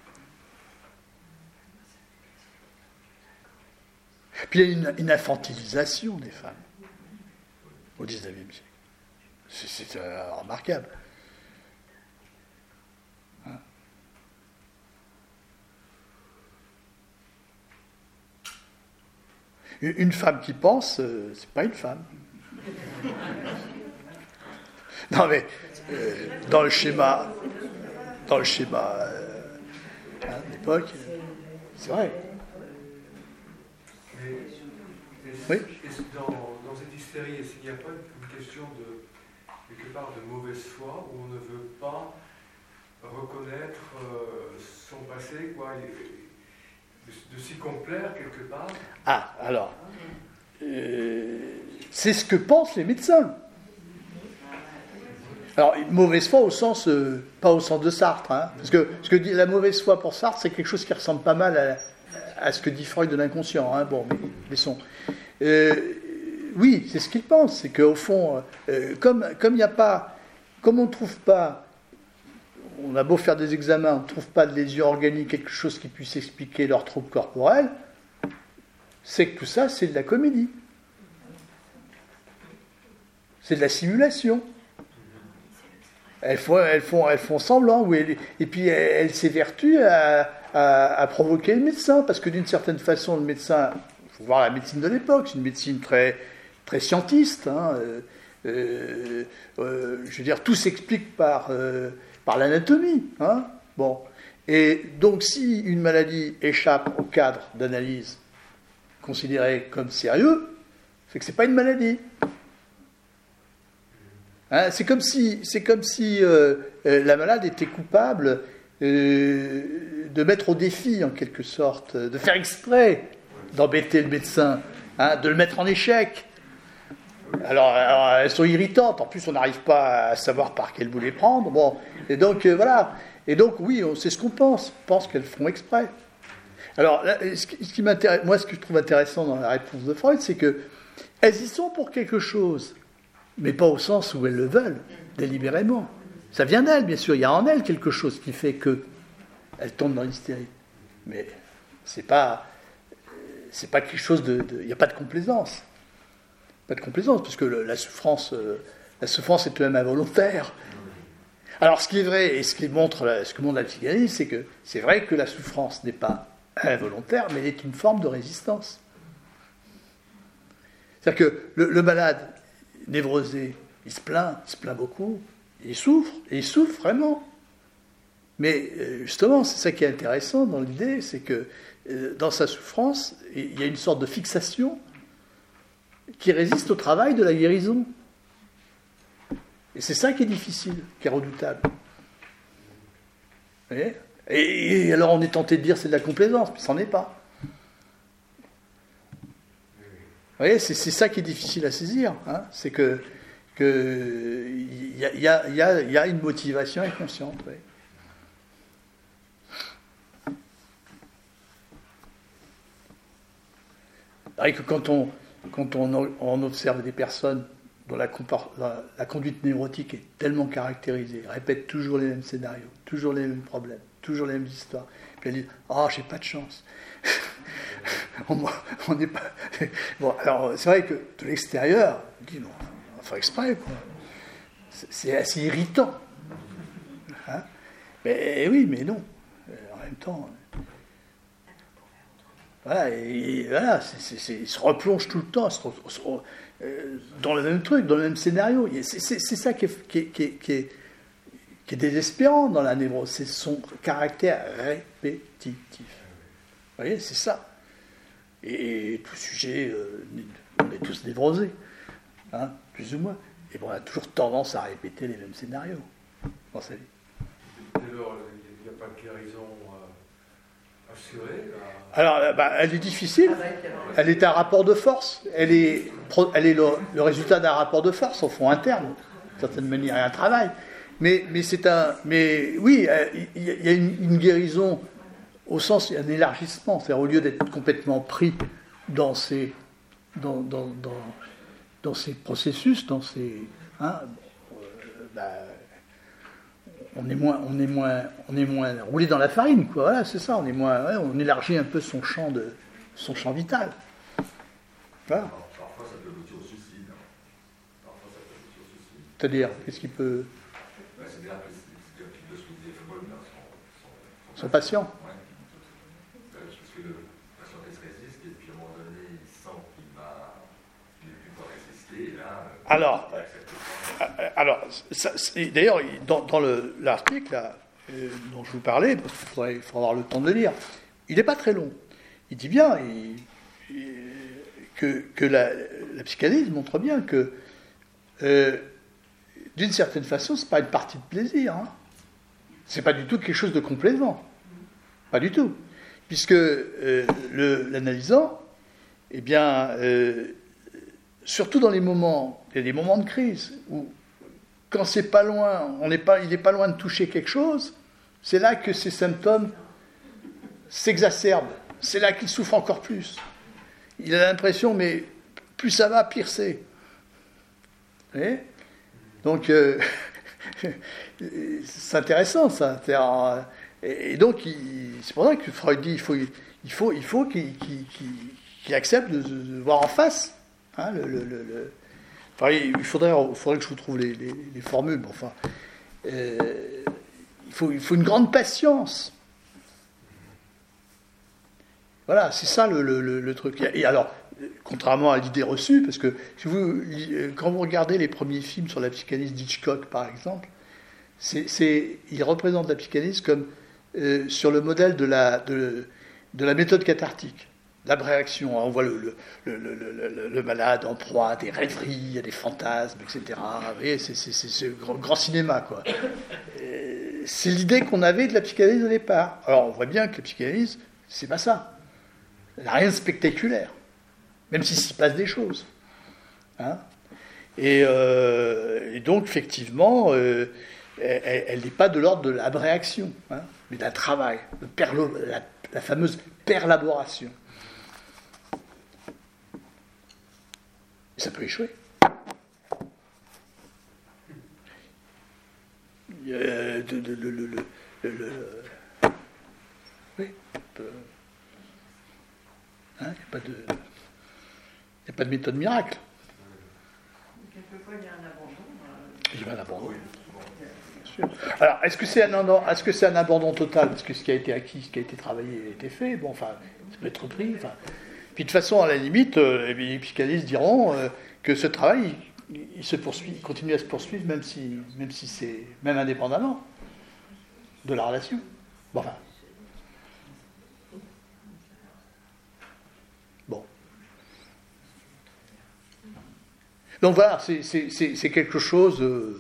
Puis il y a une, une infantilisation des femmes au dix-neuvième siècle. C'est, c'est euh, remarquable. Hein? Une, une femme qui pense, euh, c'est pas une femme. Non mais euh, dans le schéma, dans le schéma euh, hein, de l'époque, c'est vrai. Mais, oui. Est-ce que dans, dans cette hystérie, est-ce qu'il n'y a pas une question de, quelque part, de mauvaise foi, où on ne veut pas reconnaître euh, son passé, quoi. de, de s'y complaire quelque part. Ah, alors, euh, c'est ce que pensent les médecins. Alors, mauvaise foi au sens, euh, pas au sens de Sartre, hein, parce que ce que dit la mauvaise foi pour Sartre, c'est quelque chose qui ressemble pas mal à, à ce que dit Freud de l'inconscient. Hein, bon, mais laissons. Euh, oui, c'est ce qu'il pense, c'est qu'au fond, euh, comme comme il n'y a pas, comme on ne trouve pas, on a beau faire des examens, on ne trouve pas de lésions organiques, quelque chose qui puisse expliquer leurs troubles corporels, c'est que tout ça, c'est de la comédie, c'est de la simulation. Elles font, elles font, elles font semblant, oui, et puis elles, elles s'évertuent à, à, à provoquer le médecin, parce que d'une certaine façon, le médecin, il faut voir la médecine de l'époque, c'est une médecine très, très scientiste, hein, euh, euh, euh, je veux dire, tout s'explique par, euh, par l'anatomie, hein, bon. Et donc, si une maladie échappe au cadre d'analyse considéré comme sérieux, c'est que c'est pas une maladie. Hein, c'est comme si, c'est comme si euh, euh, la malade était coupable euh, de mettre au défi, en quelque sorte, de faire exprès d'embêter le médecin, hein, de le mettre en échec. Alors, alors, elles sont irritantes. En plus, on n'arrive pas à savoir par quel bout les prendre. Bon, et donc euh, voilà. Et donc, oui, on sait ce qu'on pense. On pense qu'elles font exprès. Alors, là, ce qui, ce qui m'intéresse, moi, ce que je trouve intéressant dans la réponse de Freud, c'est que elles y sont pour quelque chose. Mais pas au sens où elles le veulent, délibérément. Ça vient d'elles, bien sûr. Il y a en elles quelque chose qui fait qu'elles tombent dans l'hystérie. Mais c'est pas, c'est pas quelque chose de... de il n'y a pas de complaisance. Pas de complaisance, parce que le, la souffrance, euh, la souffrance est tout de même involontaire. Alors, ce qui est vrai, et ce qui montre, la, ce que montre la psychanalyse, c'est que c'est vrai que la souffrance n'est pas involontaire, mais elle est une forme de résistance. C'est-à-dire que le, le malade névrosé, il se plaint, il se plaint beaucoup, il souffre, et il souffre vraiment. Mais justement, c'est ça qui est intéressant dans l'idée, c'est que dans sa souffrance, il y a une sorte de fixation qui résiste au travail de la guérison. Et c'est ça qui est difficile, qui est redoutable. Vous voyez ? et, et alors on est tenté de dire c'est de la complaisance, mais ça n'en est pas. Vous voyez, c'est, c'est ça qui est difficile à saisir. Hein, c'est que il y a, y, a, y, a, y a une motivation inconsciente. Oui. C'est que quand on, quand on, on observe des personnes dont la, la, la conduite névrotique est tellement caractérisée, répètent toujours les mêmes scénarios, toujours les mêmes problèmes, toujours les mêmes histoires, puis elles disent « Ah, oh, j'ai pas de chance ». on n'est pas... Bon, alors, c'est vrai que de l'extérieur, on dit « Non, on va faire exprès, quoi ». C'est, c'est assez irritant. Hein, mais oui, mais non. En même temps... Voilà, et, et voilà, c'est, c'est, c'est, ils se replongent tout le temps se, se, euh, dans le même truc, dans le même scénario. C'est, c'est, c'est ça qui est, qui, est, qui, est, qui, est, qui est désespérant dans la névrose, c'est son caractère répétitif. Vous voyez, c'est ça. Et, et tout sujet, euh, on est tous névrosés, hein, plus ou moins. Et bon, on a toujours tendance à répéter les mêmes scénarios dans sa vie. Alors, il n'y a pas de guérison euh, assurée là. Alors, bah, elle est difficile. Elle est un rapport de force. Elle est, elle est le, le résultat d'un rapport de force, au fond, interne. D'une certaine manière, un travail. Mais, mais c'est un. Mais oui, il y a une, une guérison au sens, il y a un élargissement. C'est-à-dire, au lieu d'être complètement pris dans ces, dans, dans, dans, dans ces processus, dans ces. Hein, euh, bah, On est moins, on est moins, on est moins roulé dans la farine, quoi. Voilà, c'est ça. On est moins, ouais, on élargit un peu son champ de, son champ vital. Voilà. Alors, parfois, ça peut aboutir au suicide. Parfois, ça peut aboutir au suicide. C'est-à-dire, qu'est-ce qui peut. Ben, c'est-à-dire que c'est un petit peu ce que disait Freud, là, son, son, Son patient. Ouais. Parce que le patient il se résiste, et puis à un moment donné, il sent qu'il va, qu'il ne peut pas résister, et là. Alors. Alors, ça, d'ailleurs, dans, dans le, l'article là, euh, dont je vous parlais, il faudrait, il faudra avoir le temps de le lire, il n'est pas très long. Il dit bien il, il, que, que la, la psychanalyse montre bien que, euh, d'une certaine façon, ce n'est pas une partie de plaisir. Hein. Ce n'est pas du tout quelque chose de complaisant. Pas du tout. puisque euh, le, l'analysant, eh bien, euh, surtout dans les moments, il y a des moments de crise où, quand c'est pas loin, on n'est pas, il n'est pas loin de toucher quelque chose, c'est là que ces symptômes s'exacerbent. C'est là qu'il souffre encore plus. Il a l'impression, mais plus ça va, pire c'est. Vous voyez ? Donc, euh, c'est intéressant, ça. Et donc, il, c'est pour ça que Freud dit il faut, il faut, il faut qu'il, qu'il, qu'il, qu'il accepte de, de voir en face. Hein, le, le, le, le... Enfin, il faudrait, il faudrait que je vous trouve les, les, les formules. Bon, enfin, euh, il, faut, il faut une grande patience. Voilà, c'est ça le, le, le, le truc. Et alors, contrairement à l'idée reçue, parce que si vous, quand vous regardez les premiers films sur la psychanalyse d'Hitchcock, par exemple, c'est, c'est, il représente la psychanalyse comme euh, sur le modèle de la, de, de la méthode cathartique, l'abréaction. On voit le, le, le, le, le malade en proie à des rêveries, à des fantasmes, et cetera. Vous voyez, c'est, c'est, c'est ce grand, grand cinéma, quoi. Et c'est l'idée qu'on avait de la psychanalyse au départ. Alors, on voit bien que la psychanalyse, c'est pas ça. Il n'y a rien de spectaculaire, même s'il s'y passe des choses. Hein, et, euh, et donc, effectivement, euh, elle n'est pas de l'ordre de l'abréaction, hein, mais d'un travail, de perlo, la, la fameuse perlaboration. Et ça peut échouer. Euh, de, de, de, de, de, de, de, oui, peut, il hein, n'y a pas de, il n'y a pas de méthode miracle. Quelquefois, il y a un abandon. Euh... Il y a un abandon. Bien sûr. Alors, est-ce que c'est un abandon, est-ce que c'est un abandon total? Parce que ce qui a été acquis, ce qui a été travaillé, a été fait. Bon, enfin, ça peut être repris. Enfin. Puis de toute façon, à la limite, euh, les psychanalystes diront euh, que ce travail, il, il se poursuit, il continue à se poursuivre, même si, même si c'est, même indépendamment de la relation. Bon, enfin. Donc voilà, c'est, c'est, c'est, c'est quelque chose. Euh,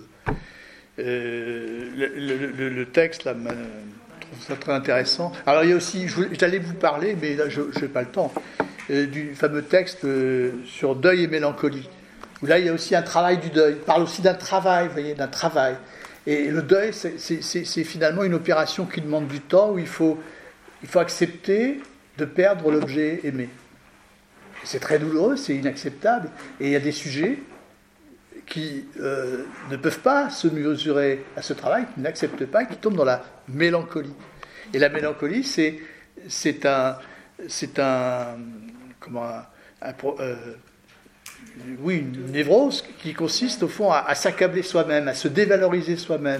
euh, le, le, le texte, là, je trouve ça très intéressant. Alors il y a aussi, je, j'allais vous parler, mais là je n'ai pas le temps, euh, du fameux texte euh, sur deuil et mélancolie. Où là il y a aussi un travail du deuil. Il parle aussi d'un travail, vous voyez, d'un travail. Et le deuil, c'est, c'est, c'est, c'est finalement une opération qui demande du temps, où il faut, il faut accepter de perdre l'objet aimé. C'est très douloureux, c'est inacceptable. Et il y a des sujets qui euh, ne peuvent pas se mesurer à ce travail, qui n'acceptent pas, qui tombent dans la mélancolie. Et la mélancolie, c'est, c'est un, c'est un, comment, un, un euh, oui, une névrose qui consiste au fond à, à s'accabler soi-même, à se dévaloriser soi-même,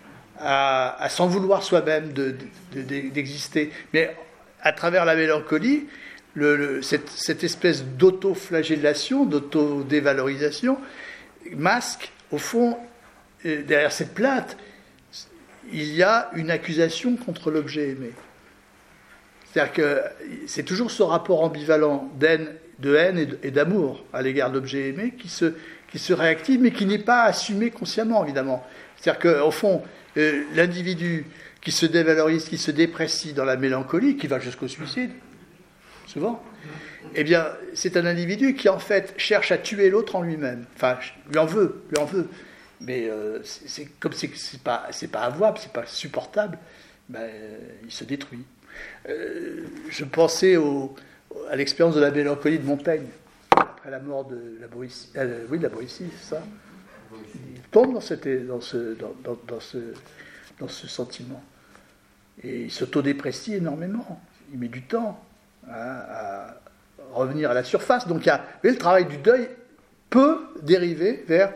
à, à s'en vouloir soi-même de, de, de, d'exister. Mais à travers la mélancolie, Le, le, cette, cette espèce d'auto-flagellation, d'auto-dévalorisation, masque, au fond, euh, derrière cette plainte, il y a une accusation contre l'objet aimé. C'est-à-dire que c'est toujours ce rapport ambivalent d'haine, de haine et, de, et d'amour à l'égard de l'objet aimé qui se, qui se réactive, mais qui n'est pas assumé consciemment, évidemment. C'est-à-dire qu'au fond, euh, l'individu qui se dévalorise, qui se déprécie dans la mélancolie, qui va jusqu'au suicide, souvent, eh bien, c'est un individu qui, en fait, cherche à tuer l'autre en lui-même. Enfin, lui en veut, lui en veut. Mais euh, c'est, c'est, comme c'est, c'est, pas, c'est pas avouable, c'est pas supportable, ben, euh, il se détruit. Euh, je pensais au, à l'expérience de la mélancolie de Montaigne, après la mort de la Boétie. Euh, oui, de la Boétie, c'est ça. Il tombe dans, cette, dans, ce, dans, dans, dans, ce, dans ce sentiment. Et il s'autodéprécie énormément. Il met du temps à revenir à la surface. Donc il y a, le travail du deuil peut dériver vers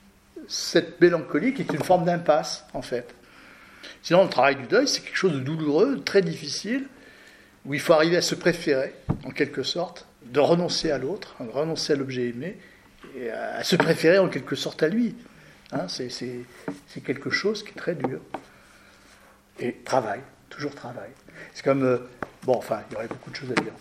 cette mélancolie qui est une forme d'impasse, en fait. Sinon, le travail du deuil, c'est quelque chose de douloureux, de très difficile, où il faut arriver à se préférer, en quelque sorte, de renoncer à l'autre, de renoncer à l'objet aimé, et à se préférer en quelque sorte à lui. Hein, c'est, c'est, c'est quelque chose qui est très dur. Et travail, toujours travail. C'est comme... Euh, bon, enfin, il y aurait beaucoup de choses à dire.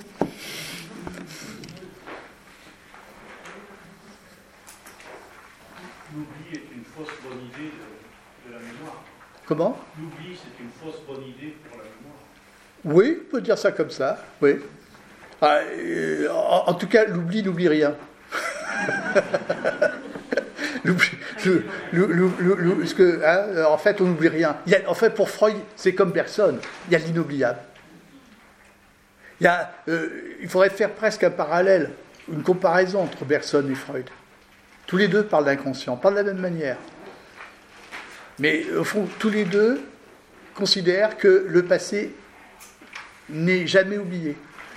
L'oubli est une fausse bonne idée de, de la mémoire. Comment ? L'oubli, c'est une fausse bonne idée pour la mémoire. Oui, on peut dire ça comme ça, oui. Ah, euh, en, en tout cas, l'oubli n'oublie rien. l'oubli, le, le, le, le, le, parce que, hein, en fait, on n'oublie rien. Il y a, en fait, pour Freud, c'est comme personne. Il y a l'inoubliable. Il, y a, euh, il faudrait faire presque un parallèle, une comparaison entre Bergson et Freud. Tous les deux parlent d'inconscient, pas de la même manière. Mais au fond, tous les deux considèrent que le passé n'est jamais oublié.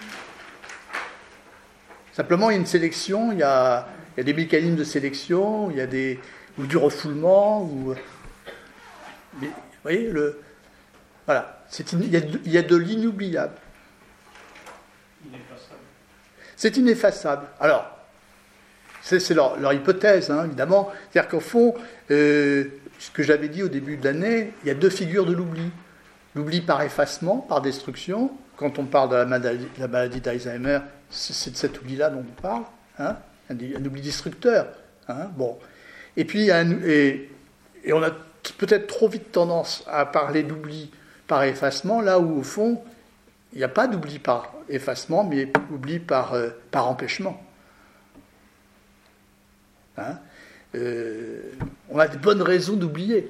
Simplement, il y a une sélection, il y a, il y a des mécanismes de sélection, il y a des, ou du refoulement, ou... Mais, vous voyez, le... Voilà. C'est, il, y a, il y a de l'inoubliable. Ineffaçable. C'est ineffaçable. Alors, c'est, c'est leur, leur hypothèse, hein, évidemment. C'est-à-dire qu'au fond, euh, ce que j'avais dit au début de l'année, il y a deux figures de l'oubli. L'oubli par effacement, par destruction. Quand on parle de la maladie, de la maladie d'Alzheimer, c'est, c'est de cet oubli-là dont on parle. Hein, un, un oubli destructeur. Hein, bon. Et puis, un, et, et on a peut-être trop vite tendance à parler d'oubli par effacement, là où, au fond, il n'y a pas d'oubli par effacement, mais oubli par, euh, par empêchement. Hein, euh, on a de bonnes raisons d'oublier.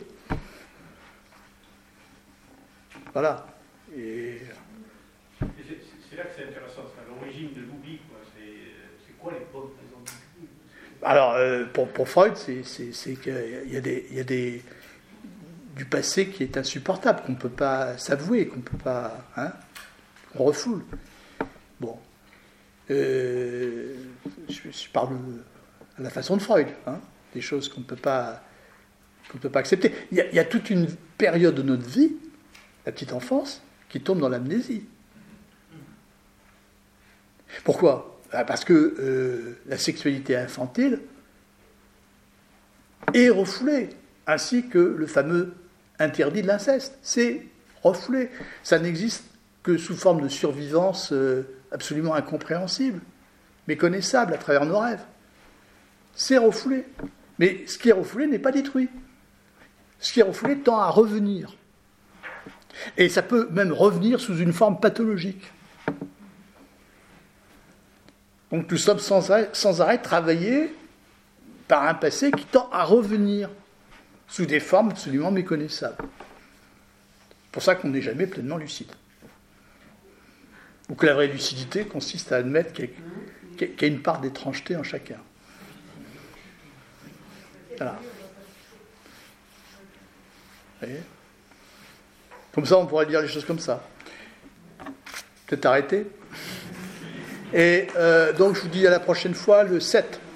Voilà. Et... Et c'est, c'est là que c'est intéressant, c'est à l'origine de l'oubli, quoi. C'est, c'est quoi les bonnes raisons d'oubli? Alors, euh, pour, pour Freud, c'est, c'est, c'est qu'il y a, des, il y a des, du passé qui est insupportable, qu'on ne peut pas s'avouer, qu'on ne peut pas... Hein, qu'on refoule. Bon. Euh, je, je parle à la façon de Freud, hein, des choses qu'on ne peut pas, qu'on ne peut pas accepter. Il y, a, il y a toute une période de notre vie, la petite enfance, qui tombe dans l'amnésie. Pourquoi ? Parce que euh, la sexualité infantile est refoulée, ainsi que le fameux interdit de l'inceste. C'est refoulé. Ça n'existe que sous forme de survivance euh, absolument incompréhensible, méconnaissable à travers nos rêves. C'est refoulé. Mais ce qui est refoulé n'est pas détruit. Ce qui est refoulé tend à revenir. Et ça peut même revenir sous une forme pathologique. Donc nous sommes sans arrêt, sans arrêt travaillés par un passé qui tend à revenir sous des formes absolument méconnaissables. C'est pour ça qu'on n'est jamais pleinement lucide. Ou que la vraie lucidité consiste à admettre qu'il y a, qu'il y a une part d'étrangeté en chacun. Voilà. Vous voyez ? Comme ça, on pourrait dire les choses comme ça. Peut-être arrêter. Et euh, donc, je vous dis à la prochaine fois, le sept.